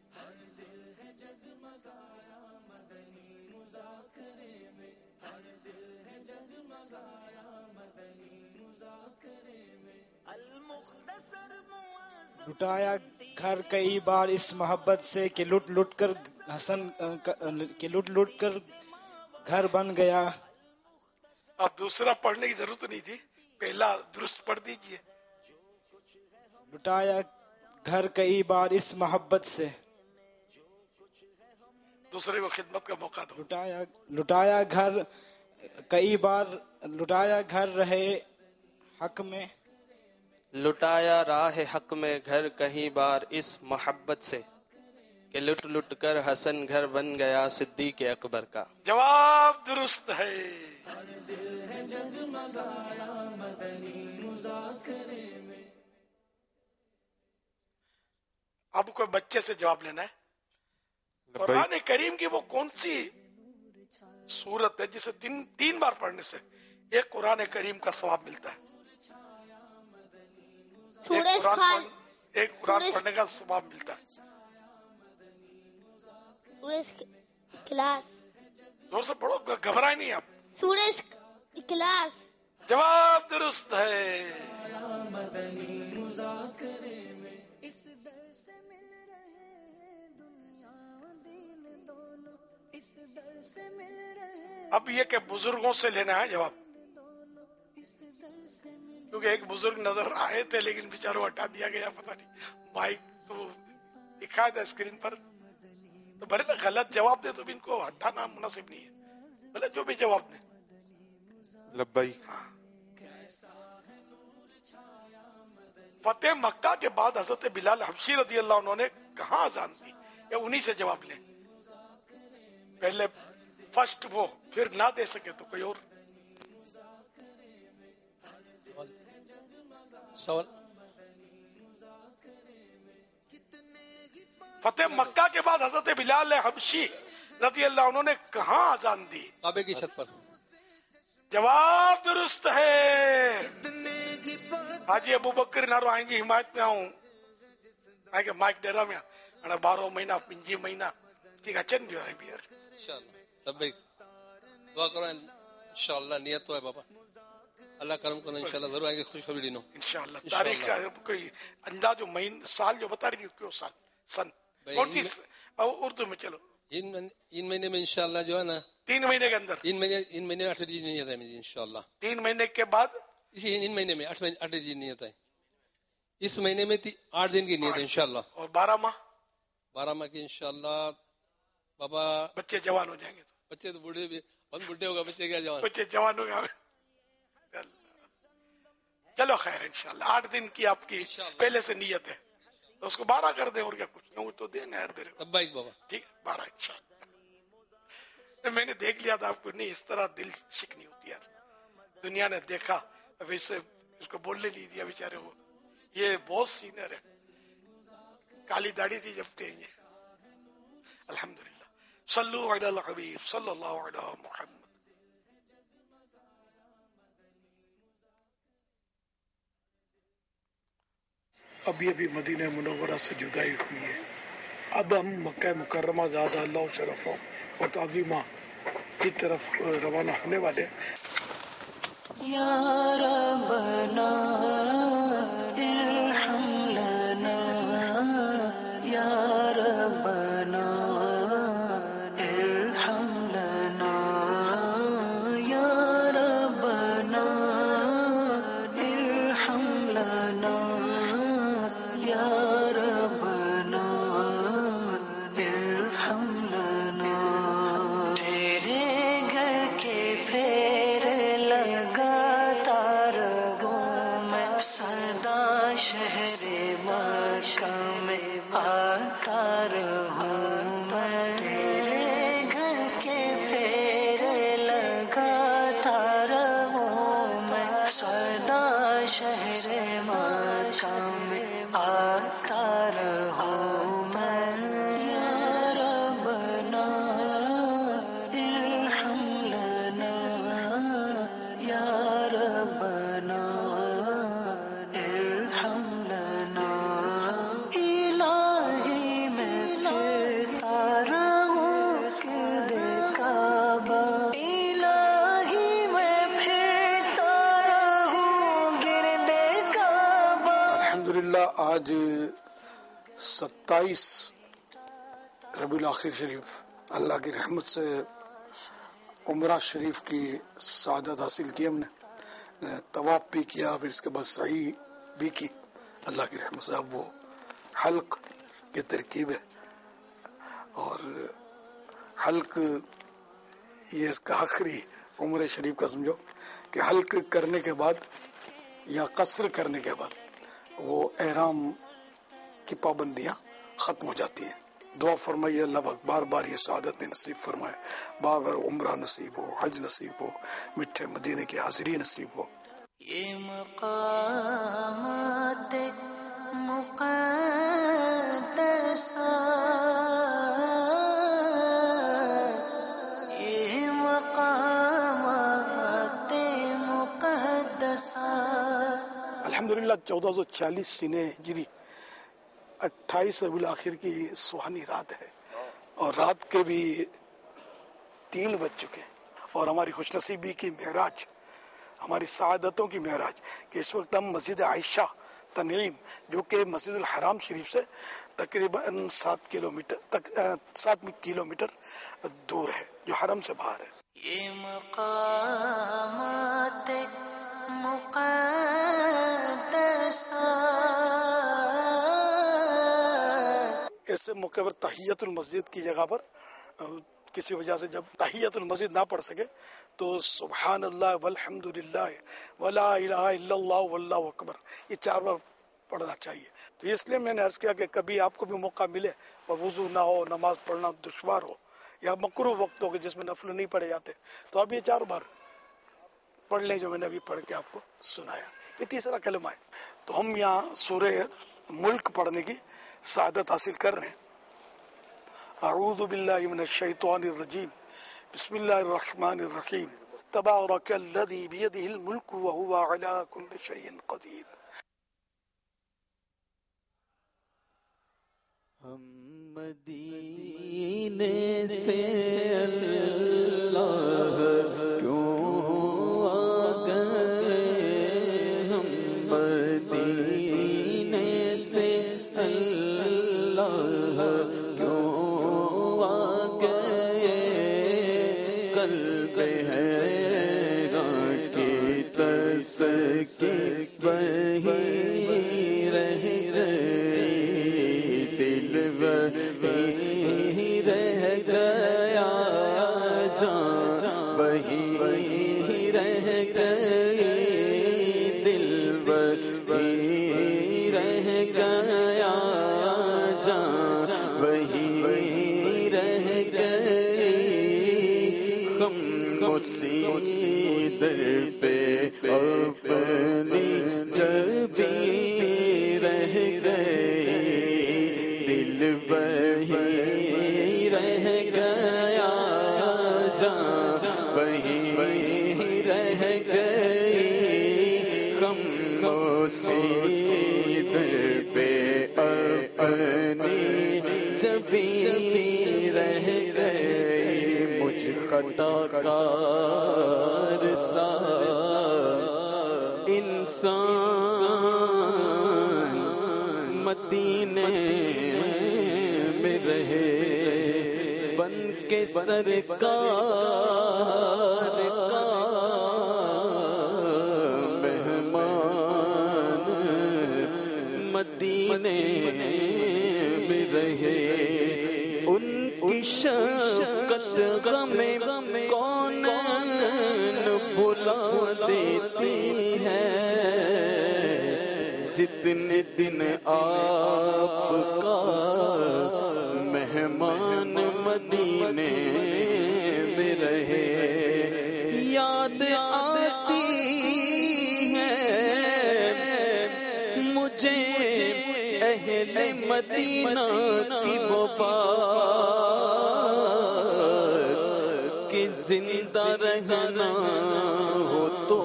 لٹایا گھر کئی بار اس محبت سے کہ لٹ لٹ کر حسن کہ لٹ لٹ کر گھر بن گیا. اب دوسرا پڑھنے کی ضرورت نہیں تھی، پہلا درست پڑھ دیجئے. لٹایا گھر کئی بار اس محبت سے. دوسرے کو خدمت کا موقع دو. لٹایا گھر کئی بار، لٹایا گھر رہے حق میں، لٹایا راہ حق میں گھر کہیں بار اس محبت سے کہ لٹ لٹ کر حسن گھر بن گیا صدیق اکبر کا. جواب درست ہے. اب کوئی بچے سے جواب لینا ہے. قرآن کریم کی وہ کون سی سورت ہے جسے تین بار پڑھنے سے ایک قرآن کریم کا ثواب ملتا ہے؟ ایک قرآن پڑھنے کا ثواب ملتا ہے. اخلاص. زور سے پڑھو، گھبرائے نہیں آپ. سورہ اخلاص. جواب درست ہے. اب یہ کہ بزرگوں سے لینا ہے جواب، کیونکہ ایک بزرگ نظر آئے تھے لیکن بیچاروں ہٹا دیا گیا، پتہ نہیں مائک تو دکھا تھا اسکرین پر، تو بھلے نہ غلط جواب دے تو بھی ان کو ہٹانا مناسب نہیں ہے، بھلے جو بھی جواب دے. لبیک. فتح مکہ کے بعد حضرت بلال حبشی رضی اللہ عنہ نے کہاں اذان دی؟ یا انہی سے جواب لیں. پہلے फर्स्ट वो, फिर ना दे सके तो कोई और। सवाल फतेह मक्का के बाद हजरत बिलाल हबशी रज़ी अल्लाह उन्होंने कहाँ अजान दी? काबे की छत पर। जवाब दुरुस्त है। हाजी अबू बकर नारो आएंगे हिमायत में आऊं आएंगे माइक डेरा में अना 12 महीना 5 महीना ठीक अचन भी आए बियर इंशाल्लाह। तब भाई दुआ करो इंशाल्लाह, नियत तो है बाबा, अल्लाह करम करो इंशाल्लाह, जरूर आएंगे, खुशखबरी नो इंशाल्लाह। तारीख का कोई अंदाज जो महीना साल जो बता रही क्यों साल सन कौन सी उर्दू में? चलो इन महीने में इंशाल्लाह जो है ना 3 महीने के अंदर, इन महीने 8 दिन नियत है मेरी इंशाल्लाह। 3 महीने के बाद इसी इन महीने में 8 दिन नियत है, इस महीने में 8 दिन की नियत है इंशाल्लाह। और 12 माह की इंशाल्लाह बाबा। बच्चे जवान हो जाएंगे तो बच्चे तो बूढ़े भी, हम बूढ़े होगा, बच्चे क्या जवान? बच्चे जवान हो गए। चलो खैर इंशाल्लाह 8 दिन की आपकी पहले से नियत है तो उसको 12 कर दे और क्या, कुछ न तो देना यार मेरे को। बाबा ठीक है 12 इंशाल्लाह। मैंने देख लिया था आपको, नहीं इस तरह दिल शिकनी होती यार। दुनिया ने देखा अब इससे इसको बोलने नहीं दिया बेचारे को, ये बहुत सीनियर है, काली दाढ़ी थी जब कहेंगे। अल्हम्दुलिल्लाह सल्लु अलल हबीब सल्लल्लाहु अलैहि मुहम्मद। अभी अभी मदीना मुनव्वरा से जुदाई हुई है, अब हम मक्का मुकर्रमा ज़ादा अल्लाह शरफ़ व ताज़ीमा की तरफ रवाना होने वाले। या रब्बना इरहम लना या रब्बना इरहम लना या रब्बना इरहम लना या रब्बना इरहम लना। तेरे घर के फेरे लगाता रहूं मैं, सदा शहरे मक्का में आता रहूं मैं। तेरे घर के फेरे लगाता रहूं मैं, सदा शहरे मक्का में आता रहूं मैं। या रब्बना इरहम लना या रब्बना इरहम लना। इलाही मैं फिरता रहूं गिरदे काबा, इलाही मैं फिरता रहूं गिरदे काबा। अल्हम्दुलिल्लाह आज 27 रबीउल आखिर शरीफ अल्लाह की रहमत से उमरा शरीफ की सादत हासिल की हमने, तवाफ भी किया, फिर इसके बाद सही भी की अल्लाह की रहमत से। अब वो हल्क की तरकीब है और हल्क ये इसका आखिरी उम्र शरीफ का समझो कि हल्क करने के बाद या कसर करने के बाद वो एहराम की पाबंदियां खत्म हो जाती हैं। दुआ फरमाइए अल्लाह बार बार ये सआदत नसीब फरमाए, बार बार उम्रा नसीब हो, हज नसीब हो, मिठे मदीने की हाजिरी नसीब हो। ये मकामात मुक़द्दसा, ये मकामात मुक़द्दसा। अल्हम्दुलिल्लाह 1440 सीने हिजरी 28 रबीउल आखिर की सुहानी रात है और रात के भी 3 बज चुके हैं और हमारी खुशनसीबी की महराज, हमारी सआदतों की महराज कि इस वक्त हम मस्जिद आयशा तनईम जो कि मस्जिदुल हराम शरीफ से तकरीबन 7 किलोमीटर दूर है, जो हरम से बाहर है। ये मकामात मुक़द्दसा। ऐसे मौके पर तहियतुल मस्जिद की जगह पर किसी वजह से जब तहियतुल मस्जिद ना पढ़ सके तो सुभान अल्लाह वल्हम्दुलिल्लाह वला इलाहा इल्लल्लाह वल्लाहु अकबर ये 4 बार पढ़ना चाहिए। तो इसलिए मैंने अर्ज किया कि कभी आपको भी मौका मिले और वुजू ना हो, नमाज पढ़ना दुश्वार हो, या मकरूह वक्त हो गए जिसमें नफल नहीं पढ़े जाते, तो आप ये 4 बार पढ़ लें जो मैंने अभी पढ़ के आपको सुनाया। ये तीसरा कलमा है। तो हम यहाँ सूरह मुल्क पढ़ने की सआदत हासिल कर रहे हैं। अऊज़ु बिल्लाहि मिनश शैतानिर रजीम, बिस्मिल्लाहिर रहमानिर रहीम, तबारकल्लज़ी बियदिहिल मुल्कु व हुवा अला कुल्लि शैइन क़दीर। हम मदीने से अल्लाह क्यों आ गए, हम मदीने से अल्लाह क्यों आ गए, कल्ब है की तस्की वही रह गए, दिल वही रह गया, जान वही रह गई, दिल वही रह गया, जान वही रह गई, हम उसी दर पे अपनी जबी रह गए, दिल वही रह गया, जान वही रह गई, हम उसी दर पे अपनी जबी रह गए, मुझ खताकार सा इंसान मदीने में रहे, बन के सरकार का मेहमान मदीने में रहे, उनकी शफ़क़त गमे कौन भुला देती है, जितने दिन आपका मेहमान मदीने में रहे, याद आती है मुझे अहले मदीना की वो बात कि जिंदा रहना हो तो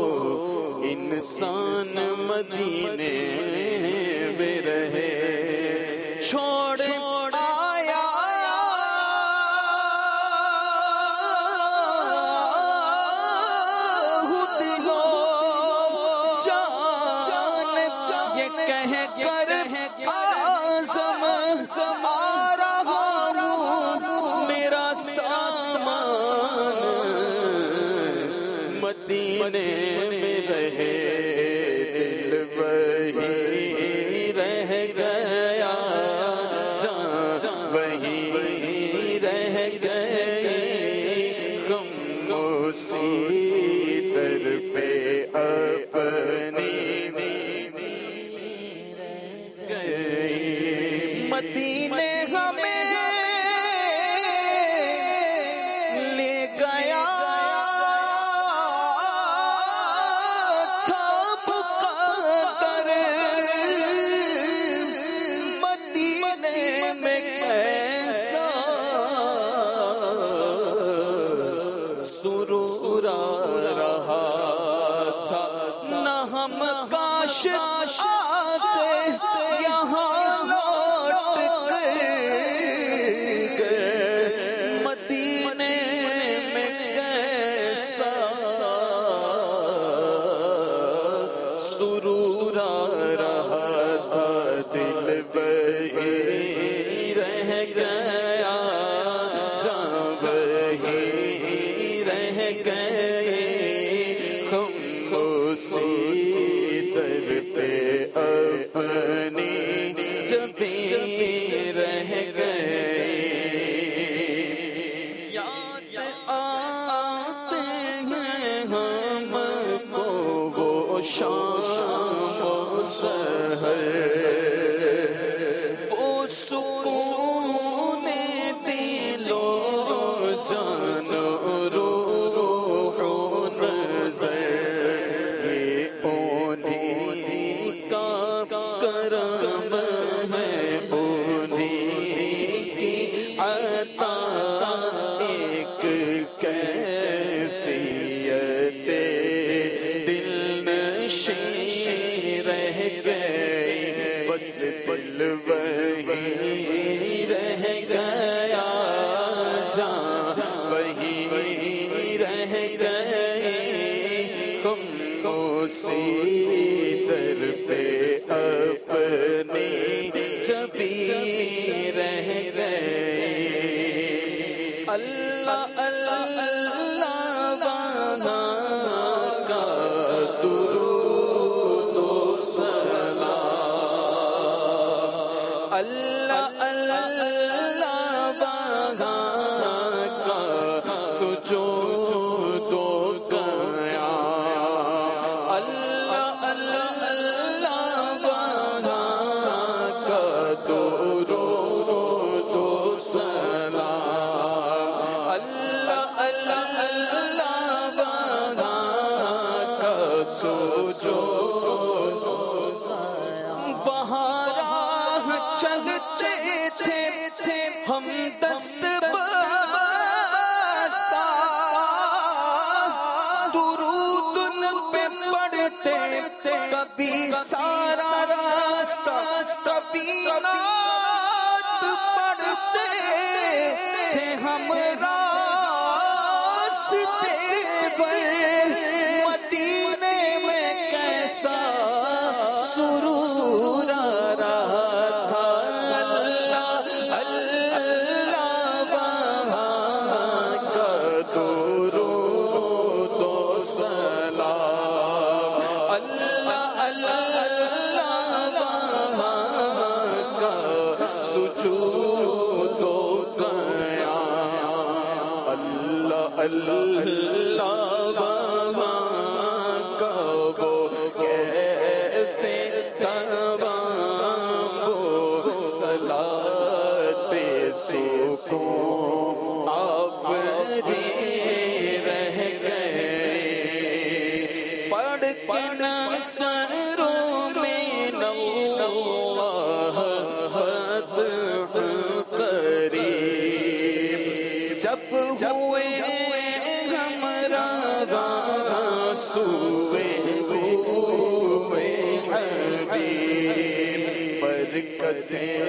इंसान मदीने में रहे, छोड़ आया दिलो जान, ये कह कर आज़म आ रहा हूँ, मेरा सामान मदीने में रहे, दिल वही रह गया, जान वही रह गई, गम उसी दर पे अपनी गई, मदीने हमें ले गया रहा था, न हम काश आते यहाँ लौट गए, मदीने में कैसा सुरूर रहा था, दिल वही रह गया, जान वही रह गए, हम उसी दर पे अपनी जबी रह गए, याद आते हैं हमको वो शाम वो सहर, वो सुकून عطا ایک کیفیت دل نشین رہ گئی بس بس وہی رہ گیا جان وہی رہ گئے ہم اسی در پہ اپنی جبی رہ گئے اللہ اللہ اللہ وہاں کا درود و سلام اللہ اللہ وہاں کا سجود و قیام اللہ اللہ اللہ وہاں کا درود و سلام اللہ اللہ اللہ وہاں کا سجود وہاں راہ چلتے تھے ہم دست بستہ درود ان پہ پڑھتے کبھی سارا راستہ کبھی نعت پڑھتے تھے ہم راستے پر مدینے میں کیسا سرور آ رہا تھا اللہ اللہ وہاں کا درود و سلام اللہ اللہ وہاں کا سجود و قیام اللہ اللہ وہاں کا وہ کیفیت تمام وہ صلاۃ سکون آفری رہ گئے پڑھ کے نصروں میں اللہ فتح قریب جب ہوئے ہمارا سوئے ہوئے حبیب برکتیں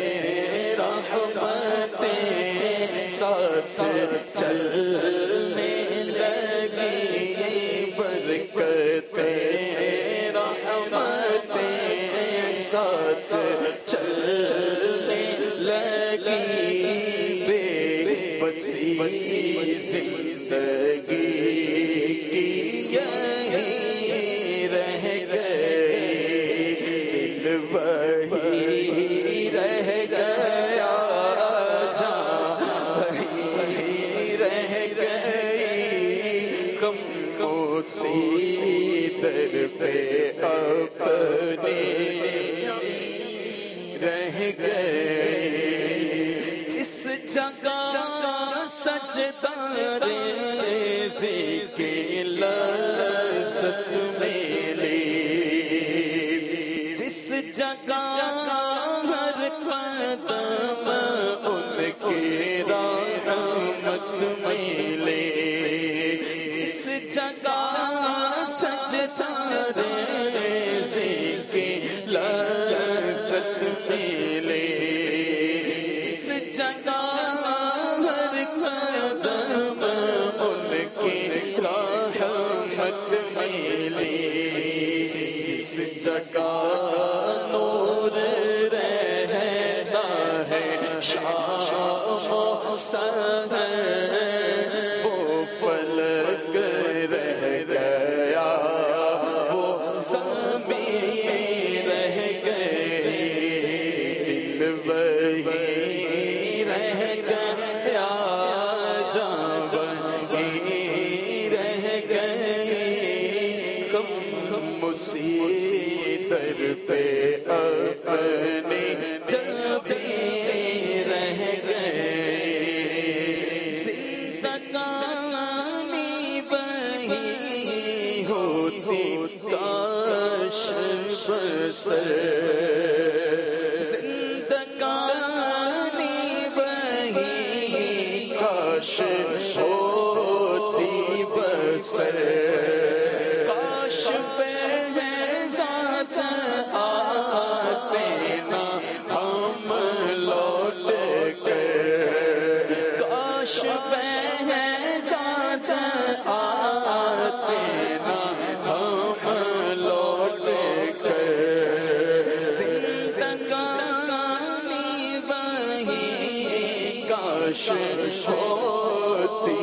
رحمتیں ساتھ چلنے لگی برکتیں رحمتیں ساتھ چلنے لگی بے بسی زندگی کی یہی رہ گئی دل وہی رہ گیا جان وہی رہ گئی کم اسی در پہ اپنے رہ گئے جس جگہ سجدہ ریزی کی لذت ملی جس جگہ ہر قدم ان کی رحمت ملے جس جگہ سجدہ ریزی کی لذت ملے جس جگہ ہر قدم ان کی رحمت ملی جس جگہ نور رہتا ہے شام و سحر وہ فلک رہ گیا وہ زمین رہ گئی دل وہی رہ گیا جان وہی رہ گئی ہم اسی در پہ اپنے جبی رہ گئے زندگانی وہی ہوتی کاش بسر زندگانی وہی کاش ہوتی بسر کاش بہزاد آتے نا ہم لوٹ کر کاش بہزاد آتے نا ہم لوٹ کر زندگانی وہی کاش ہوتی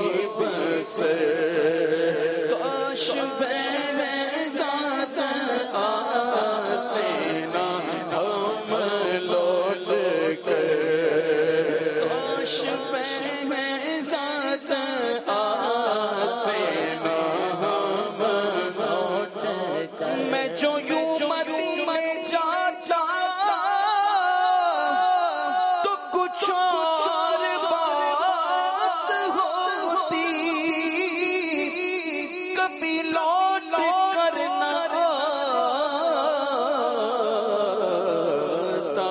بسر کاش بہزاد آتے نا ہم لوٹ کر کاش بہزاد آتے نا ہم لوٹ کر میں جو یوں مدینے جاتا تو کچھ اور بات ہوتی کبھی لوٹ کر نہ آتا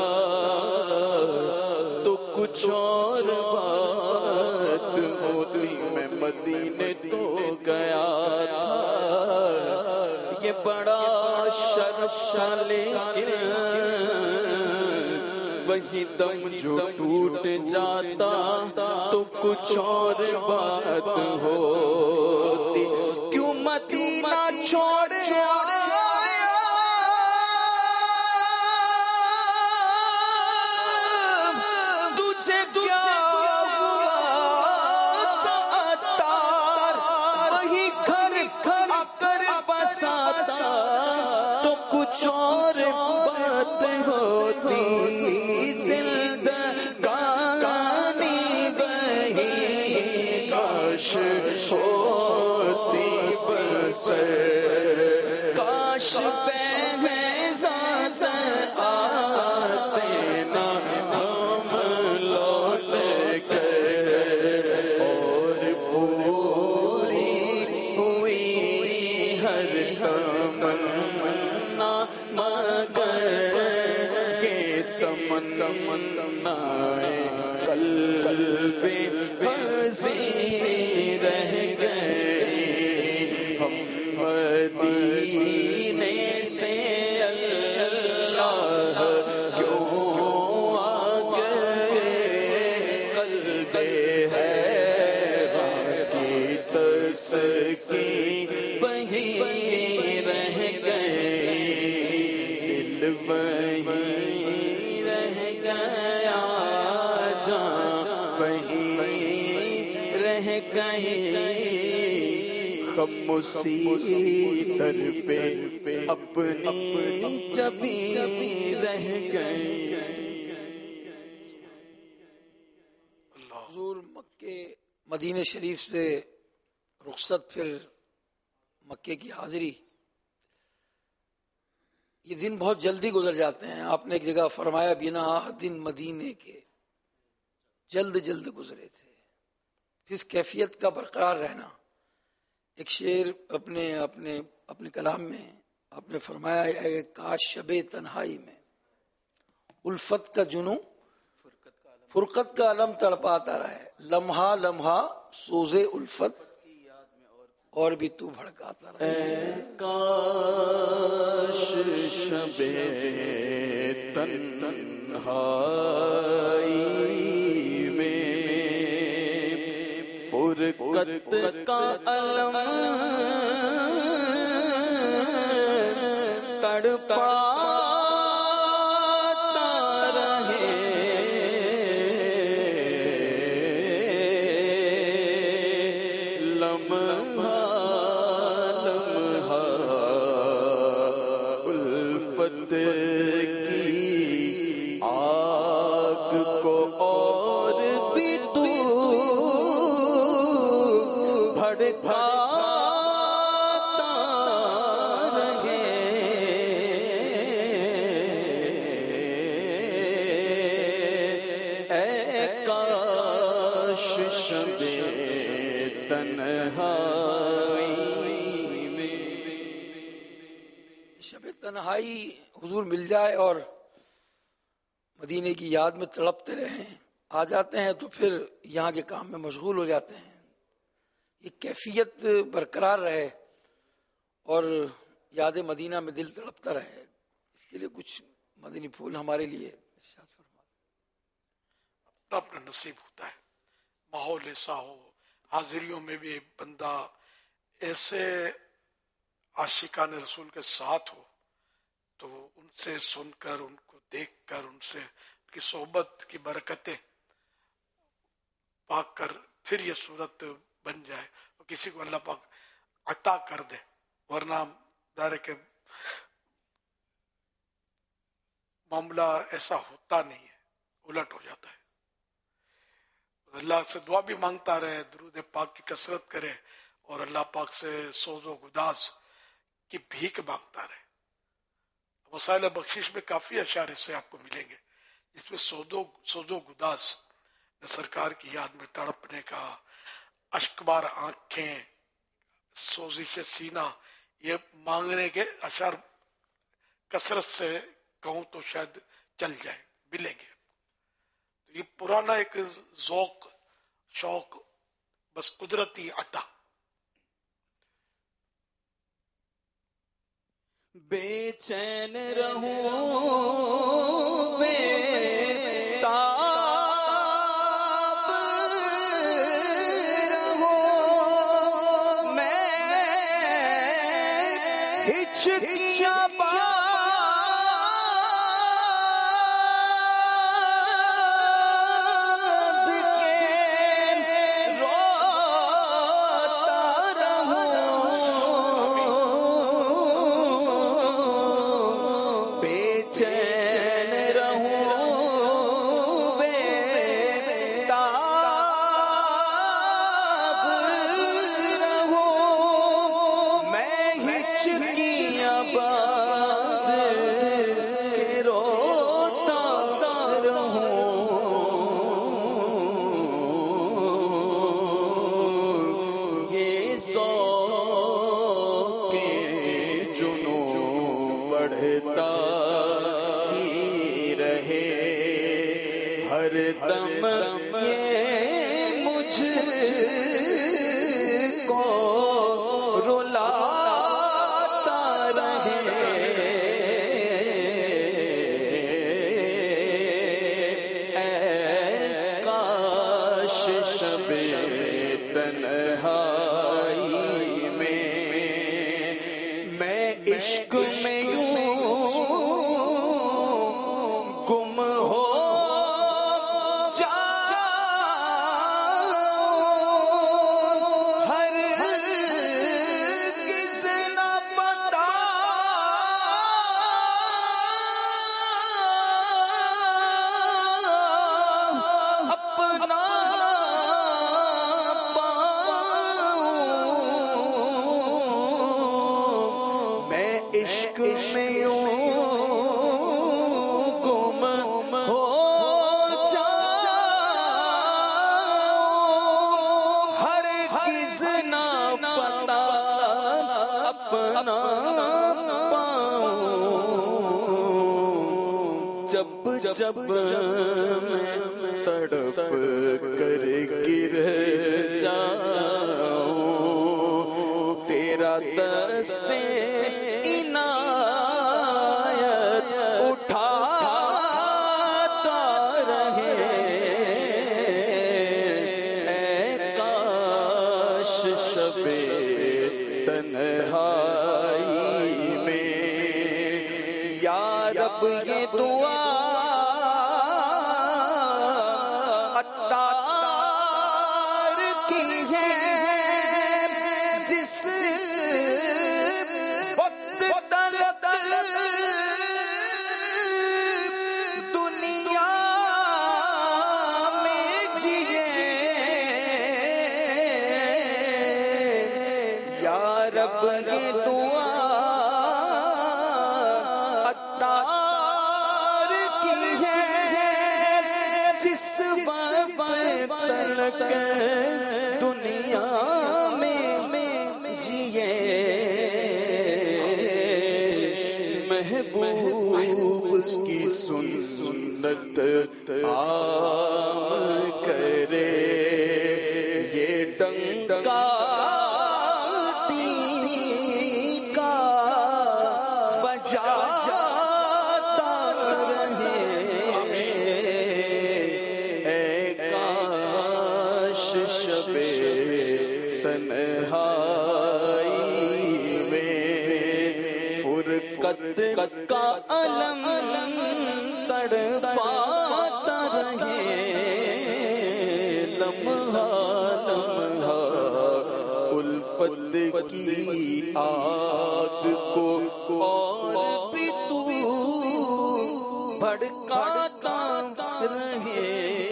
تو کچھ اور بات ہوتی میں مدینے تو گیا تھا یہ بڑا شرف لیکن وہی دم جو ٹوٹ جاتا تو کچھ اور بات ہوتی کیوں مدینہ چھوڑ آیا تجھے کیا ہوا تھا عطار وہی گھر گھر کر بساتا تو کچھ اور بات ہوتی زندگانی وہی کاش ہوتی بسر کاش بہزاد آتے نا ہم لوٹ کر اور پوری ہوئی ہر تمنا مگر یہ تمنا قلب پذیر رہ گئے ہم مدینے سے اللہ کیوں آ گئے قلب حیران کی تسکین وہی رہ گئے دل وہی رہ گیا جان وہی رہ گئے ہم اسی در پہ اپنی جبی رہ گئے. حضور مکے مدینہ شریف سے رخصت پھر مکے کی حاضری، یہ دن بہت جلدی گزر جاتے ہیں. آپ نے ایک جگہ فرمایا بنا دن مدینے کے جلد جلد گزرے تھے. پھر اس کیفیت کا برقرار رہنا. ایک شعر اپنے کلام میں آپ نے فرمایا ہے کاش شب تنہائی میں الفت کا جنوں فرقت کا علم تڑپاتا رہے لمحہ لمحہ سوزے الفت اور بھی تو بھڑکاتا رہے. کاش شب تنہائی میں فرقت کا علم تڑپاتا رہے لمحہ لمحہ الفت کی آگ کو اور بھی تو بھڑکاتا رہے. اے کاش شب تنہائی میں شب تنہائی حضور مل جائے اور مدینے کی یاد میں تڑپتے رہیں. آ جاتے ہیں تو پھر یہاں کے کام میں مشغول ہو جاتے ہیں. یہ کیفیت برقرار رہے اور یاد مدینہ میں دل تڑپتا رہے، اس کے لیے کچھ مدنی پھول ہمارے لیے ارشاد فرما. اپنا اپنا نصیب ہوتا ہے، ماحول ایسا ہو، حاضریوں میں بھی بندہ ایسے عاشقان رسول کے ساتھ ہو تو ان سے سن کر، ان کو دیکھ کر، ان سے ان کی صحبت کی برکتیں پا کر پھر یہ صورت بن جائے اور کسی کو اللہ پاک عطا کر دے. ورنہ دار کے معاملہ ایسا ہوتا نہیں ہے، الٹ ہو جاتا ہے. اللہ سے دعا بھی مانگتا رہے، درود پاک کی کثرت کرے اور اللہ پاک سے سوز و گداز کی بھیک مانگتا رہے. وسائل بخشش میں کافی اشعار سے آپ کو ملیں گے جس میں سوز و گداز، سرکار کی یاد میں تڑپنے کا، اشکبار آنکھیں، سوزش سینہ، یہ مانگنے کے اشعار کثرت سے کہوں تو شاید چل جائے، ملیں گے. یہ پرانا ایک ذوق، شوق، بس قدرتی عطا. بے چین رہوں بے تاب رہوں میں، ہچکیاں جب میں تڑپ کر گر جاؤں تیرا دست عنایت اٹھاتا رہے. اے کاش شب تنہائی میں یا رب یہ دعا دنیا میں جیے محبوب کی سنت عام ڈنکا کا بجاتا رہے اے کاش شب تنہائی میں فرقت کا علم تڑپاتا رہے لمحہ لمحہ الفت کی آگ کو اور بھی تو بھڑکاتا رہے.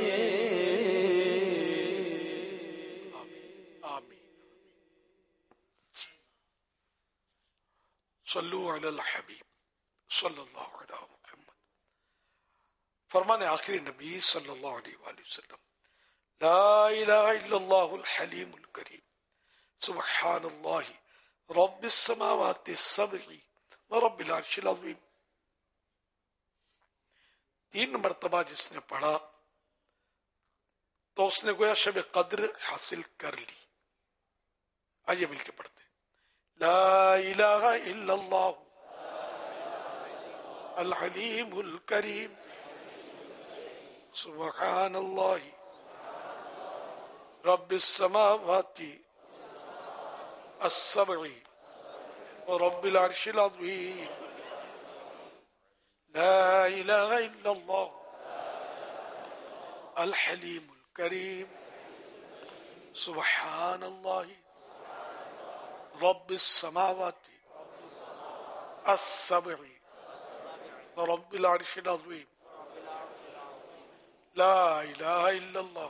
صلو علی الحبیب صلی اللہ علیہ محمد. فرمان آخری نبی صلی اللہ علیہ وآلہ وسلم لا الہ الا اللہ الحلیم الکریم سبحان اللہ رب السماوات السبع ورب العرش العظیم. 3 مرتبہ جس نے پڑھا تو اس نے گویا شب قدر حاصل کر لی. آئیے مل کے پڑھتے ہیں. لا الہ الا اللہ الحلیم الکریم سبحان اللہ رب السماوات السبع ورب العرش العظیم. لا الہ الا اللہ الحلیم الکریم سبحان اللہ رب السماوات السبع ورب العرش العظیم. لا الہ الا اللہ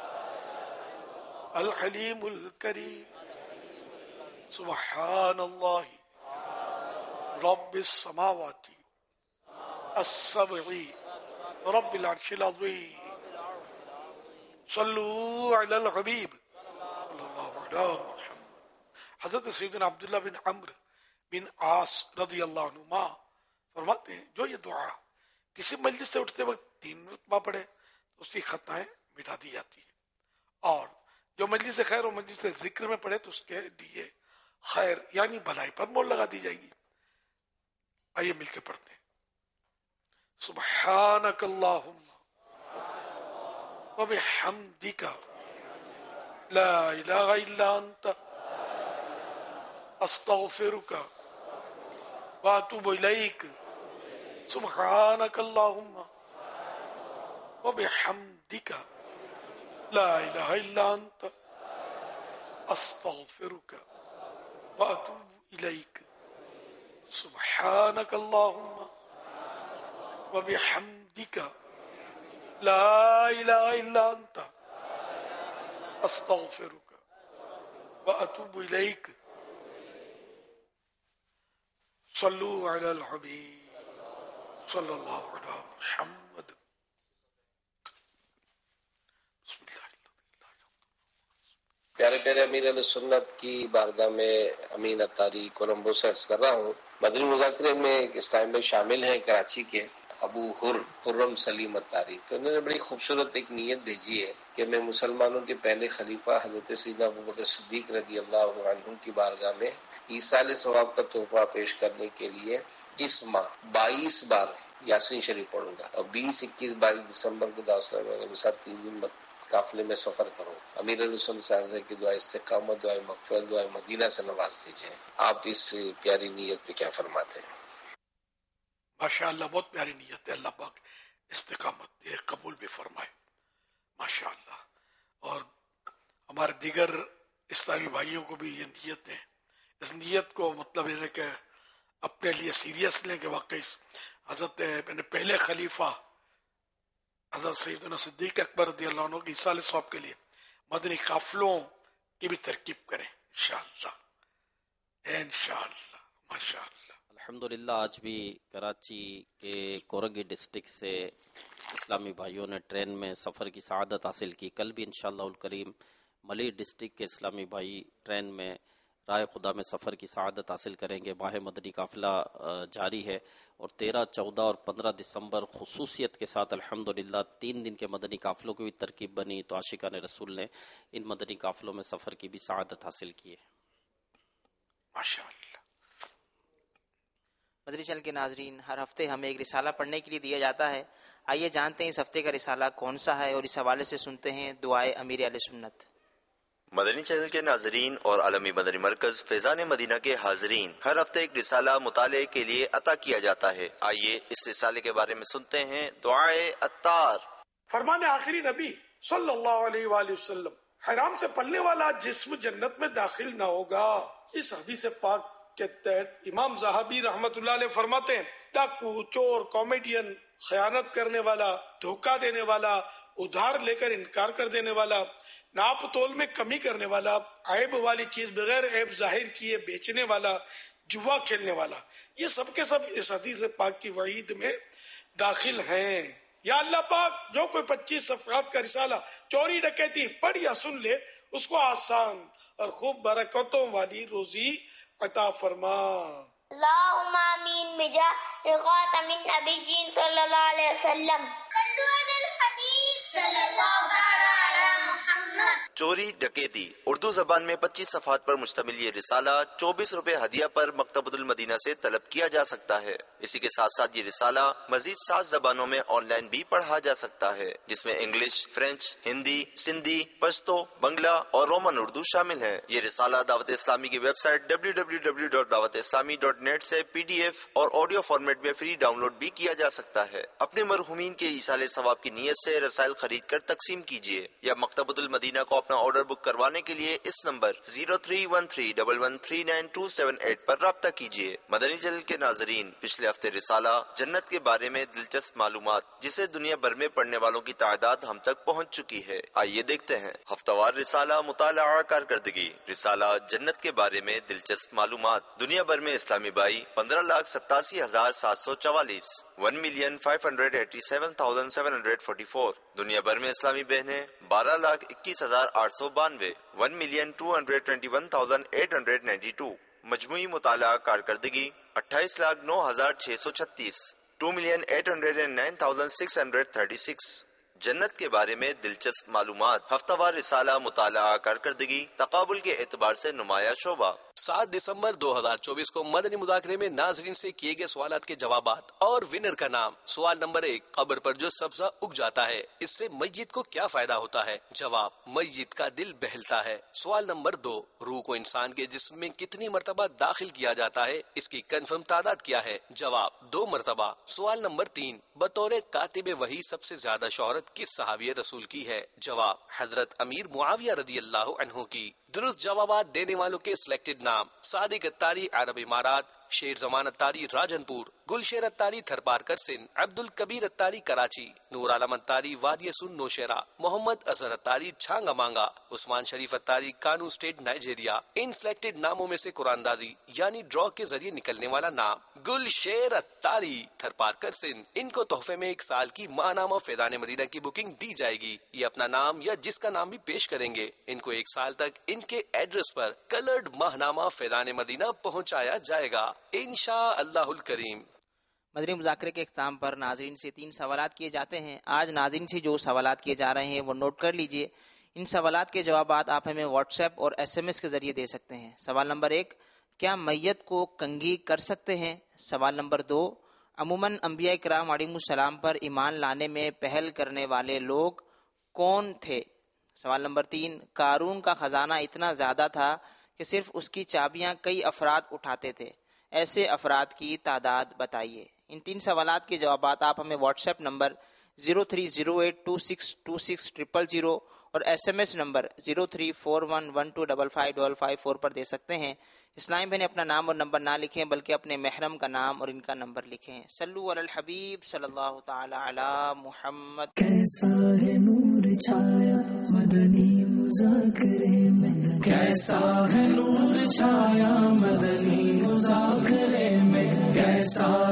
الحلیم الکریم سبحان اللہ رب السماوات السبع ورب العرش العظیم. صلو علی الحبیب صلی اللہ علیہ وسلم. حضرت سیدنا عبداللہ بن عمرو بن عاص رضی اللہ عنہما فرماتے ہیں جو یہ دعا کسی مجلس سے اٹھتے وقت 3 مرتبہ پڑھے تو اس کی خطائیں مٹا دی جاتی ہیں، اور جو مجلس خیر اور مجلس ذکر میں پڑھے تو اس کے لیے خیر یعنی بھلائی پر مور لگا دی جائے گی. آئیے مل کے پڑھتے ہیں. سبحانک اللہم وبحمدک لا الہ الا انت استغفرک واتوب الیک. سبحانک اللہم وبحمدک لا الہ الا انت استغفرک واتوب الیک. سبحانک اللہم وبحمدک لا الہ الا انت استغفرک واتوب الیک. صلو علی الحبیب صلی اللہ علیہ محمد. پیارے پیارے امیر علیہ سنت کی بارگاہ میں امین اتاری کولمبو سے عرض کر رہا ہوں. مدنی مذاکرے میں اس ٹائم میں شامل ہیں کراچی کے ابو خرم سلیم اتاری. تو انہوں نے بڑی خوبصورت ایک نیت بھیجی ہے کہ میں مسلمانوں کے پہلے خلیفہ حضرت سیدنا ابوبکر صدیق رضی اللہ عنہ کی بارگاہ میں ایصال ثواب کا تحفہ پیش کرنے کے لیے اس ماہ 22 بار یاسین شریف پڑھوں گا، اور 20، 21، 22 دسمبر کو دعوت کے ساتھ 3 دن قافلے میں سفر کروں. امیر علیہ سنت سے کی دعا استقامت، دعا مغفرت، دعا مدینہ سے نواز دیجیے. آپ اس پیاری نیت پہ کیا فرماتے ہیں؟ ماشاءاللہ بہت پیاری نیت ہے. اللہ پاک استقامت دے، قبول بھی فرمائے ماشاءاللہ. اور ہمارے دیگر اسلامی بھائیوں کو بھی یہ نیت ہے، اس نیت کو مطلب یہ ہے کہ اپنے لیے سیریس لیں کہ واقعی حضرت پہلے خلیفہ حضرت سیدنا صدیق اکبر رضی اللہ عنہ کی ایصال ثواب کے لیے مدنی قافلوں کی بھی ترکیب کریں انشاءاللہ ماشاءاللہ. الحمدللہ آج بھی کراچی کے کورنگی ڈسٹرکٹ سے اسلامی بھائیوں نے ٹرین میں سفر کی سعادت حاصل کی. کل بھی انشاءاللہ الکریم ملی ڈسٹرکٹ کے اسلامی بھائی ٹرین میں راہ خدا میں سفر کی سعادت حاصل کریں گے. ماہ مدنی قافلہ جاری ہے اور 13, 14 اور 15 دسمبر خصوصیت کے ساتھ الحمدللہ 3 دن کے مدنی قافلوں کی بھی ترکیب بنی. تو عاشقان رسول نے ان مدنی قافلوں میں سفر کی بھی سعادت حاصل کی ہے. ماشاءاللہ. مدنی چینل کے ناظرین، ہر ہفتے ہمیں ایک رسالہ پڑھنے کے لیے دیا جاتا ہے. آئیے جانتے ہیں اس ہفتے کا رسالہ کون سا ہے اور اس حوالے سے سنتے ہیں دعائے امیر اہل سنت. مدنی چینل کے ناظرین اور عالمی مدنی مرکز فیضان مدینہ کے حاضرین، ہر ہفتے ایک رسالہ مطالعے کے لیے عطا کیا جاتا ہے. آئیے اس رسالے کے بارے میں سنتے ہیں دعائے عطار. فرمان آخری نبی صلی اللہ علیہ وآلہ وسلم، حرام سے پلنے والا جسم جنت میں داخل نہ ہوگا. اس حدیث پاک کے تحت امام زاہبی رحمت اللہ علیہ فرماتے ہیں، ڈاکو، چور، کامیڈین، خیانت کرنے والا، دھوکہ دینے والا، ادھار لے کر انکار کر دینے والا، ناپ تول میں کمی کرنے والا، عیب والی چیز بغیر عیب ظاہر کیے بیچنے والا، جوا کھیلنے والا، یہ سب کے سب اس حدیث پاک کی وعید میں داخل ہیں. یا اللہ پاک جو کوئی 25 صفحات کا رسالہ چوری ڈکیتی پڑھ یا سن لے، اس کو آسان اور خوب برکتوں والی روزی عطا فرما. اللہم آمین بجاہ خاتم النبیین صلی اللہ علیہ وسلم. صلو علی الحبیب صلی اللہ علیہ محمد. چوری ڈکیتی اردو زبان میں 25 صفحات پر مشتمل یہ رسالہ 24 روپے ہدیہ پر مکتبۃ المدینہ سے طلب کیا جا سکتا ہے. اسی کے ساتھ ساتھ یہ رسالہ مزید 7 زبانوں میں آن لائن بھی پڑھا جا سکتا ہے، جس میں انگلش، فرینچ، ہندی، سندھی، پشتو، بنگلہ اور رومن اردو شامل ہیں. یہ رسالہ دعوت اسلامی کی ویب سائٹ www.dawatIslami.net سے PDF اور آڈیو فارمیٹ میں فری ڈاؤن لوڈ بھی کیا جا سکتا ہے. اپنے مرحومین کے ایصال ثواب کی نیت سے رسائل خرید کر تقسیم کیجیے یا مکتبۃ المدینہ کو اپنا آرڈر بک کروانے کے لیے اس نمبر 0313113928 پر رابطہ کیجیے. مدنی چینل کے ناظرین، پچھلے ہفتے رسالہ جنت کے بارے میں دلچسپ معلومات جسے دنیا بھر میں پڑھنے والوں کی تعداد ہم تک پہنچ چکی ہے. آئیے دیکھتے ہیں ہفتہ وار رسالہ مطالعہ کارکردگی. رسالہ جنت کے بارے میں دلچسپ معلومات. دنیا بھر میں اسلامی بھائی 15,87,744 1,587,744. دنیا بھر میں اسلامی بہنیں 12,21,892 1,221,892. مجموعی مطالعہ کارکردگی 28,09,636 2,809,636. جنت کے بارے میں دلچسپ معلومات. ہفتہ وار رسالہ مطالعہ کارکردگی تقابل کے اعتبار سے نمایاں شعبہ. 7 دسمبر 2024 کو مدنی مذاکرے میں ناظرین سے کیے گئے سوالات کے جوابات اور ونر کا نام. سوال نمبر 1، قبر پر جو سبزہ اگ جاتا ہے اس سے میت کو کیا فائدہ ہوتا ہے؟ جواب، میت کا دل بہلتا ہے. سوال نمبر 2، روح کو انسان کے جسم میں کتنی مرتبہ داخل کیا جاتا ہے؟ اس کی کنفرم تعداد کیا ہے؟ جواب، 2 مرتبہ. سوال نمبر 3، بطور کاتب وحی سب سے زیادہ شہرت کس صحابی رسول کی ہے؟ جواب، حضرت امیر معاویہ رضی اللہ عنہ کی. درست جوابات دینے والوں کے سلیکٹڈ نام: صادق اتاری عرب امارات، شیر زمان اتاری راجن پور، گلشیر اتاری تھرپارکر سندھ، عبد الکبیر اتاری کراچی، نور عالم اتاری وادی سن نوشیرہ، محمد اظہر اتاری چھانگا مانگا، عثمان شریف اتاری کانو اسٹیٹ نائجیریا. ان سلیکٹڈ ناموں میں سے قرآن دازی یعنی ڈرا کے ذریعے نکلنے والا نام گلشیر اتاری تھرپارکر سندھ. ان کو تحفے میں 1 سال کی ماہنامہ فیضان مدینہ کی بکنگ دی جائے گی. یہ اپنا نام یا جس کا نام بھی پیش کریں گے، ان کو 1 سال تک ان کے ایڈریس پر کلرڈ ماہنامہ فیضان مدینہ پہنچایا جائے گا انشاء اللہ الکریم. مدنی مذاکرے کے اختتام پر ناظرین سے 3 سوالات کیے جاتے ہیں. آج ناظرین سے جو سوالات کیے جا رہے ہیں وہ نوٹ کر لیجئے. ان سوالات کے جوابات آپ ہمیں واٹس ایپ اور SMS کے ذریعے دے سکتے ہیں. سوال نمبر 1، کیا میت کو کنگھی کر سکتے ہیں؟ سوال نمبر 2، عموماً انبیاء کرام علیہم السلام پر ایمان لانے میں پہل کرنے والے لوگ کون تھے؟ سوال نمبر 3، قارون کا خزانہ اتنا زیادہ تھا کہ صرف اس کی چابیاں کئی افراد اٹھاتے تھے، ایسے افراد کی تعداد بتائیے. ان 3 سوالات کے جوابات آپ ہمیں واٹس ایپ نمبر 030826260000 اور SMS نمبر 0341125555 پر دے سکتے ہیں. اسلام بھائی نے اپنا نام اور نمبر نہ لکھیں بلکہ اپنے محرم کا نام اور ان کا نمبر لکھیں. صلو علی الحبیب صلی اللہ تعالی علی محمد. کیسا ہے نور چھایا مدنی مذاکرے میں، کیسا ہے نور چھایا مدنی مذاکرے میں، کیسا